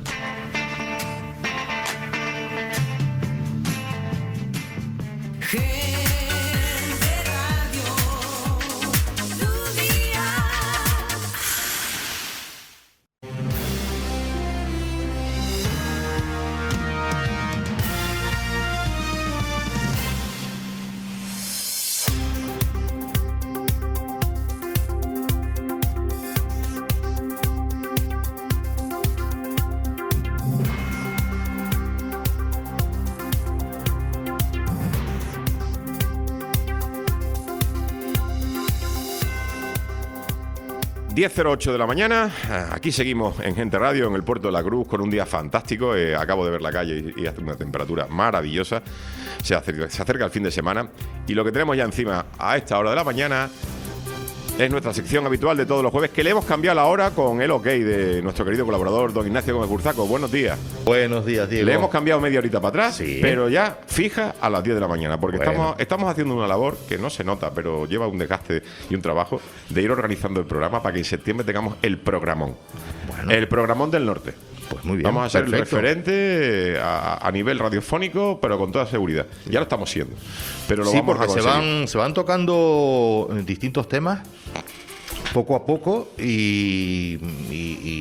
Gente Radio, tu día. diez cero ocho de la mañana, aquí seguimos en Gente Radio, en el Puerto de la Cruz, con un día fantástico. Eh, acabo de ver la calle y, y hace una temperatura maravillosa. Se acerca, se acerca el fin de semana y lo que tenemos ya encima a esta hora de la mañana es nuestra sección habitual de todos los jueves, que le hemos cambiado la hora con el ok de nuestro querido colaborador, don Ignacio Gómez Burzaco. Buenos días. Buenos días, Diego. Le hemos cambiado media horita para atrás, Sí. pero ya fija a las diez de la mañana, porque Bueno. estamos, estamos haciendo una labor que no se nota, pero lleva un desgaste y un trabajo de ir organizando el programa para que en septiembre tengamos el programón. Bueno. El programón del norte. Pues muy bien, Vamos a ser el perfecto. referente a, a nivel radiofónico, pero con toda seguridad. Ya lo estamos siendo. Pero lo Sí, vamos a porque se conseguir. van, se van tocando distintos temas poco a poco y, y-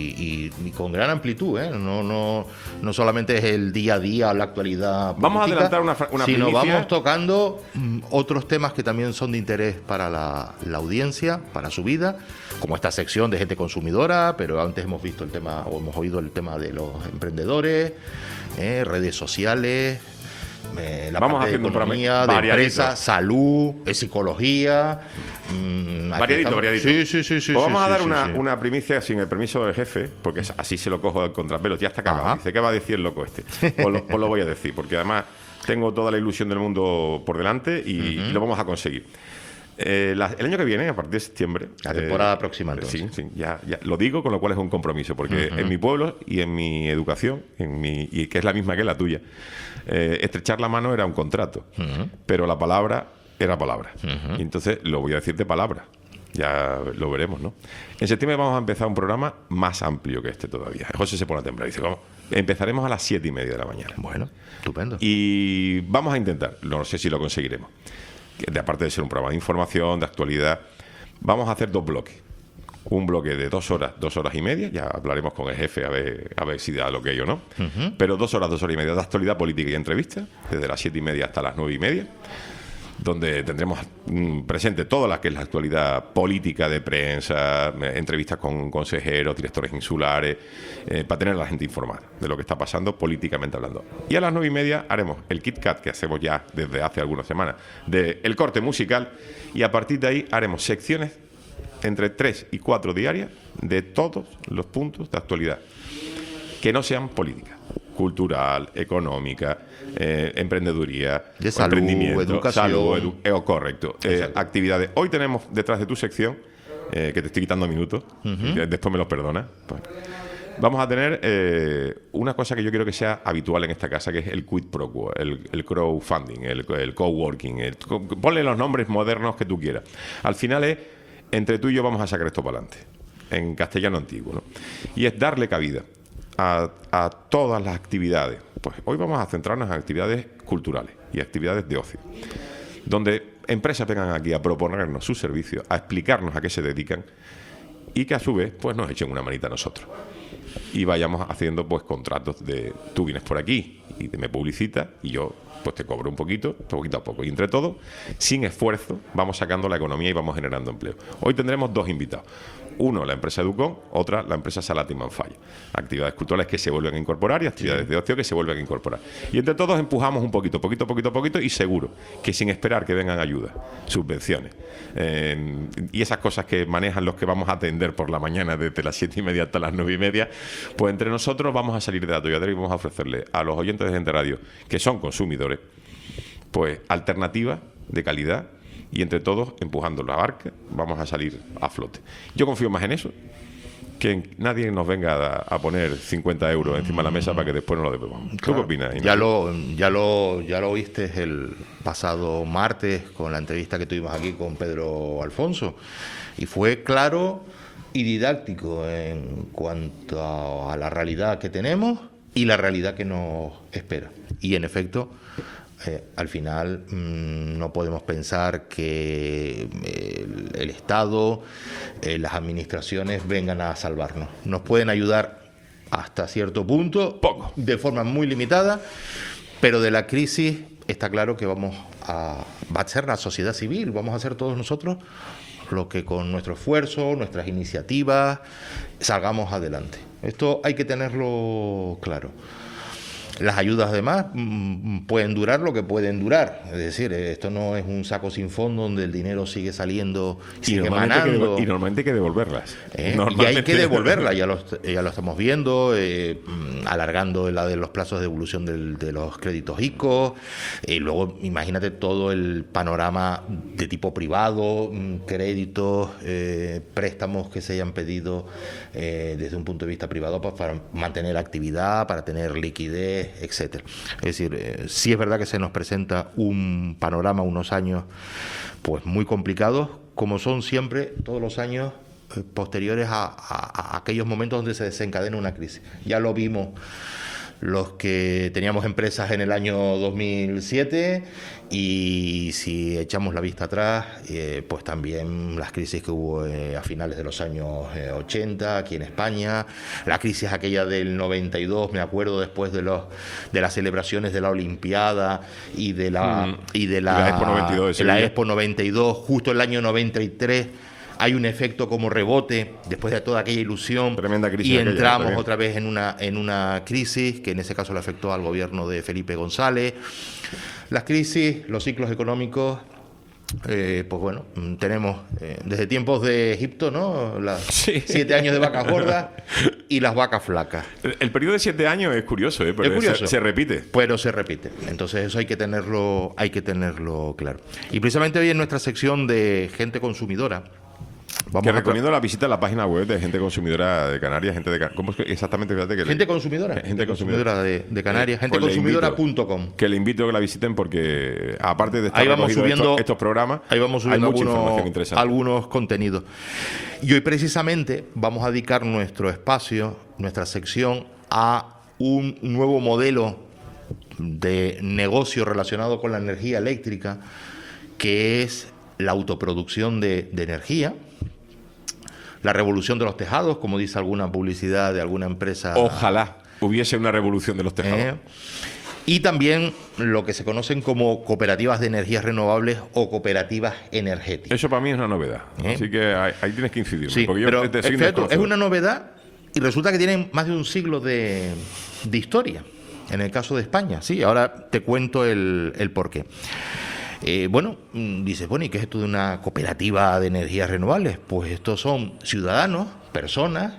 y- y- y con gran amplitud, ¿eh? No, no, no solamente es el día a día, la actualidad Vamos a política, adelantar una fra- una sino primicia. vamos tocando mm, otros temas que también son de interés para la, la audiencia, para su vida, como esta sección de gente consumidora, pero antes hemos visto el tema, o hemos oído el tema de los emprendedores, ¿eh? Redes sociales. Eh, la Vamos parte de haciendo un programa economía, de variadito. empresa, salud, eh, psicología. mm, aquí Variadito, estamos. variadito. Sí, sí, sí, sí. Pues sí, vamos a sí, dar sí, una, sí. una primicia sin el permiso del jefe, porque es- así se lo cojo al contrapelo. Ya está cagado. Ajá. Dice, ¿qué va a decir el loco este? Pues lo, pues lo voy a decir, porque además tengo toda la ilusión del mundo por delante y, y lo vamos a conseguir. Eh, la- el año que viene, a partir de septiembre. La temporada próxima, entonces. Sí, sí, ya, ya. Lo digo, con lo cual es un compromiso, porque en mi pueblo y en mi educación, en mi, y que es la misma que la tuya, eh, estrechar la mano era un contrato, pero la palabra era palabra. Y entonces lo voy a decir de palabra. Ya lo veremos, ¿no? En septiembre vamos a empezar un programa más amplio que este todavía. José se pone a temblar y dice, ¿cómo? Empezaremos a las siete y media de la mañana. Bueno, estupendo. Y vamos a intentar, no sé si lo conseguiremos, que de aparte de ser un programa de información, de actualidad, vamos a hacer dos bloques. Un bloque de dos horas, dos horas y media, ya hablaremos con el jefe a ver, a ver si da lo que hay o no, pero dos horas, dos horas y media de actualidad política y entrevista, desde las siete y media hasta las nueve y media, donde tendremos mm, presente toda la que es la actualidad política de prensa, eh, entrevistas con consejeros, directores insulares, eh, para tener a la gente informada de lo que está pasando políticamente hablando. Y a las nueve y media haremos el Kit Kat, que hacemos ya desde hace algunas semanas, de el corte musical, y a partir de ahí haremos secciones entre tres y cuatro diarias de todos los puntos de actualidad, que no sean políticas, cultural, económica, eh, emprendeduría, De salud, emprendimiento, educación. salud, edu- eh, correcto, eh, Exacto. actividades. Hoy tenemos detrás de tu sección, eh, que te estoy quitando minutos, que después me los perdonas, pues, Vamos a tener eh, una cosa que yo quiero que sea habitual en esta casa, que es el quid pro quo, el, el crowdfunding, el, el coworking. El, ponle los nombres modernos que tú quieras. Al final es, entre tú y yo vamos a sacar esto para adelante, en castellano antiguo, ¿no? Y es darle cabida a, a todas las actividades. Pues hoy vamos a centrarnos en actividades culturales y actividades de ocio, donde empresas vengan aquí a proponernos sus servicios, a explicarnos a qué se dedican y que a su vez pues nos echen una manita a nosotros. Y vayamos haciendo pues contratos de tú vienes por aquí y te me publicitas y yo pues te cobro un poquito, poquito a poco. Y entre todos, sin esfuerzo, vamos sacando la economía y vamos generando empleo. Hoy tendremos dos invitados. Uno, la empresa Educon, otra, la empresa Salati Manfalla. Actividades culturales que se vuelven a incorporar y actividades sí. de ocio que se vuelven a incorporar. Y entre todos empujamos un poquito, poquito, poquito, poquito y seguro que sin esperar que vengan ayudas, subvenciones eh, y esas cosas que manejan los que vamos a atender por la mañana desde las siete y media hasta las nueve y media, pues entre nosotros vamos a salir de atolladero y vamos a ofrecerle a los oyentes de Gente Radio, que son consumidores, pues alternativas de calidad. Y entre todos, empujando la barca, vamos a salir a flote. Yo confío más en eso, que en, nadie nos venga a, a poner cincuenta euros encima de la mesa para que después no lo debemos. ¿Tú claro. qué opinas, Inés? Ya lo, ya, lo, ya lo oíste el pasado martes con la entrevista que tuvimos aquí con Pedro Alfonso. Y fue claro y didáctico en cuanto a, a la realidad que tenemos y la realidad que nos espera. Y en efecto... Eh, al final mmm, no podemos pensar que eh, el, el Estado, eh, las administraciones vengan a salvarnos. Nos pueden ayudar hasta cierto punto, poco, de forma muy limitada, pero de la crisis está claro que vamos a, va a ser la sociedad civil, vamos a hacer todos nosotros lo que con nuestro esfuerzo, nuestras iniciativas, salgamos adelante. Esto hay que tenerlo claro. Las ayudas, además, pueden durar lo que pueden durar. Es decir, esto no es un saco sin fondo donde el dinero sigue saliendo, sigue y manando. Y normalmente hay que devolverlas. ¿Eh? Y hay que devolverlas, ya lo, ya lo estamos viendo, eh, alargando la de los plazos de devolución del, de los créditos I C O. Y luego, imagínate todo el panorama de tipo privado, créditos, eh, préstamos que se hayan pedido eh, desde un punto de vista privado pues, para mantener actividad, para tener liquidez, etcétera. Es decir, eh, sí es verdad que se nos presenta un panorama, unos años pues muy complicados, como son siempre todos los años eh, posteriores a, a, a aquellos momentos donde se desencadena una crisis. Ya lo vimos los que teníamos empresas en el año dos mil siete y si echamos la vista atrás, eh, pues también las crisis que hubo eh, a finales de los años eh, ochenta aquí en España, la crisis aquella del noventa y dos, me acuerdo después de los de las celebraciones de la Olimpiada y de la mm. y de la, la Expo noventa y dos, de la Expo noventa y dos, justo el año noventa y tres. Hay un efecto como rebote después de toda aquella ilusión. Tremenda crisis y aquella, entramos también. otra vez en una, en una crisis que en ese caso le afectó al gobierno de Felipe González. Las crisis, los ciclos económicos, eh, pues bueno, tenemos eh, desde tiempos de Egipto, ¿no? Las sí. siete años de vacas gordas y las vacas flacas. El, el periodo de siete años es curioso, ¿eh? Pero es curioso. Se, se repite. Pero se repite. Entonces eso hay que tenerlo, hay que tenerlo claro. Y precisamente hoy en nuestra sección de gente consumidora, Vamos que recomiendo la visita a la página web de Gente Consumidora de Canarias, gente de ¿cómo es que exactamente? Fíjate que gente le, consumidora, gente, gente consumidora, consumidora de, de Canarias, eh, gente consumidora punto com. Que le invito a que la visiten porque aparte de estar ahí vamos subiendo estos, estos programas, ahí vamos subiendo hay mucha algunos, información interesante. algunos contenidos. Y hoy precisamente vamos a dedicar nuestro espacio, nuestra sección a un nuevo modelo de negocio relacionado con la energía eléctrica, que es la autoproducción de, de energía. La revolución de los tejados, como dice alguna publicidad de alguna empresa. Ojalá hubiese una revolución de los tejados. Eh, y también lo que se conocen como cooperativas de energías renovables o cooperativas energéticas. Eso para mí es una novedad. ¿Eh? Así que ahí, ahí tienes que incidir. Sí, porque yo pero te, te es, es una novedad y resulta que tienen más de un siglo de, de historia. En el caso de España, sí. Ahora te cuento el, el porqué. Eh, bueno, dices, bueno, ¿y qué es esto de una cooperativa de energías renovables? Pues estos son ciudadanos, personas,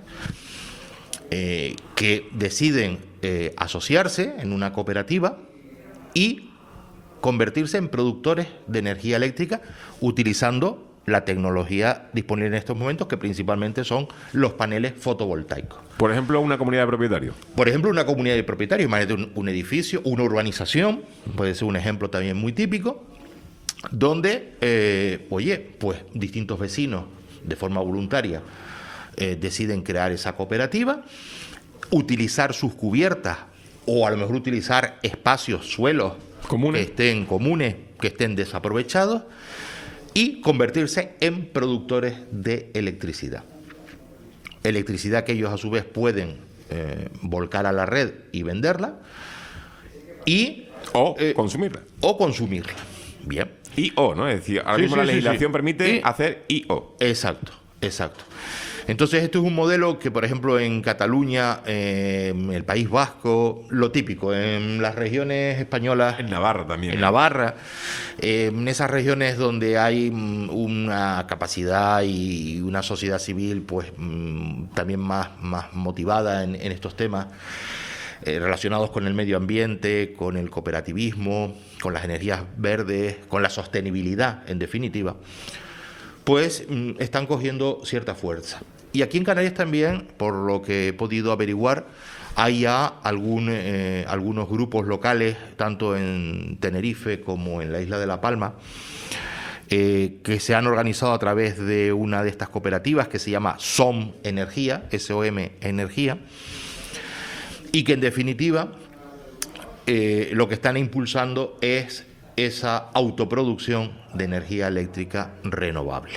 eh, que deciden eh, asociarse en una cooperativa y convertirse en productores de energía eléctrica utilizando la tecnología disponible en estos momentos, que principalmente son los paneles fotovoltaicos. Por ejemplo, una comunidad de propietarios. Por ejemplo, una comunidad de propietarios, imagínate un, un edificio, una urbanización, puede ser un ejemplo también muy típico, donde, eh, oye, pues distintos vecinos de forma voluntaria eh, deciden crear esa cooperativa, utilizar sus cubiertas o a lo mejor utilizar espacios, suelos Comunes. que estén comunes, que estén desaprovechados, y convertirse en productores de electricidad. Electricidad que ellos a su vez pueden eh, volcar a la red y venderla y O eh, consumirla. o consumirla. Bien. I O, ¿no? Es decir, ahora Sí, mismo sí, la sí, legislación sí. permite Y- hacer I O. Exacto, exacto. Entonces, esto es un modelo que, por ejemplo, en Cataluña, eh, en el País Vasco, lo típico, en las regiones españolas, En Navarra también. en Navarra, eh, en esas regiones donde hay mm, una capacidad y una sociedad civil, pues mm, también más, más motivada en, en estos temas, eh, relacionados con el medio ambiente, con el cooperativismo, con las energías verdes, con la sostenibilidad, en definitiva, pues mm, están cogiendo cierta fuerza. Y aquí en Canarias también, por lo que he podido averiguar, hay ya algún, eh, algunos grupos locales, tanto en Tenerife como en la isla de La Palma, eh, que se han organizado a través de una de estas cooperativas que se llama S O M Energía, S O M Energía, y que en definitiva eh, lo que están impulsando es esa autoproducción de energía eléctrica renovable.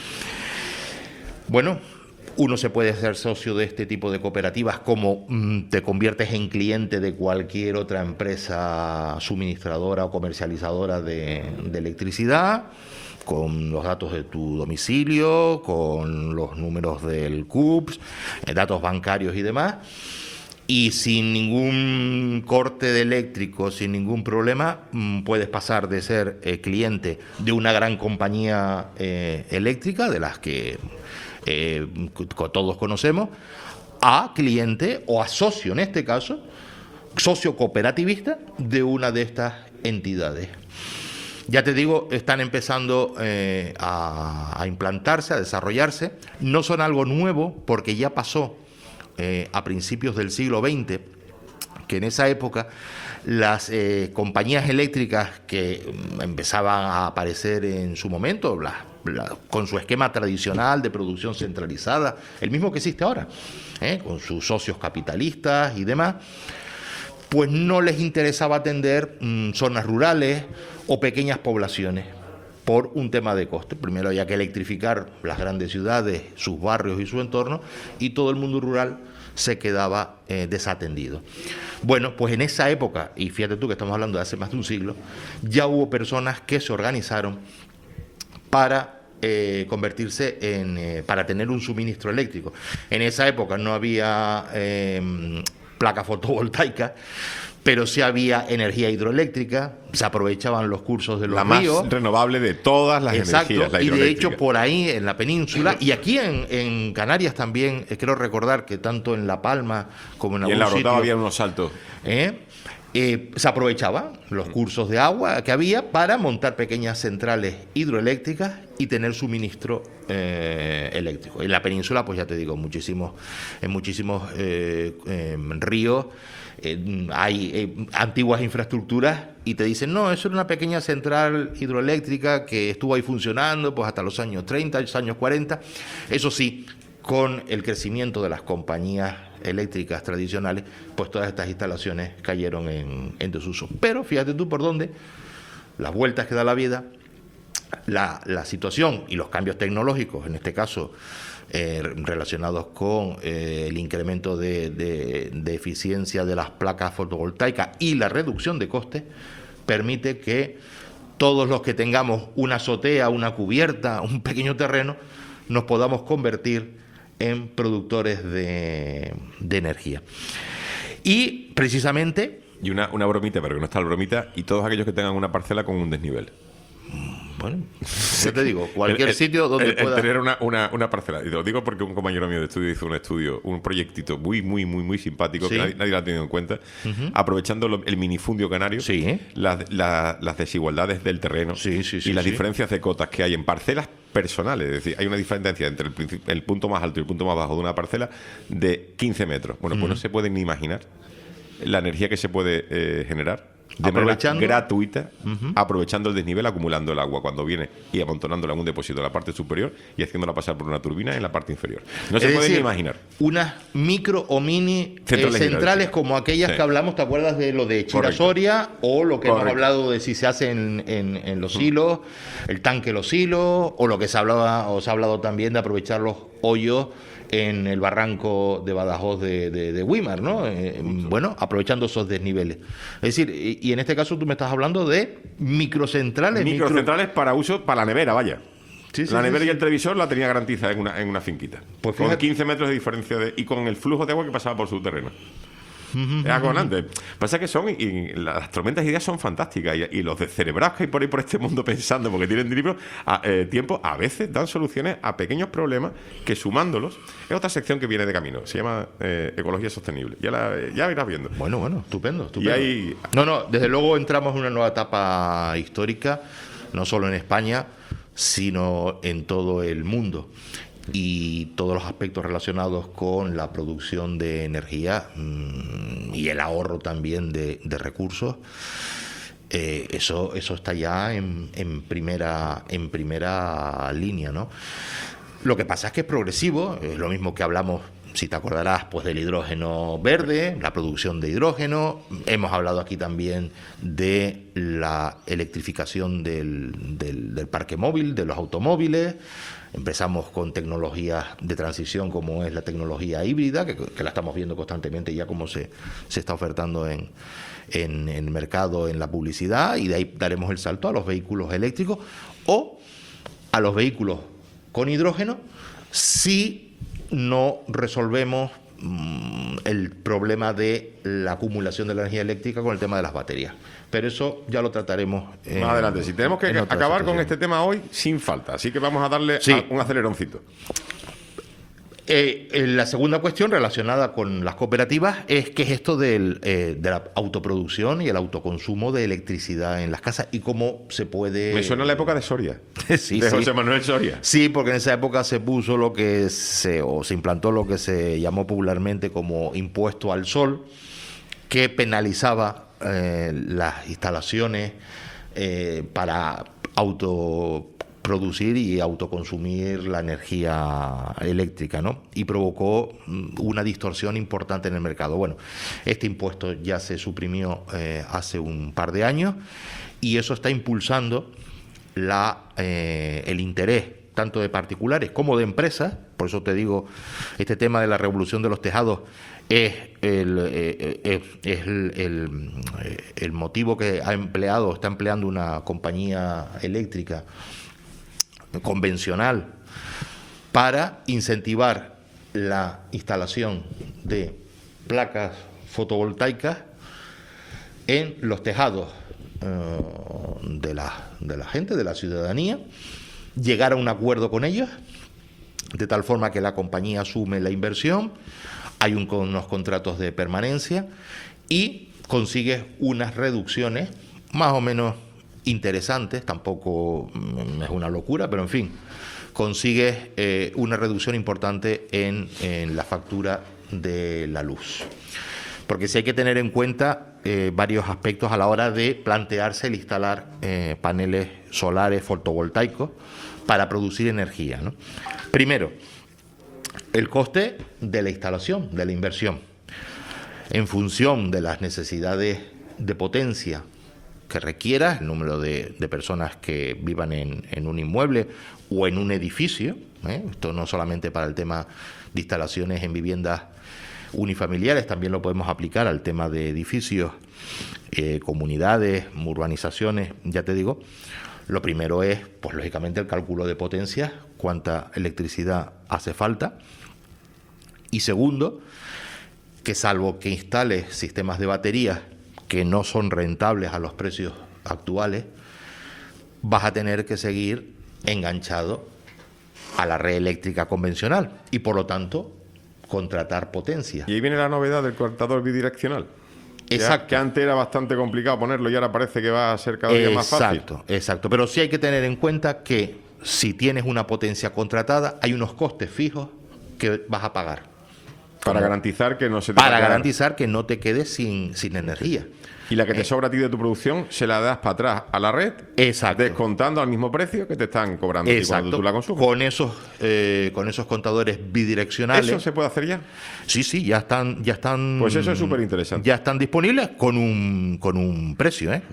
Bueno, uno se puede hacer socio de este tipo de cooperativas como mm, te conviertes en cliente de cualquier otra empresa suministradora o comercializadora de, de electricidad, con los datos de tu domicilio, con los números del C U P S, eh, datos bancarios y demás, y sin ningún corte de eléctrico, sin ningún problema, mm, puedes pasar de ser eh, cliente de una gran compañía eh, eléctrica, de las que eh, co- todos conocemos, a cliente o a socio, en este caso, socio cooperativista de una de estas entidades. Ya te digo, están empezando eh, a, a implantarse, a desarrollarse. No son algo nuevo porque ya pasó eh, a principios del siglo veinte, que en esa época las eh, compañías eléctricas que mm, empezaban a aparecer en su momento, las la- con su esquema tradicional de producción centralizada, el mismo que existe ahora, ¿eh? con sus socios capitalistas y demás, pues no les interesaba atender mm, zonas rurales o pequeñas poblaciones por un tema de coste. Primero había que electrificar las grandes ciudades, sus barrios y su entorno, y todo el mundo rural se quedaba eh, desatendido. Bueno, pues en esa época, y fíjate tú que estamos hablando de hace más de un siglo, ya hubo personas que se organizaron para eh, convertirse en, eh, para tener un suministro eléctrico. En esa época no había eh, placa fotovoltaica, pero sí había energía hidroeléctrica, se aprovechaban los cursos de los La más ríos. renovable de todas las Exacto, energías, la y de hidroeléctrica. hecho por ahí en la península y aquí en, en Canarias también, eh, quiero recordar que tanto en La Palma como en Y algún en la sitio, Orotava había unos saltos. ¿eh? Eh, se aprovechaban los cursos de agua que había para montar pequeñas centrales hidroeléctricas y tener suministro eh, eléctrico. En la península, pues ya te digo, muchísimos, en muchísimos eh, eh, ríos eh, hay eh, antiguas infraestructuras y te dicen, no, eso era una pequeña central hidroeléctrica que estuvo ahí funcionando pues hasta los años treinta, los años cuarenta. Eso sí, con el crecimiento de las compañías eléctricas tradicionales, pues todas estas instalaciones cayeron en, en desuso. Pero fíjate tú por dónde, las vueltas que da la vida, la, la situación y los cambios tecnológicos, en este caso eh, relacionados con eh, el incremento de, de, de eficiencia de las placas fotovoltaicas y la reducción de costes, permite que todos los que tengamos una azotea, una cubierta, un pequeño terreno, nos podamos convertir en productores de, de energía. Y precisamente... Y una, una bromita, pero que no está la bromita, y todos aquellos que tengan una parcela con un desnivel. Bueno, yo te digo, cualquier El- el- sitio donde el- el pueda... tener una, una, una parcela. Y te lo digo porque un compañero mío de estudio hizo un estudio, un proyectito muy, muy, muy, muy simpático Sí. que nadie, nadie lo ha tenido en cuenta, aprovechando lo- el minifundio canario, Sí, ¿eh? las, la- las desigualdades del terreno Sí, sí, sí, y las sí. diferencias de cotas que hay en parcelas personales. Es decir, hay una diferencia entre el, princip- el punto más alto y el punto más bajo de una parcela de quince metros. Bueno, pues no se pueden ni imaginar la energía que se puede eh, generar de manera Aprovechando. gratuita, aprovechando el desnivel, acumulando el agua cuando viene y amontonándola en un depósito en la parte superior y haciéndola pasar por una turbina en la parte inferior. No se Es puede decir, ni imaginar. Unas micro o mini eh, Centrales centrales, hidráulicas. como aquellas Sí. que hablamos, ¿te acuerdas de lo de Correcto. Chirasoria? O lo que hemos Correcto. hablado de si se hace en, en- en los hilos, el tanque los hilos, o lo que se hablaba, o se ha hablado también de aprovechar los hoyos en el barranco de Badajoz de, de, de Güímar, ¿no? Eh, bueno, aprovechando esos desniveles. Es decir, y, y en este caso tú me estás hablando de microcentrales. micro- Microcentrales para uso, para la nevera, vaya. Sí, sí, la sí, nevera sí. y el televisor la tenía garantizada en una, en una finquita. Pues con fíjate. quince metros de diferencia de, y con el flujo de agua que pasaba por su terreno. Es acojonante. Pasa que son, y las tormentas de ideas son fantásticas, y, y los descerebrados que hay por ahí por este mundo pensando, porque tienen libros, a, eh, tiempo, a veces dan soluciones a pequeños problemas que sumándolos, es otra sección que viene de camino, se llama eh, Ecología Sostenible. Ya la ya irás viendo. Bueno, bueno, estupendo, estupendo. Y hay- No, no, desde luego entramos en una nueva etapa histórica, no solo en España, sino en todo el mundo. Y todos los aspectos relacionados con la producción de energía mmm, y el ahorro también de, de recursos, eh, eso, eso está ya en, en primera, en primera línea, ¿no? Lo que pasa es que es progresivo, es lo mismo que hablamos, si te acordarás, pues del hidrógeno verde, la producción de hidrógeno. Hemos hablado aquí también de la electrificación del, del, del parque móvil, de los automóviles. Empezamos con tecnologías de transición como es la tecnología híbrida, que, que la estamos viendo constantemente ya como se, se está ofertando en, en, en el mercado, en la publicidad, y de ahí daremos el salto a los vehículos eléctricos o a los vehículos con hidrógeno si no resolvemos mmm, el problema de la acumulación de la energía eléctrica con el tema de las baterías. Pero eso ya lo trataremos en, Más adelante. Si tenemos que en otra acabar con situación. este tema hoy, sin falta. Así que vamos a darle Sí. a- un aceleroncito. Eh, eh, la segunda cuestión relacionada con las cooperativas es qué es esto del, eh, de la autoproducción y el autoconsumo de electricidad en las casas y cómo se puede... Me suena la época de Soria. Sí, de sí. José Manuel Soria. Sí, porque en esa época se puso lo que se, o se implantó lo que se llamó popularmente como impuesto al sol, que penalizaba eh, las instalaciones eh, para autoproducir y autoconsumir la energía eléctrica, ¿no? Y provocó mm, una distorsión importante en el mercado. Bueno, este impuesto ya se suprimió eh, hace un par de años y eso está impulsando la, eh, el interés tanto de particulares como de empresas. Por eso te digo, este tema de la revolución de los tejados es el, eh, eh, es el, el, eh, el motivo que ha empleado, está empleando una compañía eléctrica convencional para incentivar la instalación de placas fotovoltaicas en los tejados eh, de, la, de la gente, de la ciudadanía, llegar a un acuerdo con ellos, de tal forma que la compañía asume la inversión, hay un, unos contratos de permanencia y consigues unas reducciones más o menos interesantes, tampoco mm, es una locura, pero en fin, consigues eh, una reducción importante en, en la factura de la luz. Porque sí hay que tener en cuenta eh, varios aspectos a la hora de plantearse el instalar eh, paneles solares fotovoltaicos para producir energía, ¿no? Primero, el coste de la instalación, de la inversión. En función de las necesidades de potencia que requiera, el número de, de personas que vivan en, en un inmueble o en un edificio, ¿eh? Esto no solamente para el tema de instalaciones en viviendas unifamiliares, también lo podemos aplicar al tema de edificios, eh, comunidades, urbanizaciones, ya te digo. Lo primero es, pues lógicamente, el cálculo de potencia, cuánta electricidad hace falta. Y segundo, que salvo que instales sistemas de baterías que no son rentables a los precios actuales, vas a tener que seguir enganchado a la red eléctrica convencional y por lo tanto contratar potencia. Y ahí viene la novedad del cortador bidireccional. Exacto. Ya, que antes era bastante complicado ponerlo y ahora parece que va a ser cada día más fácil. Exacto, exacto. Pero sí hay que tener en cuenta que si tienes una potencia contratada, hay unos costes fijos que vas a pagar. Para garantizar que no se te va a Para quedar. garantizar que no te quedes sin, sin energía. Y la que te Eh, sobra a ti de tu producción se la das para atrás a la red, Exacto. descontando al mismo precio que te están cobrando a ti cuando Exacto. tú la consumes. Con esos, eh, con esos contadores bidireccionales. ¿Eso se puede hacer ya? Sí, sí, ya están, ya están. Pues eso es superinteresante. Ya están disponibles con un, con un precio, ¿eh?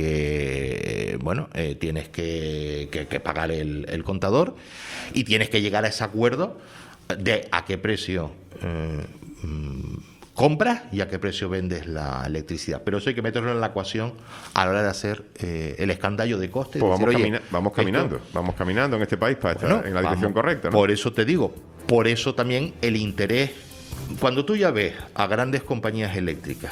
Porque eh, bueno, eh, tienes que, que- que pagar el, el contador y tienes que llegar a ese acuerdo de a qué precio eh, mm, compras y a qué precio vendes la electricidad. Pero eso hay que meterlo en la ecuación a la hora de hacer eh, el escandallo de costes. Pues decir, vamos, oye, camina- vamos esto- caminando, vamos caminando en este país para estar bueno, en la dirección vamos. correcta, ¿no? Por eso te digo, por eso también el interés. Cuando tú ya ves a grandes compañías eléctricas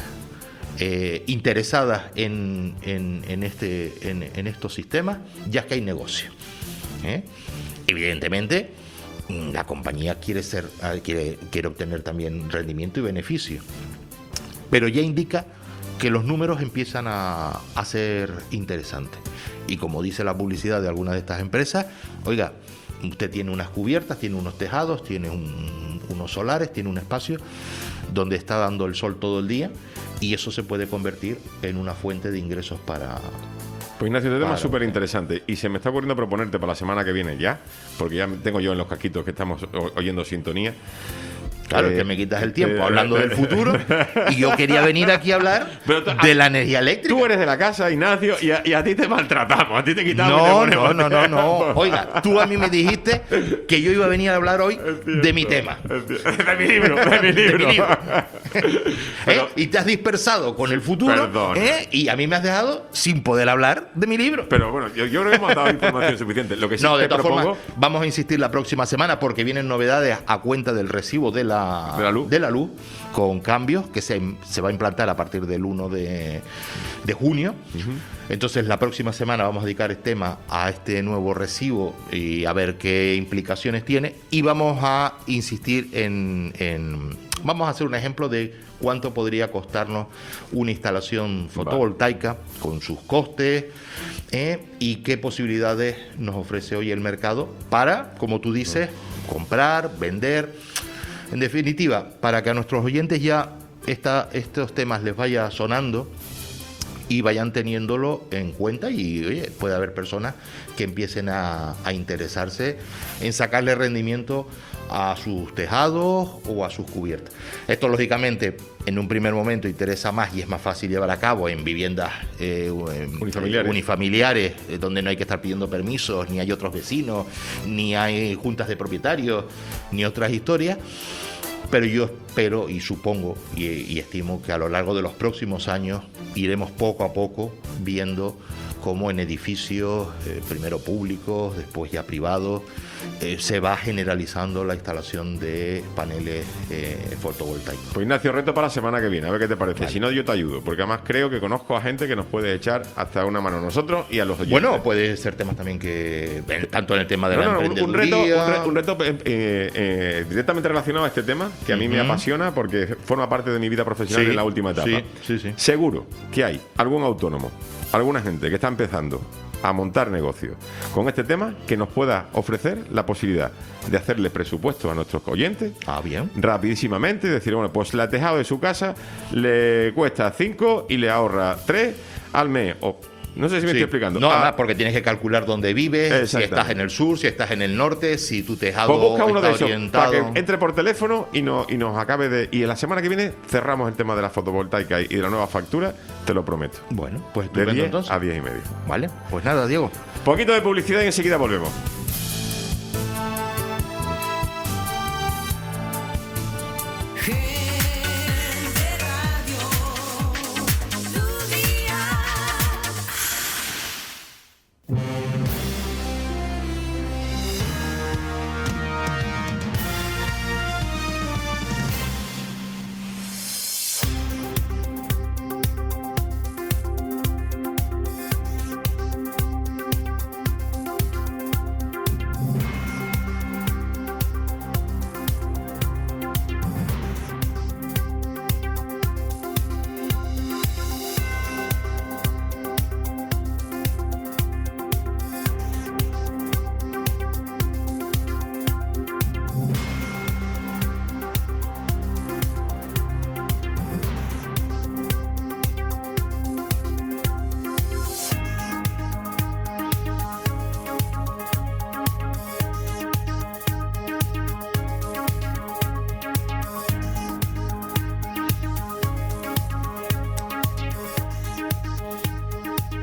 eh, interesadas en, en, en este, en, en estos sistemas, ya es que hay negocio. ¿eh? Evidentemente, mm, la compañía quiere, ser, ah, quiere, quiere obtener también rendimiento y beneficio, pero ya indica que los números empiezan a, a ser interesantes. Y como dice la publicidad de algunas de estas empresas, oiga, usted tiene unas cubiertas, tiene unos tejados, tiene un- unos solares, tiene un espacio donde está dando el sol todo el día y eso se puede convertir en una fuente de ingresos para... Pues Ignacio, este tema Claro. es súper interesante y se me está ocurriendo proponerte para la semana que viene ya, porque ya tengo yo en los casquitos que estamos o- oyendo sintonía. Claro, Eh, que me quitas el tiempo eh, hablando del futuro y yo quería venir aquí a hablar Pero tú- de la energía eléctrica. Tú eres de la casa, Ignacio, y a, y a ti te maltratamos, a ti te quitamos. y te No, ponemos- no, no, no, no. Oiga, tú a mí me dijiste que yo iba a venir a hablar hoy de mi tema. Es cierto. De mi libro, de mi De libro. mi libro. Pero- ¿Eh? Y te has dispersado con el futuro, Perdón. ¿eh? Y a mí me has dejado sin poder hablar de mi libro. Pero bueno, yo, yo creo que hemos dado información suficiente. Lo que sí No, te de todas propongo, formas, vamos a insistir la próxima semana porque vienen novedades a cuenta del recibo de la, De la luz. de la luz, con cambios que se, se va a implantar a partir del uno de, de junio. Entonces, la próxima semana vamos a dedicar el tema a este nuevo recibo y a ver qué implicaciones tiene. Y vamos a insistir en, en- Vamos a hacer un ejemplo de cuánto podría costarnos una instalación fotovoltaica con sus costes ¿eh? y qué posibilidades nos ofrece hoy el mercado para, como tú dices, comprar, vender. En definitiva, para que a nuestros oyentes ya esta, estos temas les vaya sonando y vayan teniéndolo en cuenta y oye, puede haber personas que empiecen a, a interesarse en sacarle rendimiento a sus tejados o a sus cubiertas. Esto lógicamente en un primer momento interesa más y es más fácil llevar a cabo en viviendas eh, en- Unifamiliares. unifamiliares, eh, donde no hay que estar pidiendo permisos, ni hay otros vecinos, ni hay juntas de propietarios, ni otras historias. Pero yo espero y supongo y, y estimo que a lo largo de los próximos años iremos poco a poco viendo cómo en edificios, eh, primero públicos, después ya privados, eh, se va generalizando la instalación de paneles eh, fotovoltaicos. pues Ignacio, reto para la semana que viene, a ver qué te parece. Vale. Si no, yo te ayudo, porque además creo que conozco a gente que nos puede echar hasta una mano a nosotros y a los oyentes. Bueno, puede ser temas también que, tanto en el tema de No, la no, un, un reto, emprendeduría... un re- un reto, eh, eh, eh, directamente relacionado a este tema, que a mí me Ujú. apasiona porque forma parte de mi vida profesional Sí, en la última etapa. sí, sí, sí. Seguro que hay algún autónomo, alguna gente que está empezando a montar negocios con este tema que nos pueda ofrecer la posibilidad de hacerle presupuestos a nuestros oyentes Ah, bien. rapidísimamente y decir, bueno, pues la tejado de su casa le cuesta cinco y le ahorra tres al mes. O, no sé si me Sí. estoy explicando. No, Ah, además, porque tienes que calcular dónde vives, si Exactamente. estás en el sur, si estás en el norte, si tu tejado Pues busca uno está de esos orientado. para que entre por teléfono y, no, y nos acabe de... Y en la semana que viene cerramos el tema de la fotovoltaica y de la nueva factura, te lo prometo. Bueno, pues De estupendo diez entonces. a diez y medio. Vale, pues nada, Diego. Poquito de publicidad y enseguida volvemos. Gente Radio, tu día.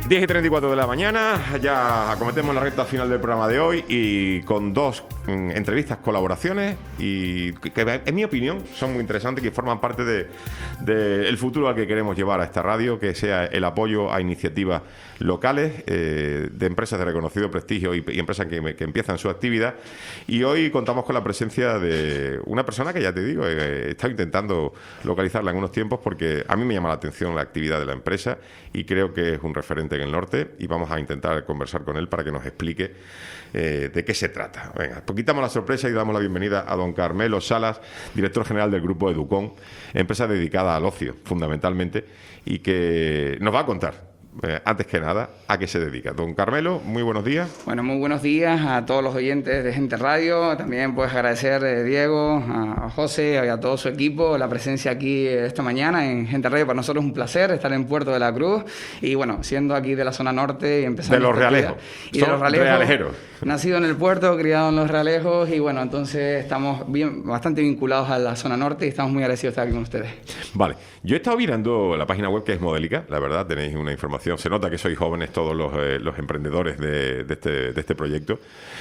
diez y treinta y cuatro de la mañana, ya acometemos la recta final del programa de hoy y con dos mm, entrevistas, colaboraciones y que, que en mi opinión son muy interesantes, que forman parte de, de el futuro al que queremos llevar a esta radio, que sea el apoyo a iniciativas locales eh, de empresas de reconocido prestigio y, y empresas que, que empiezan su actividad. Y hoy contamos con la presencia de una persona que, ya te digo, eh, he estado intentando localizarla en unos tiempos porque a mí me llama la atención la actividad de la empresa y creo que es un referente en el norte, y vamos a intentar conversar con él para que nos explique eh, de qué se trata. Venga, pues quitamos la sorpresa y damos la bienvenida a don Carmelo Salas, director general del Grupo Educón, empresa dedicada al ocio, fundamentalmente, y que nos va a contar, Eh, antes que nada, ¿a qué se dedica? Don Carmelo, muy buenos días. Bueno, muy buenos días a todos los oyentes de Gente Radio. También pues agradecer a Diego, a José y a todo su equipo la presencia aquí esta mañana en Gente Radio. Para nosotros es un placer estar en Puerto de la Cruz y bueno, siendo aquí de la zona norte y empezando... De los Realejos. Y de los Realejos. Realejeros. Nacido en el puerto, criado en los Realejos y bueno, entonces estamos bien, bastante vinculados a la zona norte y estamos muy agradecidos de estar aquí con ustedes. Vale, yo he estado mirando la página web, que es modélica, la verdad, tenéis una información, se nota que sois jóvenes todos los, eh, los emprendedores de, de, este, de este proyecto,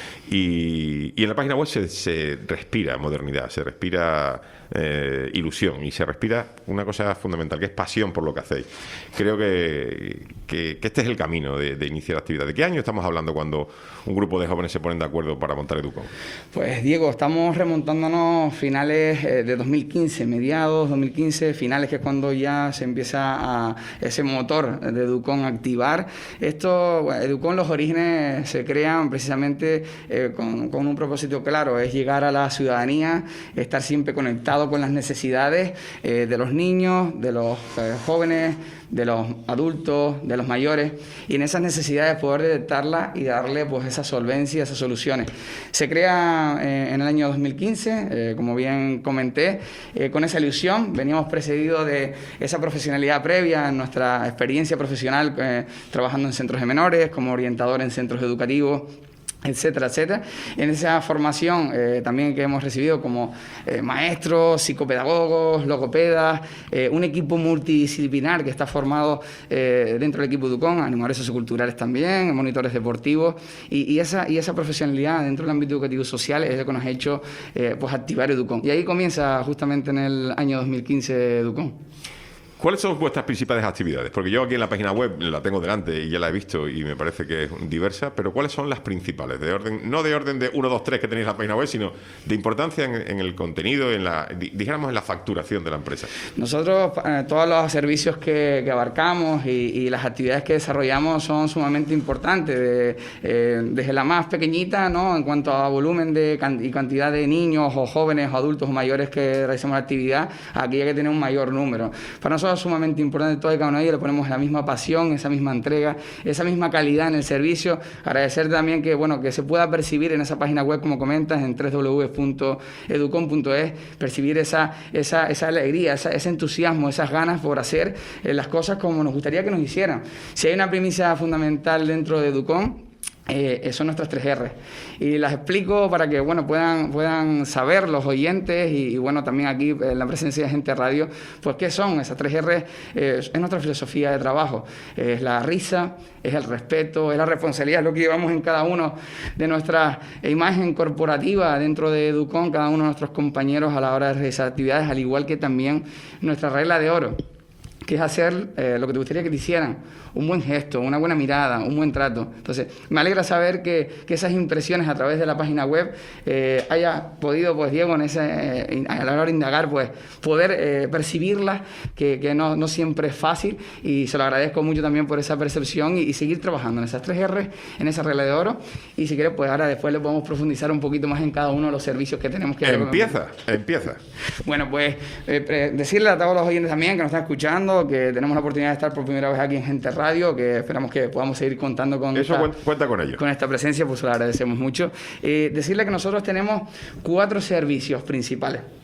y, y en la página web se, se respira modernidad, se respira eh, ilusión y se respira una cosa fundamental, que es pasión por lo que hacéis. Creo que, que, que este es el camino de, de iniciar actividad. ¿De qué año estamos hablando cuando un grupo de jóvenes se ponen de acuerdo para montar Educón? Pues Diego, estamos remontándonos finales eh, de dos mil quince, mediados dos mil quince, finales, que es cuando ya se empieza a ese motor de Educón a activar. Esto, bueno, Educón, los orígenes se crean precisamente eh, con, con un propósito claro, es llegar a la ciudadanía, estar siempre conectado con las necesidades eh, de los niños, de los eh, jóvenes, de los adultos, de los mayores, y en esas necesidades poder detectarlas y darle pues esa solvencia, esas soluciones. Se crea eh, en el año dos mil quince, eh, como bien comenté, eh, con esa ilusión. Veníamos precedidos de esa profesionalidad previa en nuestra experiencia profesional, eh, trabajando en centros de menores, como orientador en centros educativos, etcétera, etcétera. En esa formación eh, también que hemos recibido como eh, maestros, psicopedagogos, logopedas, eh, un equipo multidisciplinar que está formado eh, dentro del equipo Educón, animadores socioculturales también, monitores deportivos, y, y, esa, y esa profesionalidad dentro del ámbito educativo social es lo que nos ha hecho eh, pues activar Educón. Y ahí comienza justamente en el año dos mil quince Educón. ¿Cuáles son vuestras principales actividades? Porque yo aquí en la página web la tengo delante y ya la he visto y me parece que es diversa, pero ¿cuáles son las principales? De orden, no de orden de uno, dos, tres que tenéis en la página web, sino de importancia en, en el contenido, en la, dijéramos en la facturación de la empresa. Nosotros, eh, todos los servicios que, que abarcamos y, y las actividades que desarrollamos son sumamente importantes, de, eh, desde la más pequeñita, ¿no?, en cuanto a volumen de can y cantidad de niños o jóvenes o adultos o mayores que realizamos la actividad, a aquella que tiene un mayor número. Para nosotros es sumamente importante todo y cada uno de ellos, le ponemos la misma pasión, esa misma entrega, esa misma calidad en el servicio. Agradecer también que, bueno, que se pueda percibir en esa página web, como comentas, en doble u doble u doble u punto educon punto es, percibir esa, esa, esa alegría, esa, ese entusiasmo, esas ganas por hacer eh, las cosas como nos gustaría que nos hicieran. Si hay una premisa fundamental dentro de Educón, Eh, son nuestras tres R, y las explico para que bueno puedan puedan saber los oyentes y, y bueno también aquí en la presencia de Gente Radio, pues qué son esas tres R. Eh, es nuestra filosofía de trabajo, eh, es la risa, es el respeto, es la responsabilidad, es lo que llevamos en cada uno de nuestra imagen corporativa dentro de Educón, cada uno de nuestros compañeros a la hora de realizar actividades, al igual que también nuestra regla de oro, que es hacer eh, lo que te gustaría que te hicieran, un buen gesto, una buena mirada, un buen trato. Entonces, me alegra saber que, que esas impresiones a través de la página web eh, haya podido, pues Diego, en ese, eh, a la hora de indagar, pues poder eh, percibirlas, que, que no, no siempre es fácil, y se lo agradezco mucho también por esa percepción y, y seguir trabajando en esas tres R, en esa regla de oro, y si quieres, pues ahora después le podemos profundizar un poquito más en cada uno de los servicios que tenemos que... Empieza, empieza. Bueno, pues eh, decirle a todos los oyentes también que nos están escuchando que tenemos la oportunidad de estar por primera vez aquí en Gente Radio, que esperamos que podamos seguir contando con Eso esta, cuenta con ello. con esta presencia, pues lo agradecemos mucho. Eh, decirle que nosotros tenemos cuatro servicios principales.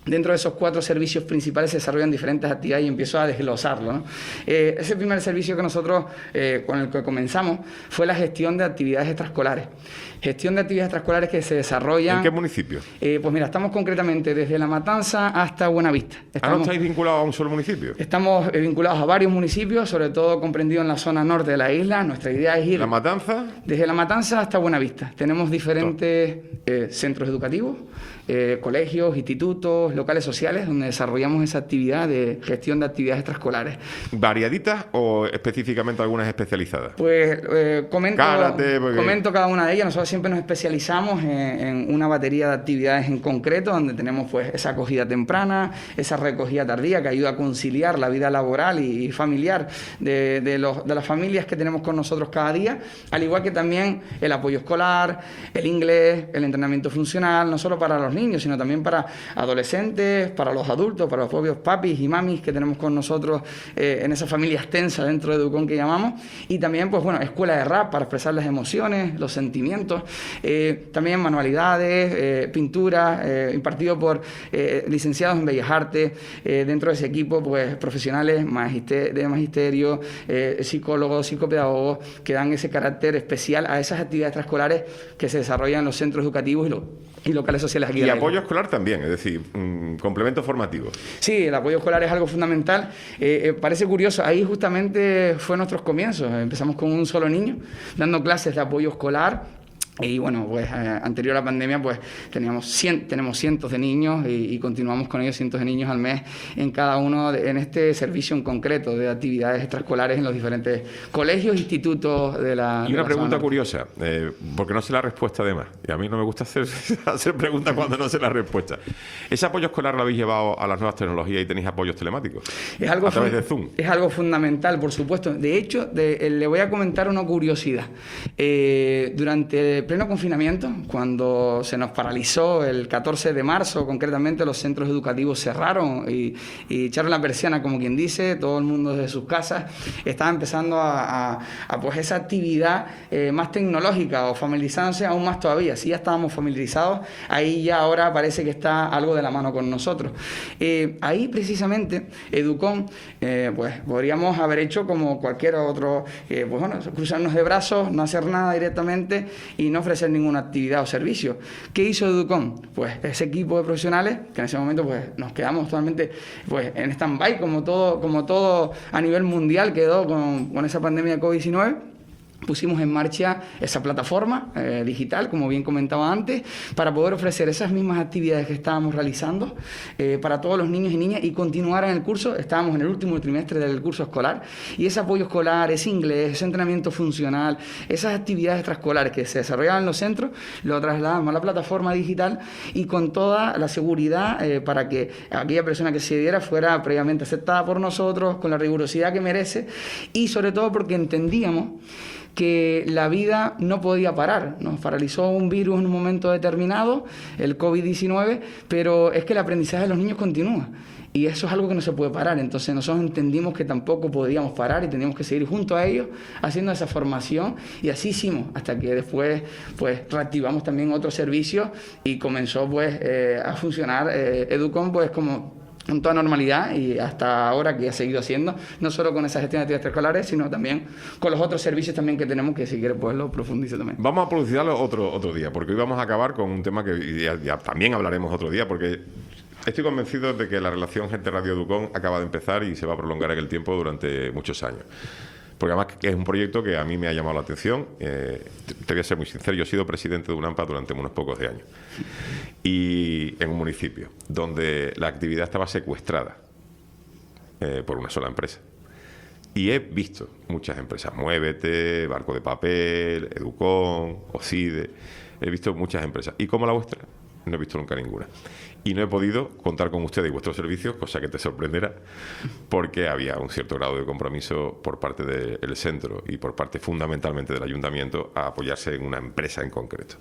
Dentro de esos cuatro servicios principales se desarrollan diferentes actividades y empiezo a desglosarlo, ¿no? Eh, ese primer servicio que nosotros, eh, con el que comenzamos, fue la gestión de actividades extraescolares. Gestión de actividades extraescolares que se desarrollan... ¿En qué municipio? Eh, pues mira, estamos concretamente desde La Matanza hasta Buenavista. Estamos, ¿Ah, no estáis vinculados a un solo municipio? Estamos eh, vinculados a varios municipios, sobre todo comprendidos en la zona norte de la isla. Nuestra idea es ir... ¿La Matanza? Desde La Matanza hasta Buenavista. Tenemos diferentes eh, centros educativos, eh, colegios, institutos, locales sociales, donde desarrollamos esa actividad de gestión de actividades extraescolares. ¿Variaditas o específicamente algunas especializadas? Pues eh, comento, Cárate, porque... comento cada una de ellas. Nosotros siempre nos especializamos en, en una batería de actividades en concreto, donde tenemos pues esa acogida temprana, esa recogida tardía que ayuda a conciliar la vida laboral y familiar de, de, los, de las familias que tenemos con nosotros cada día, al igual que también el apoyo escolar, el inglés, el entrenamiento funcional, no solo para los niños, sino también para adolescentes, para los adultos, para los propios papis y mamis que tenemos con nosotros eh, en esa familia extensa dentro de Educón que llamamos, y también pues bueno, escuela de rap para expresar las emociones, los sentimientos, eh, también manualidades, eh, pintura, eh, impartido por eh, licenciados en Bellas Artes, eh, dentro de ese equipo pues profesionales magister de magisterio, eh, psicólogos, psicopedagogos, que dan ese carácter especial a esas actividades extraescolares que se desarrollan en los centros educativos y, lo, y locales sociales aquí. Y apoyo escolar también, es decir, mmm, complemento formativo. Sí, el apoyo escolar es algo fundamental. Eh, eh, parece curioso, ahí justamente fue nuestros comienzos. Empezamos con un solo niño, dando clases de apoyo escolar. Y bueno, pues eh, anterior a la pandemia pues teníamos cien, tenemos cientos de niños y, y continuamos con ellos cientos de niños al mes en cada uno, de, en este servicio en concreto de actividades extraescolares en los diferentes colegios, institutos de la... Y una de la pregunta zona. curiosa, eh, porque no sé la respuesta además, y a mí no me gusta hacer, hacer preguntas cuando no sé la respuesta. ¿Ese apoyo escolar lo habéis llevado a las nuevas tecnologías y tenéis apoyos telemáticos? Es algo a través de Zoom. Es algo fundamental, por supuesto. De hecho, de, eh, le voy a comentar una curiosidad. Eh, durante el pleno confinamiento, cuando se nos paralizó el catorce de marzo, concretamente los centros educativos cerraron y, y echaron la persiana, como quien dice, todo el mundo desde sus casas estaba empezando a, a, a pues esa actividad eh, más tecnológica o familiarizándose aún más todavía. Si ya estábamos familiarizados, ahí ya ahora parece que está algo de la mano con nosotros. Eh, ahí precisamente Educón, eh, pues podríamos haber hecho como cualquier otro, eh, pues bueno, cruzarnos de brazos, no hacer nada directamente y no ofrecer ninguna actividad o servicio. ¿Qué hizo Educón? Pues ese equipo de profesionales que en ese momento pues nos quedamos totalmente pues en stand-by, como todo, como todo a nivel mundial quedó con, con esa pandemia de COVID diecinueve. Pusimos en marcha esa plataforma eh, digital, como bien comentaba antes, para poder ofrecer esas mismas actividades que estábamos realizando eh, para todos los niños y niñas y continuar en el curso. Estábamos en el último trimestre del curso escolar y ese apoyo escolar, ese inglés, ese entrenamiento funcional, esas actividades extraescolares que se desarrollaban en los centros, lo trasladamos a la plataforma digital y con toda la seguridad eh, para que aquella persona que se diera fuera previamente aceptada por nosotros, con la rigurosidad que merece y sobre todo porque entendíamos que la vida no podía parar. Nos paralizó un virus en un momento determinado, el COVID diecinueve, pero es que el aprendizaje de los niños continúa. Y eso es algo que no se puede parar. Entonces nosotros entendimos que tampoco podíamos parar y teníamos que seguir junto a ellos haciendo esa formación. Y así hicimos, hasta que después pues reactivamos también otros servicios y comenzó pues eh, a funcionar eh, Educón pues como con toda normalidad y hasta ahora que ha seguido haciendo, no solo con esa gestión de actividades extraescolares, sino también con los otros servicios también que tenemos, que si quieres pues lo profundizo también. Vamos a profundizarlo otro, otro día, porque hoy vamos a acabar con un tema que ya, ya también hablaremos otro día, porque estoy convencido de que la relación Gente Radio Educón acaba de empezar y se va a prolongar en el tiempo durante muchos años. Porque además es un proyecto que a mí me ha llamado la atención. Eh, te voy a ser muy sincero, yo he sido presidente de UNAMPA durante unos pocos de años. Y en un municipio donde la actividad estaba secuestrada eh, por una sola empresa. Y he visto muchas empresas, Muévete, Barco de Papel, Educón, Ocide, he visto muchas empresas. ¿Y como la vuestra? No he visto nunca ninguna. Y no he podido contar con ustedes y vuestros servicios, cosa que te sorprenderá, porque había un cierto grado de compromiso por parte del centro y por parte fundamentalmente del ayuntamiento a apoyarse en una empresa en concreto.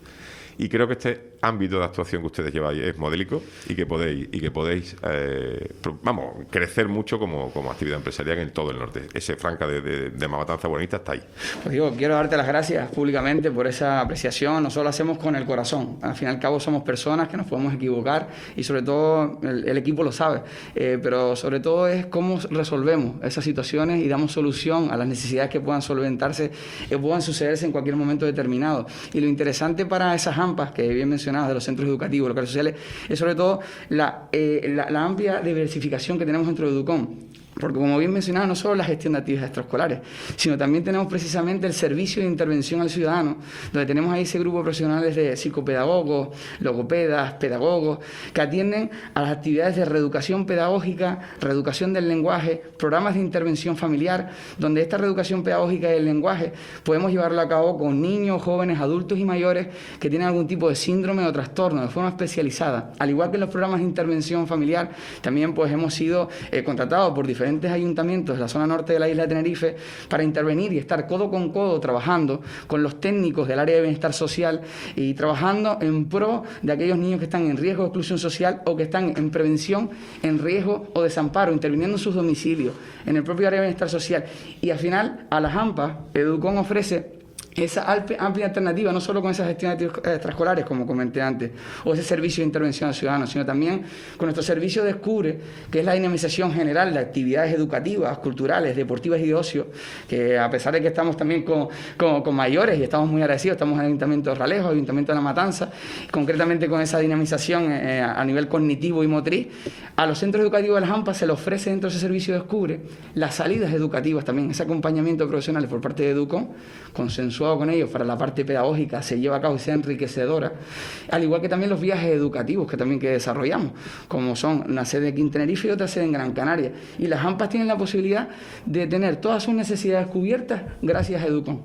y creo que este ámbito de actuación que ustedes lleváis es modélico y que podéis, y que podéis eh, vamos, crecer mucho como, como actividad empresarial en todo el norte. Ese Franca de, de, de Matanza Buenavista está ahí. Pues digo, quiero darte las gracias públicamente por esa apreciación. Nosotros lo hacemos con el corazón. Al fin y al cabo somos personas que nos podemos equivocar y sobre todo el, el equipo lo sabe. Eh, pero sobre todo es cómo resolvemos esas situaciones y damos solución a las necesidades que puedan solventarse, que puedan sucederse en cualquier momento determinado. Y lo interesante para esas AMPAs, que bien mencionadas, de los centros educativos, locales sociales, es sobre todo la, eh, la, la amplia diversificación que tenemos dentro de Educom. Porque como bien mencionaba, no solo la gestión de actividades extraescolares, sino también tenemos precisamente el servicio de intervención al ciudadano, donde tenemos ahí ese grupo de profesionales de psicopedagogos, logopedas, pedagogos, que atienden a las actividades de reeducación pedagógica, reeducación del lenguaje, programas de intervención familiar, donde esta reeducación pedagógica del lenguaje podemos llevarlo a cabo con niños, jóvenes, adultos y mayores que tienen algún tipo de síndrome o trastorno de forma especializada. Al igual que en los programas de intervención familiar, también pues hemos sido eh, contratados por diferentes diferentes ayuntamientos de la zona norte de la isla de Tenerife para intervenir y estar codo con codo trabajando con los técnicos del área de bienestar social y trabajando en pro de aquellos niños que están en riesgo de exclusión social o que están en prevención, en riesgo o desamparo, interviniendo en sus domicilios, en el propio área de bienestar social. Y al final, a las AMPAs, Educom ofrece esa amplia alternativa, no solo con esas gestiones extraescolares, como comenté antes, o ese servicio de intervención al ciudadano, sino también con nuestro servicio Descubre, que es la dinamización general de actividades educativas, culturales, deportivas y de ocio, que a pesar de que estamos también con, con, con mayores y estamos muy agradecidos, estamos en el Ayuntamiento de Ralejo, Ayuntamiento de La Matanza, concretamente con esa dinamización eh, a nivel cognitivo y motriz, a los centros educativos de las AMPAs se les ofrece dentro de ese servicio Descubre las salidas educativas también, ese acompañamiento profesional por parte de Educom, consensuado con ellos para la parte pedagógica, se lleva a cabo y sea enriquecedora, al igual que también los viajes educativos que también que desarrollamos, como son una sede aquí en Tenerife y otra sede en Gran Canaria. Y las AMPAs tienen la posibilidad de tener todas sus necesidades cubiertas gracias a Educom.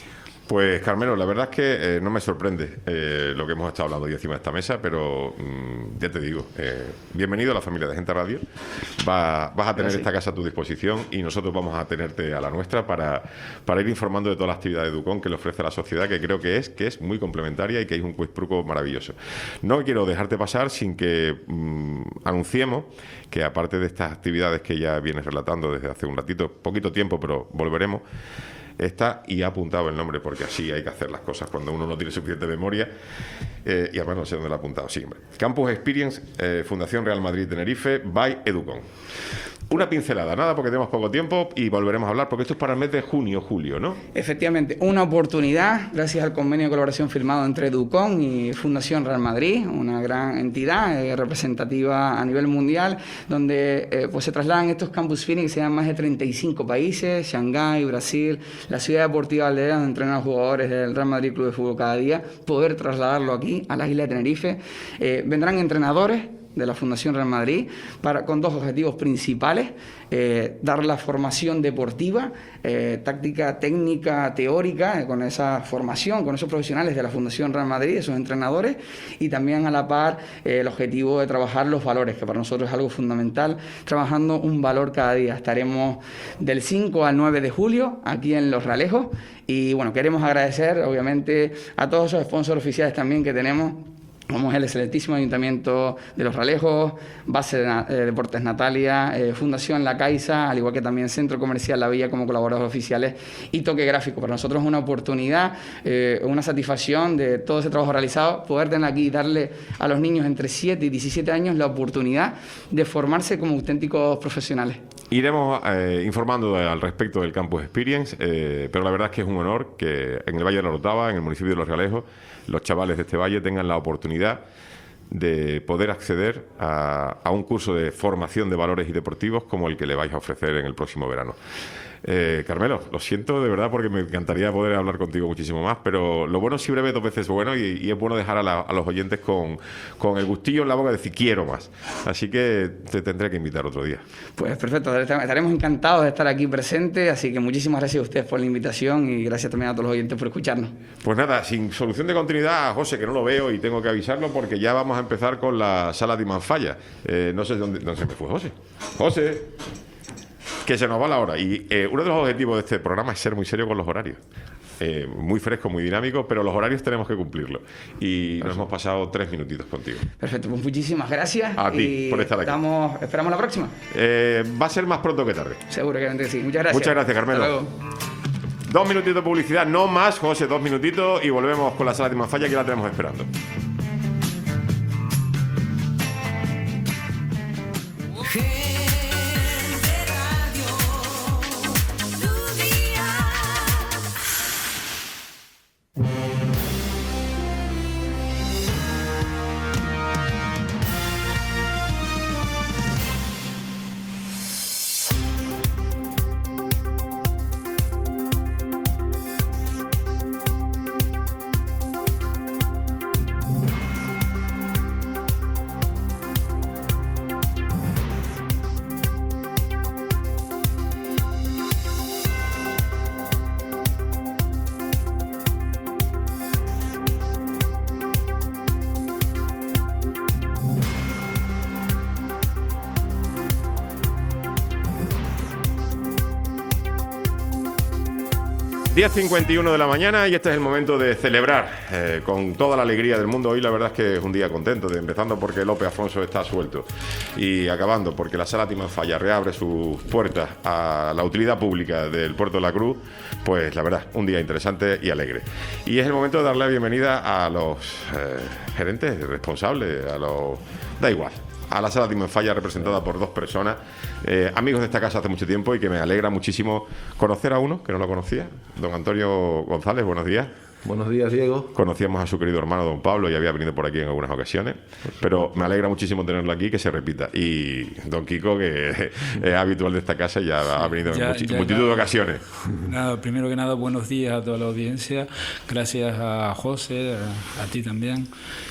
Pues Carmelo, la verdad es que eh, no me sorprende eh, lo que hemos estado hablando hoy encima de esta mesa, pero mmm, ya te digo, eh, bienvenido a la familia de Gente Radio. Va, vas a tener Gracias. Esta casa a tu disposición y nosotros vamos a tenerte a la nuestra para, para ir informando de todas las actividades de Educom que le ofrece a la sociedad, que creo que es, que es muy complementaria y que es un quizpruco maravilloso. No quiero dejarte pasar sin que mmm, anunciemos que aparte de estas actividades que ya vienes relatando desde hace un ratito, poquito tiempo, pero volveremos, está, y ha apuntado el nombre porque así hay que hacer las cosas cuando uno no tiene suficiente memoria, eh, y además no sé dónde lo ha apuntado. Sí, hombre. Campus Experience, eh, Fundación Real Madrid Tenerife, by Educom. Una pincelada, nada, porque tenemos poco tiempo y volveremos a hablar, porque esto es para el mes de junio, julio, ¿no? Efectivamente, una oportunidad, gracias al convenio de colaboración firmado entre Educom y Fundación Real Madrid, una gran entidad eh, representativa a nivel mundial, donde eh, pues se trasladan estos Campus Experience que se llaman más de treinta y cinco países, Shanghái, Brasil, la ciudad deportiva de Aldea, donde entrenan los jugadores del Real Madrid Club de Fútbol cada día, poder trasladarlo aquí, a la isla de Tenerife. Eh, vendrán entrenadores de la Fundación Real Madrid, para, con dos objetivos principales, eh, dar la formación deportiva, eh, táctica, técnica, teórica, eh, con esa formación, con esos profesionales de la Fundación Real Madrid, esos entrenadores, y también a la par eh, el objetivo de trabajar los valores, que para nosotros es algo fundamental, trabajando un valor cada día. Estaremos del cinco al nueve de julio aquí en Los Realejos, y bueno, queremos agradecer obviamente a todos esos sponsors oficiales también que tenemos, como es el excelentísimo Ayuntamiento de Los Realejos, Base de eh, Deportes Natalia, eh, Fundación La Caixa, al igual que también Centro Comercial La Villa como colaboradores oficiales, y Toque Gráfico. Para nosotros es una oportunidad, eh, una satisfacción de todo ese trabajo realizado, poder tener aquí y darle a los niños entre siete y diecisiete años la oportunidad de formarse como auténticos profesionales. Iremos eh, informando al respecto del Campus Experience, eh, pero la verdad es que es un honor que en el Valle de la Orotava, en el municipio de Los Realejos, los chavales de este valle tengan la oportunidad de poder acceder a, a un curso de formación de valores y deportivos como el que le vais a ofrecer en el próximo verano. Eh, Carmelo, lo siento de verdad porque me encantaría poder hablar contigo muchísimo más, pero lo bueno si breve dos veces bueno, y, y es bueno dejar a, la, a los oyentes con, con el gustillo en la boca de decir quiero más. Así que te tendré que invitar otro día. Pues perfecto, estaremos encantados de estar aquí presentes, así que muchísimas gracias a ustedes por la invitación y gracias también a todos los oyentes por escucharnos. Pues nada, sin solución de continuidad, José, que no lo veo y tengo que avisarlo porque ya vamos a empezar con la sala de Manfalla. Eh, no sé dónde, dónde se me fue José. José. Que se nos va la hora. Y eh, uno de los objetivos de este programa es ser muy serio con los horarios. eh, muy fresco, muy dinámico, pero los horarios tenemos que cumplirlo. Y nos hemos pasado tres minutitos contigo. Perfecto, pues muchísimas gracias. A ti, y por estar aquí. Estamos, esperamos la próxima. Eh, va a ser más pronto que tarde. Seguro que sí. Muchas gracias. Muchas gracias, Carmelo. Hasta luego. Dos minutitos de publicidad, no más, José, dos minutitos y volvemos con la sala de Manfalla que la tenemos esperando. diez cincuenta y uno de la mañana y este es el momento de celebrar eh, con toda la alegría del mundo. Hoy la verdad es que es un día contento, de, empezando porque López Afonso está suelto y acabando porque la Sala Timanfaya reabre sus puertas a la utilidad pública del Puerto de la Cruz. Pues la verdad, un día interesante y alegre. Y es el momento de darle la bienvenida a los eh, gerentes, responsables, a los... da igual. A la Sala Timanfaya representada por dos personas, eh, amigos de esta casa hace mucho tiempo y que me alegra muchísimo conocer a uno que no lo conocía, don Antonio González, buenos días. Buenos días, Diego. Conocíamos a su querido hermano don Pablo y había venido por aquí en algunas ocasiones, pero me alegra muchísimo tenerlo aquí, que se repita. Y don Kiko, que es habitual de esta casa, ya sí, ha venido ya, en muchi- ya multitud nada, de ocasiones. Nada, primero que nada, buenos días a toda la audiencia. Gracias a José, a, a ti también.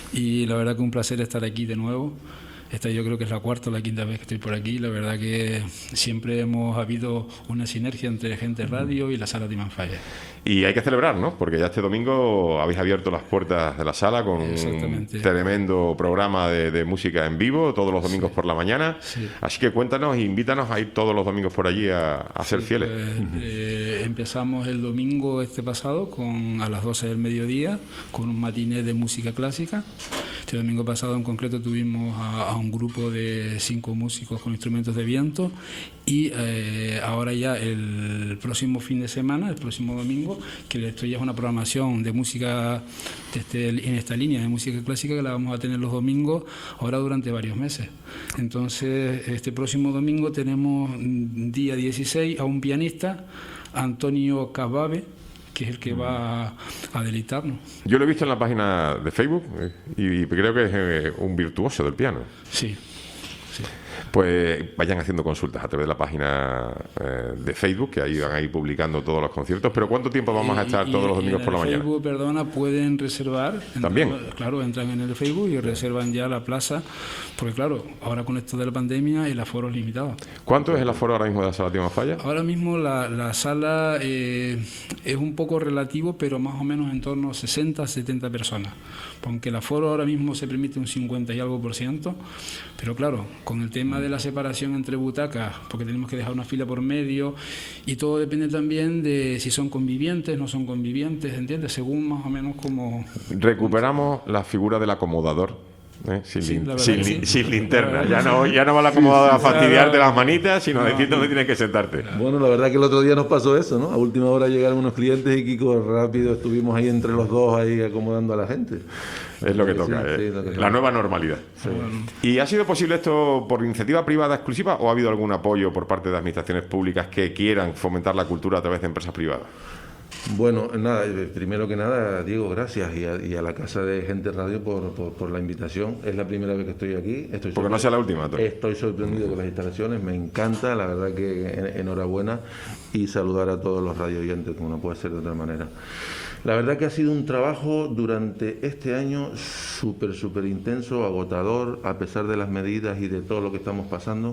Y la verdad que un placer estar aquí de nuevo. Esta yo creo que es la cuarta o la quinta vez que estoy por aquí. La verdad que siempre hemos habido una sinergia entre Gente Radio y la Sala Timanfaya. Y hay que celebrar, ¿no? Porque ya este domingo habéis abierto las puertas de la sala con un tremendo programa de, de música en vivo todos los domingos sí. por la mañana. Sí. Así que cuéntanos e invítanos a ir todos los domingos por allí a, a ser sí, fieles. Pues, eh, empezamos el domingo este pasado con a las doce del mediodía con un matiné de música clásica. Este domingo pasado en concreto tuvimos a, a un grupo de cinco músicos con instrumentos de viento y eh, ahora ya el próximo fin de semana, el próximo domingo, que esto ya es una programación de música de este, en esta línea de música clásica que la vamos a tener los domingos ahora durante varios meses. Entonces este próximo domingo tenemos día dieciséis a un pianista, Antonio Cababe, que es el que va a deleitarnos. Yo lo he visto en la página de Facebook y creo que es un virtuoso del piano. Sí. sí. Pues vayan haciendo consultas a través de la página eh, de Facebook, que ahí van a ir publicando todos los conciertos. Pero ¿cuánto tiempo vamos a estar y, todos los domingos por la mañana? En Facebook, perdona, pueden reservar. Entran, ¿También? Claro, entran en el Facebook y reservan ya la plaza, porque claro, ahora con esto de la pandemia el aforo es limitado. ¿Cuánto es el aforo ahora mismo de la Sala Timanfaya? Ahora mismo la, la sala eh, es un poco relativo, pero más o menos en torno a sesenta, setenta personas. Aunque el aforo ahora mismo se permite un cincuenta y algo por ciento, pero claro, con el tema de la separación entre butacas, porque tenemos que dejar una fila por medio, y todo depende también de si son convivientes, no son convivientes, ¿entiendes? Según más o menos como... Recuperamos la figura del acomodador. ¿Eh? Sin, sí, lin- sin, sí. sin linterna, ya no, ya no va el acomodador a fastidiarte las manitas, sino a decirte dónde tienes que sentarte. Bueno, la verdad que el otro día nos pasó eso, ¿no? A última hora llegaron unos clientes y Kiko rápido estuvimos ahí entre los dos ahí acomodando a la gente. Es lo que toca, sí, eh. sí, lo que la toca. nueva normalidad. Sí. ¿Y ha sido posible esto por iniciativa privada exclusiva o ha habido algún apoyo por parte de administraciones públicas que quieran fomentar la cultura a través de empresas privadas? Bueno, nada, primero que nada, Diego, gracias y a, y a la Casa de Gente Radio por, por, por la invitación. Es la primera vez que estoy aquí. Estoy Porque no sea la última, Tony. Estoy sorprendido con las instalaciones, me encanta, la verdad que en, enhorabuena y saludar a todos los radio oyentes, como no puede ser de otra manera. La verdad que ha sido un trabajo durante este año súper, súper intenso, agotador, a pesar de las medidas y de todo lo que estamos pasando.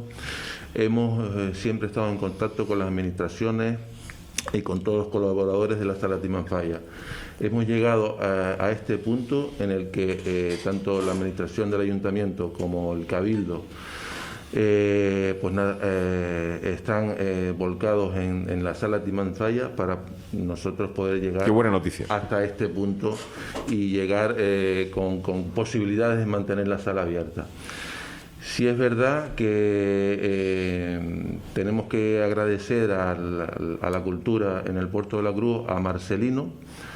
Hemos eh, siempre estado en contacto con las administraciones y con todos los colaboradores de la Sala Timanfaya. Hemos llegado a, a este punto en el que eh, tanto la administración del ayuntamiento como el cabildo eh, pues nada, eh, están eh, volcados en, en la sala Timanfaya para nosotros poder llegar Qué buena noticia. hasta este punto y llegar eh, con, con posibilidades de mantener la sala abierta. Sí es verdad que eh, tenemos que agradecer al, a la cultura en el Puerto de la Cruz, a Marcelino,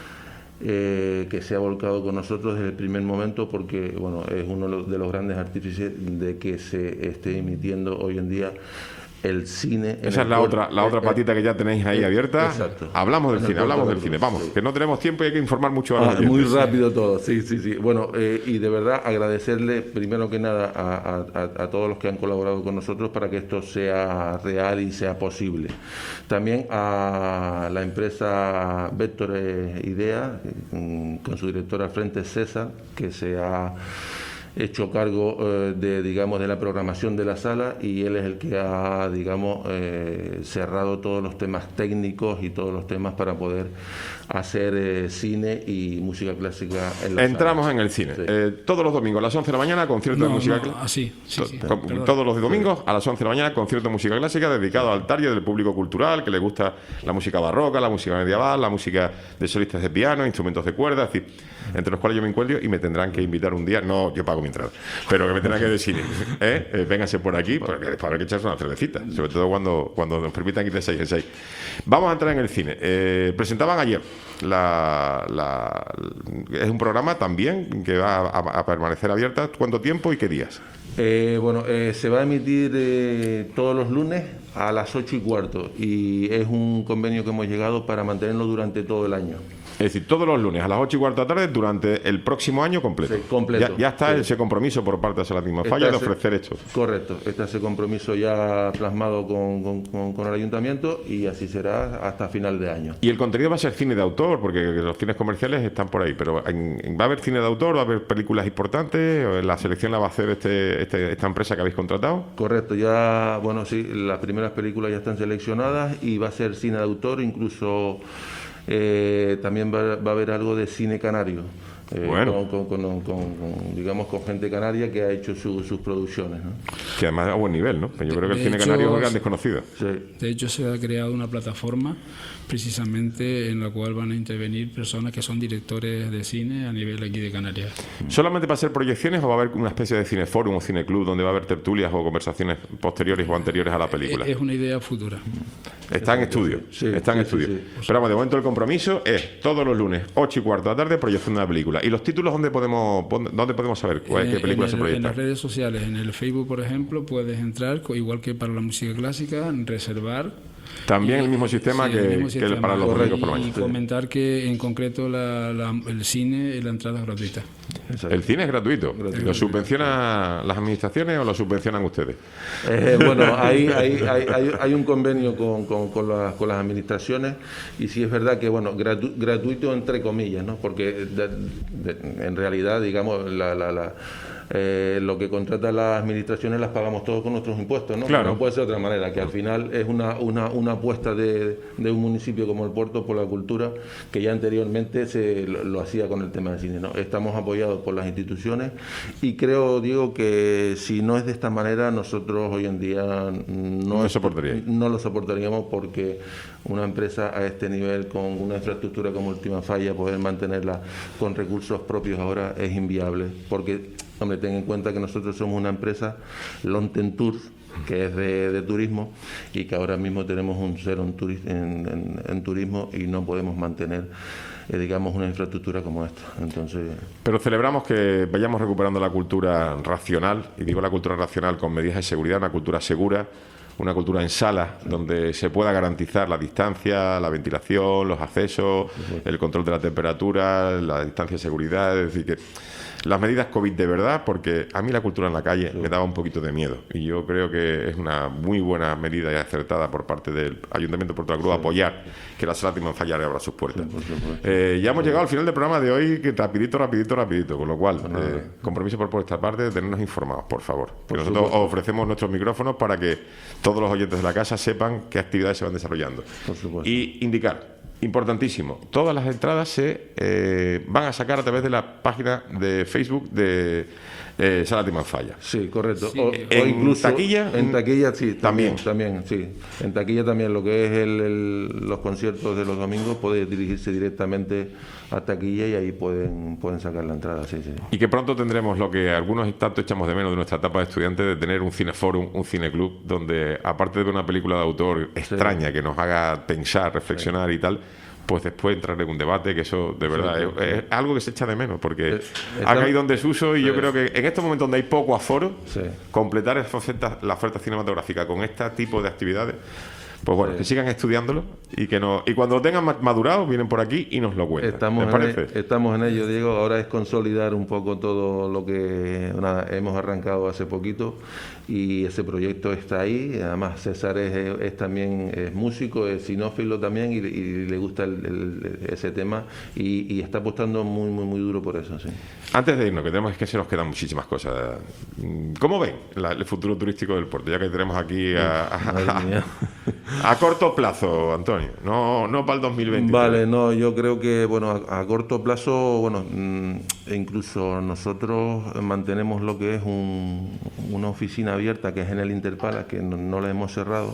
eh, que se ha volcado con nosotros desde el primer momento, porque bueno, es uno de los grandes artífices de que se esté emitiendo hoy en día el cine. Esa es la otra, la otra patita que ya tenéis ahí abierta. Exacto. Hablamos del En el cine, hablamos del Puerto cine. de la Vamos, Cruz, que no tenemos tiempo y hay que informar mucho a los Ah, muy oyentes. rápido todo, sí, sí, sí. Bueno, eh, y de verdad agradecerle primero que nada a, a- a todos los que han colaborado con nosotros para que esto sea real y sea posible. También a la empresa Vector Idea, mm, con su director al frente, César, que se ha hecho cargo eh, de, digamos, de la programación de la sala, y él es el que ha, digamos, eh, cerrado todos los temas técnicos y todos los temas para poder hacer eh, cine y música clásica en la Entramos sala. en el cine. Sí. Eh, todos los domingos a las once de la mañana, concierto de No, música no, clásica. así, sí, sí, To- perdón. Todos los domingos a las once de la mañana, concierto de música clásica dedicado al target del público cultural que le gusta la música barroca, la música medieval, la música de solistas de piano, instrumentos de cuerda, es decir, entre los cuales yo me encuentro y me tendrán que invitar un día. No, yo pago mi entrada, pero que me tendrán que decir, ¿eh? Eh, vénganse por aquí, porque después habrá que echarse una cervecita, sobre todo cuando, cuando nos permitan ir de seis en seis. Vamos a entrar en el cine. Eh, presentaban ayer la, la- es un programa también que va a, a permanecer abierta. ¿Cuánto tiempo y qué días? Eh, bueno, eh, se va a emitir eh, todos los lunes a las ocho y cuarto, y es un convenio que hemos llegado para mantenerlo durante todo el año. Es decir, todos los lunes a las ocho y cuarto de la tarde durante el próximo año completo. Sí, completo. Ya, ya está Sí. ese compromiso por parte de Sala Timanfaya Está de ese- ofrecer esto. Correcto, está ese compromiso ya plasmado con, con- con- con el ayuntamiento, y así será hasta final de año. Y el contenido va a ser cine de autor, porque los cines comerciales están por ahí, pero en- en- ¿va a haber cine de autor? ¿Va a haber películas importantes? ¿O la selección la va a hacer este, este- esta empresa que habéis contratado? Correcto, ya, bueno, sí, las primeras películas ya están seleccionadas y va a ser cine de autor, incluso eh, también va, va a haber algo de cine canario. eh, Bueno. con, con- con- con- con, digamos, con gente canaria que ha hecho su- sus producciones, ¿no? Que además es a buen nivel, ¿no? Pues yo creo que el De cine hecho, canario es un gran desconocido. Sí. De hecho, se ha creado una plataforma precisamente en la cual van a intervenir personas que son directores de cine a nivel aquí de Canarias. ¿Solamente va a ser proyecciones o va a haber una especie de cineforum o cineclub donde va a haber tertulias o conversaciones posteriores o anteriores a la película? Es una idea futura. Está en estudio, Sí, está en sí, estudio. sí, sí. Pero vamos, de momento el compromiso es todos los lunes, ocho y cuarto de la tarde, proyección de la película. ¿Y los títulos dónde podemos dónde podemos saber cuál, En- qué película en se el- proyecta? En las redes sociales, en el Facebook, por ejemplo, puedes entrar, co- igual que para la música clásica, reservar. También y- el mismo sistema sí, que, el mismo que sistema. para los domingos por la Y mañana. comentar que en concreto la- la- el cine y la entrada es gratuita. El cine es gratuito. ¿Lo subvencionan las administraciones o lo subvencionan ustedes? Eh, bueno, hay, hay, hay, hay- hay un convenio con, con, con las, con las administraciones, y sí es verdad que, bueno, gratu- gratuito entre comillas, ¿no? Porque de- de- en realidad, digamos, la, la, la, eh, lo que contratan las administraciones las pagamos todos con nuestros impuestos, ¿no? Claro. No puede ser de otra manera, que al final es una, una, una apuesta de, de un municipio como el Puerto por la cultura, que ya anteriormente se lo, lo hacía con el tema del cine, ¿no? Estamos apoyados por las instituciones, y creo, Diego, que si no es de esta manera, nosotros hoy en día no, No soportaríais. no lo soportaríamos, porque una empresa a este nivel, con una infraestructura como Timanfaya, poder mantenerla con recursos propios ahora es inviable, porque, hombre, ten en cuenta que nosotros somos una empresa Lonten Tours, que es de, de turismo, y que ahora mismo tenemos un cero en, turi- en, en- en turismo, y no podemos mantener, eh, digamos, una infraestructura como esta. Entonces, Pero celebramos que vayamos recuperando la cultura racional, y digo la cultura racional con medidas de seguridad, una cultura segura, una cultura en sala, donde se pueda garantizar la distancia, la ventilación, los accesos, el control de la temperatura, la distancia de seguridad, es decir, que las medidas COVID de verdad, porque a mí la cultura en la calle me daba un poquito de miedo, y yo creo que es una muy buena medida y acertada por parte del Ayuntamiento de Puerto de la Cruz apoyar que la Sala Timanfaya abra sus puertas. Eh, ya hemos llegado al final del programa de hoy, que rapidito, rapidito, rapidito, con lo cual, eh, compromiso por vuestra parte de tenernos informados, por favor. Que nosotros os ofrecemos nuestros micrófonos para que todos los oyentes de la casa sepan qué actividades se van desarrollando. Por supuesto. Y indicar, importantísimo, todas las entradas se eh, van a sacar a través de la página de Facebook de eh, Sala Timanfaya. Sí, correcto. Sí. O, o ¿En incluso taquilla? En taquilla, sí. También. También, sí. En taquilla también, lo que es el, el- los conciertos de los domingos, puede dirigirse directamente a taquilla y ahí pueden, pueden sacar la entrada, sí, sí. Y que pronto tendremos lo que algunos tanto echamos de menos de nuestra etapa de estudiante, de tener un cineforum, un cineclub, donde aparte de una película de autor extraña que nos haga pensar, reflexionar y tal, pues después entrar en un debate, que eso de verdad Sí, es, sí. es algo que se echa de menos, porque Eh, ha está- caído en desuso y yo Sí. creo que en estos momentos donde hay poco aforo, Sí. completar esa oferta, la oferta cinematográfica con este tipo de actividades, pues bueno, Sí. que sigan estudiándolo y que no y cuando lo tengan ma- madurado vienen por aquí y nos lo cuentan. Estamos ¿Les en, parece? e- estamos en ello, Diego. Ahora es consolidar un poco todo lo que nada, hemos arrancado hace poquito y ese proyecto está ahí. Además, César es, es también es músico, es sinófilo también y, y le gusta el- el- ese tema y, y está apostando muy, muy, muy duro por eso. Sí. Antes de irnos, que tenemos es que se nos quedan muchísimas cosas. ¿Cómo ven la- el futuro turístico del puerto? Ya que tenemos aquí a, a- Madre mía. a corto plazo, Antonio, no, no para el dos mil veinte. Vale, no, yo creo que, bueno, a, a corto plazo, bueno, mm, e incluso nosotros mantenemos lo que es un- una oficina abierta, que es en el Interpala, que no, no la hemos cerrado.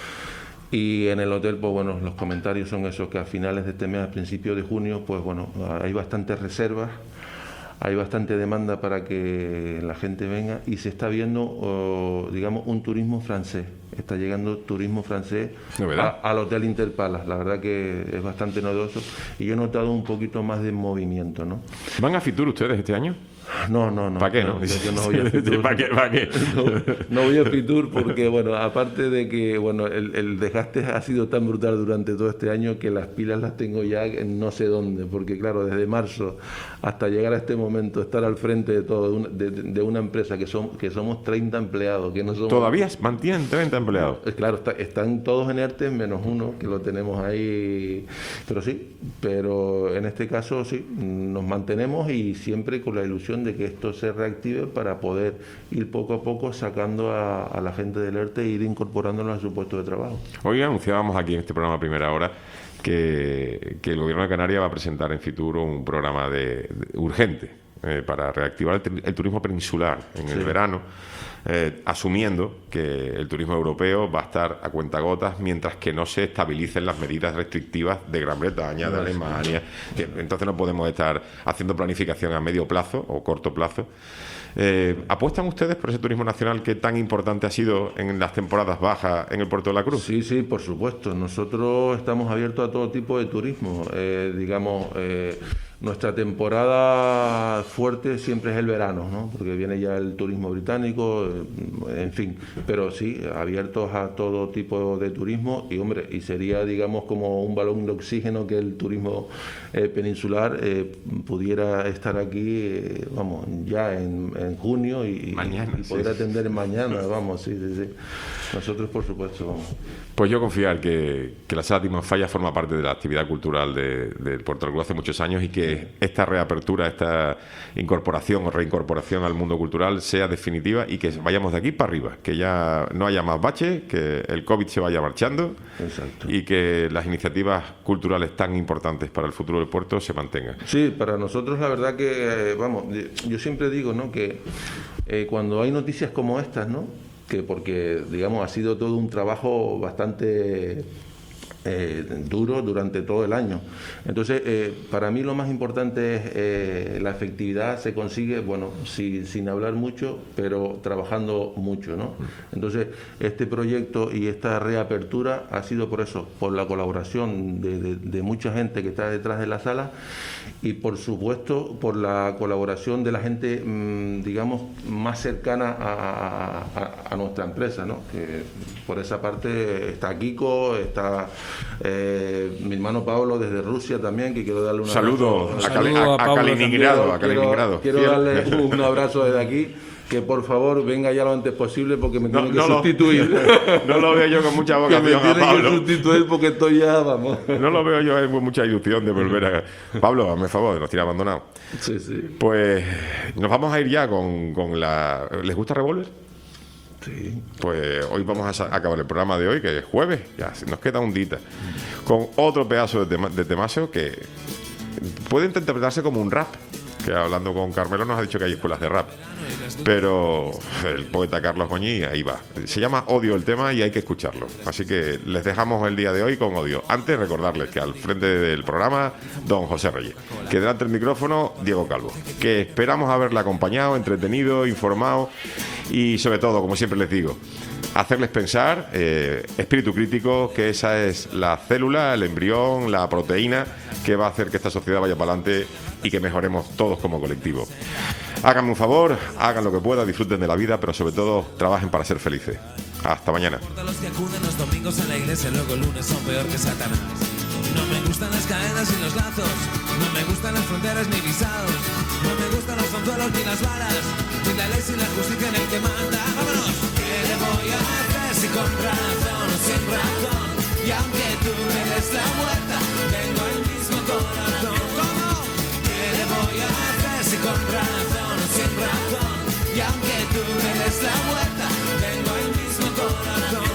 Y en el hotel, pues bueno, los comentarios son esos, que a finales de este mes, a principios de junio, pues bueno, hay bastantes reservas, hay bastante demanda para que la gente venga y se está viendo, oh, digamos, un turismo francés. Está llegando turismo francés Novedad. a- al Hotel Interpala. La verdad que es bastante novedoso y yo he notado un poquito más de movimiento, ¿no? ¿Van a Fitur ustedes este año? No, no, no. ¿Para qué, no? Yo, yo no voy a Fitur. ¿Para qué? ¿Para qué? No, no voy a Fitur porque, bueno, aparte de que, bueno, el, el desgaste ha sido tan brutal durante todo este año que las pilas las tengo ya en no sé dónde, porque claro, desde marzo hasta llegar a este momento, estar al frente de todo, de una, de, de una empresa que, son, que somos treinta empleados, que no somos... Todavía mantienen treinta empleados. Eh, Claro, está- están todos en ERTE menos uno, que lo tenemos ahí, pero sí, pero en este caso sí, nos mantenemos y siempre con la ilusión de que esto se reactive para poder ir poco a poco sacando a, a la gente del ERTE e ir incorporándolo a su puesto de trabajo. Hoy anunciábamos aquí en este programa a primera hora que, que el Gobierno de Canarias va a presentar en Fitur un programa de, de- urgente eh, para reactivar el, tri- el turismo peninsular en el Sí. verano, eh, asumiendo que el turismo europeo va a estar a cuentagotas mientras que no se estabilicen las medidas restrictivas de Gran Bretaña, de Vale. Alemania. Que entonces no podemos estar haciendo planificación a medio plazo o corto plazo. Eh, ¿Apuestan ustedes por ese turismo nacional que tan importante ha sido en las temporadas bajas en el Puerto de la Cruz? Sí, sí, por supuesto. Nosotros estamos abiertos a todo tipo de turismo. Eh, digamos, eh, nuestra temporada fuerte siempre es el verano, ¿no? Porque viene ya el turismo británico, eh, en fin. Pero sí, abiertos a todo tipo de turismo y, hombre, y sería, digamos, como un balón de oxígeno que el turismo eh, peninsular eh, pudiera estar aquí, eh, vamos, ya en, en junio y, Mañana, y poder sí. atender mañana, vamos, sí, sí, sí. Nosotros, por supuesto, vamos. Pues yo confiar que, que la Sala Timanfaya forma parte de la actividad cultural de, del Puerto del Cruz hace muchos años y que esta reapertura, esta incorporación o reincorporación al mundo cultural sea definitiva y que vayamos de aquí para arriba, que ya no haya más baches, que el COVID se vaya marchando Exacto. y que las iniciativas culturales tan importantes para el futuro del puerto se mantengan. Sí, para nosotros la verdad que, eh, vamos, yo siempre digo, ¿no?, que eh, cuando hay noticias como estas, ¿no?, que porque, digamos, ha sido todo un trabajo bastante eh, duro durante todo el año. Entonces, eh, para mí lo más importante es eh, la efectividad se consigue, bueno, si, sin hablar mucho, pero trabajando mucho, ¿no? Entonces, este proyecto y esta reapertura ha sido por eso, por la colaboración de, de, de mucha gente que está detrás de la sala y, por supuesto, por la colaboración de la gente, mmm, digamos, más cercana a, a, a nuestra empresa, ¿no? Que por esa parte está Kiko, está eh, mi hermano Pablo desde Rusia también, que quiero darle un Saludo abrazo. a, Cali- Saludo a- a a Pablo Kaliningrado, a Quiero- Kaliningrado. Quiero, Fiel. darle un abrazo desde aquí, que por favor venga ya lo antes posible porque me No, tienen no que lo- sustituir. no lo veo yo con mucha que me vocación a tienen que Pablo. sustituir porque estoy ya, vamos. No lo veo yo con mucha ilusión de volver a... Pablo, hazme favor, nos tiene abandonado. Sí, sí. Pues nos vamos a ir ya con, con la... ¿Les gusta Revolver? Sí. Pues hoy vamos a sa- acabar el programa de hoy, que es jueves, ya se nos queda un dita, con otro pedazo de, tema, de temazo que puede interpretarse como un rap, que hablando con Carmelo nos ha dicho que hay escuelas de rap. Pero el poeta Carlos Goñi, ahí va. Se llama Odio el tema y hay que escucharlo. Así que les dejamos el día de hoy con Odio. Antes, recordarles que al frente del programa, don José Reyes. Que delante del micrófono, Diego Calvo. Que esperamos haberle acompañado, entretenido, informado y sobre todo, como siempre les digo, hacerles pensar, eh, espíritu crítico, que esa es la célula, el embrión, la proteína que va a hacer que esta sociedad vaya para adelante y que mejoremos todos como colectivo. Háganme un favor, hagan lo que puedan, disfruten de la vida, pero sobre todo trabajen para ser felices. Hasta mañana. Los que acuden los domingos a la iglesia, luego el lunes son peor que Satanás. No me gustan las cadenas y los lazos, no me gustan las fronteras ni visados, no me gustan los consuelos ni las balas, ni la ley sin la justicia en el que manda. ¡Vámonos! ¿Qué le voy a hacer si con razón o sin razón? Y aunque tú me des la vuelta, tengo el mismo corazón. ¿Cómo? ¿Qué le voy a hacer si con razón o sin razón? Y aunque tú me des la vuelta, tengo el mismo corazón.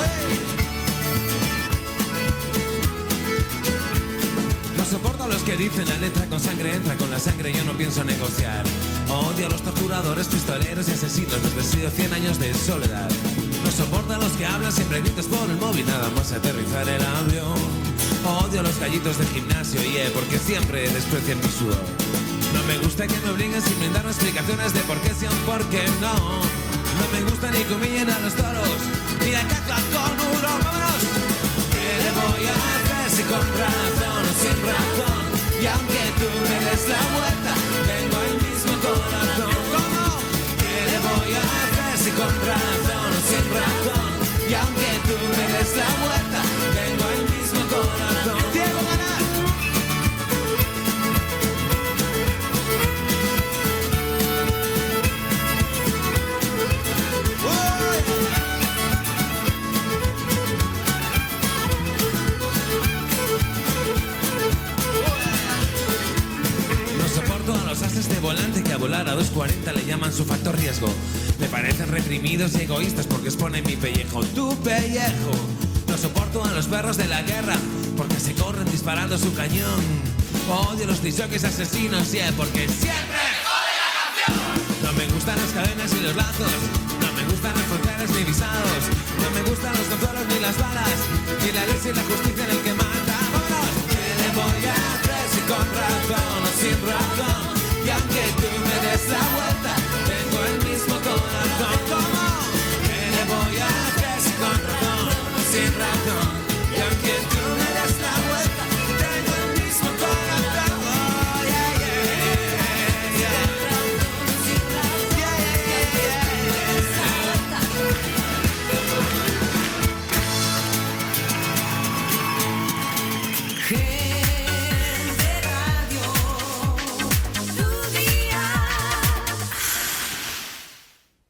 No soporto a los que dicen la letra con sangre entra, con la sangre yo no pienso negociar. Odio a los torturadores, pistoleros y asesinos, los vestidos cien años de soledad. No soporto a los que hablan siempre gritos por el móvil, nada más aterrizar el avión. Odio a los gallitos del gimnasio, yeah, porque siempre desprecian mi sudor. No me gusta que me obliguen sin brindarme explicaciones de por qué sí o por qué no. No me gusta ni que humillen a los toros, ni la caca con uno. ¡Vámonos! ¿Qué le voy a hacer si con razón o sin razón? Y aunque tú me des la vuelta, tengo el mismo corazón. ¿Cómo? ¿Qué le voy a hacer si con razón o sin razón? Y aunque tú me des la vuelta, tengo el mismo corazón. Diego, ganar. De volante que a volar a dos cuarenta le llaman su factor riesgo. Me parecen reprimidos y egoístas porque exponen mi pellejo, tu pellejo. No soporto a los perros de la guerra porque se corren disparando su cañón. Odio a los disjockeys asesinos, yeah, porque siempre jode la canción. No me gustan las cadenas y los lazos, no me gustan las fronteras ni visados, no me gustan los consuelos ni las balas, ni la ley y la justicia en el que mata. ¡Vámonos! ¿Qué le voy a hacer si con razón o sin razón? Y aunque tú me des la vuelta, tengo el mismo corazón. ¿Cómo? ¿Qué le voy a hacer si con razón o sin razón? Y aunque tú me des la vuelta, tengo el mismo corazón. Oh, yeah, yeah, yeah, yeah. Yeah, yeah, yeah, yeah.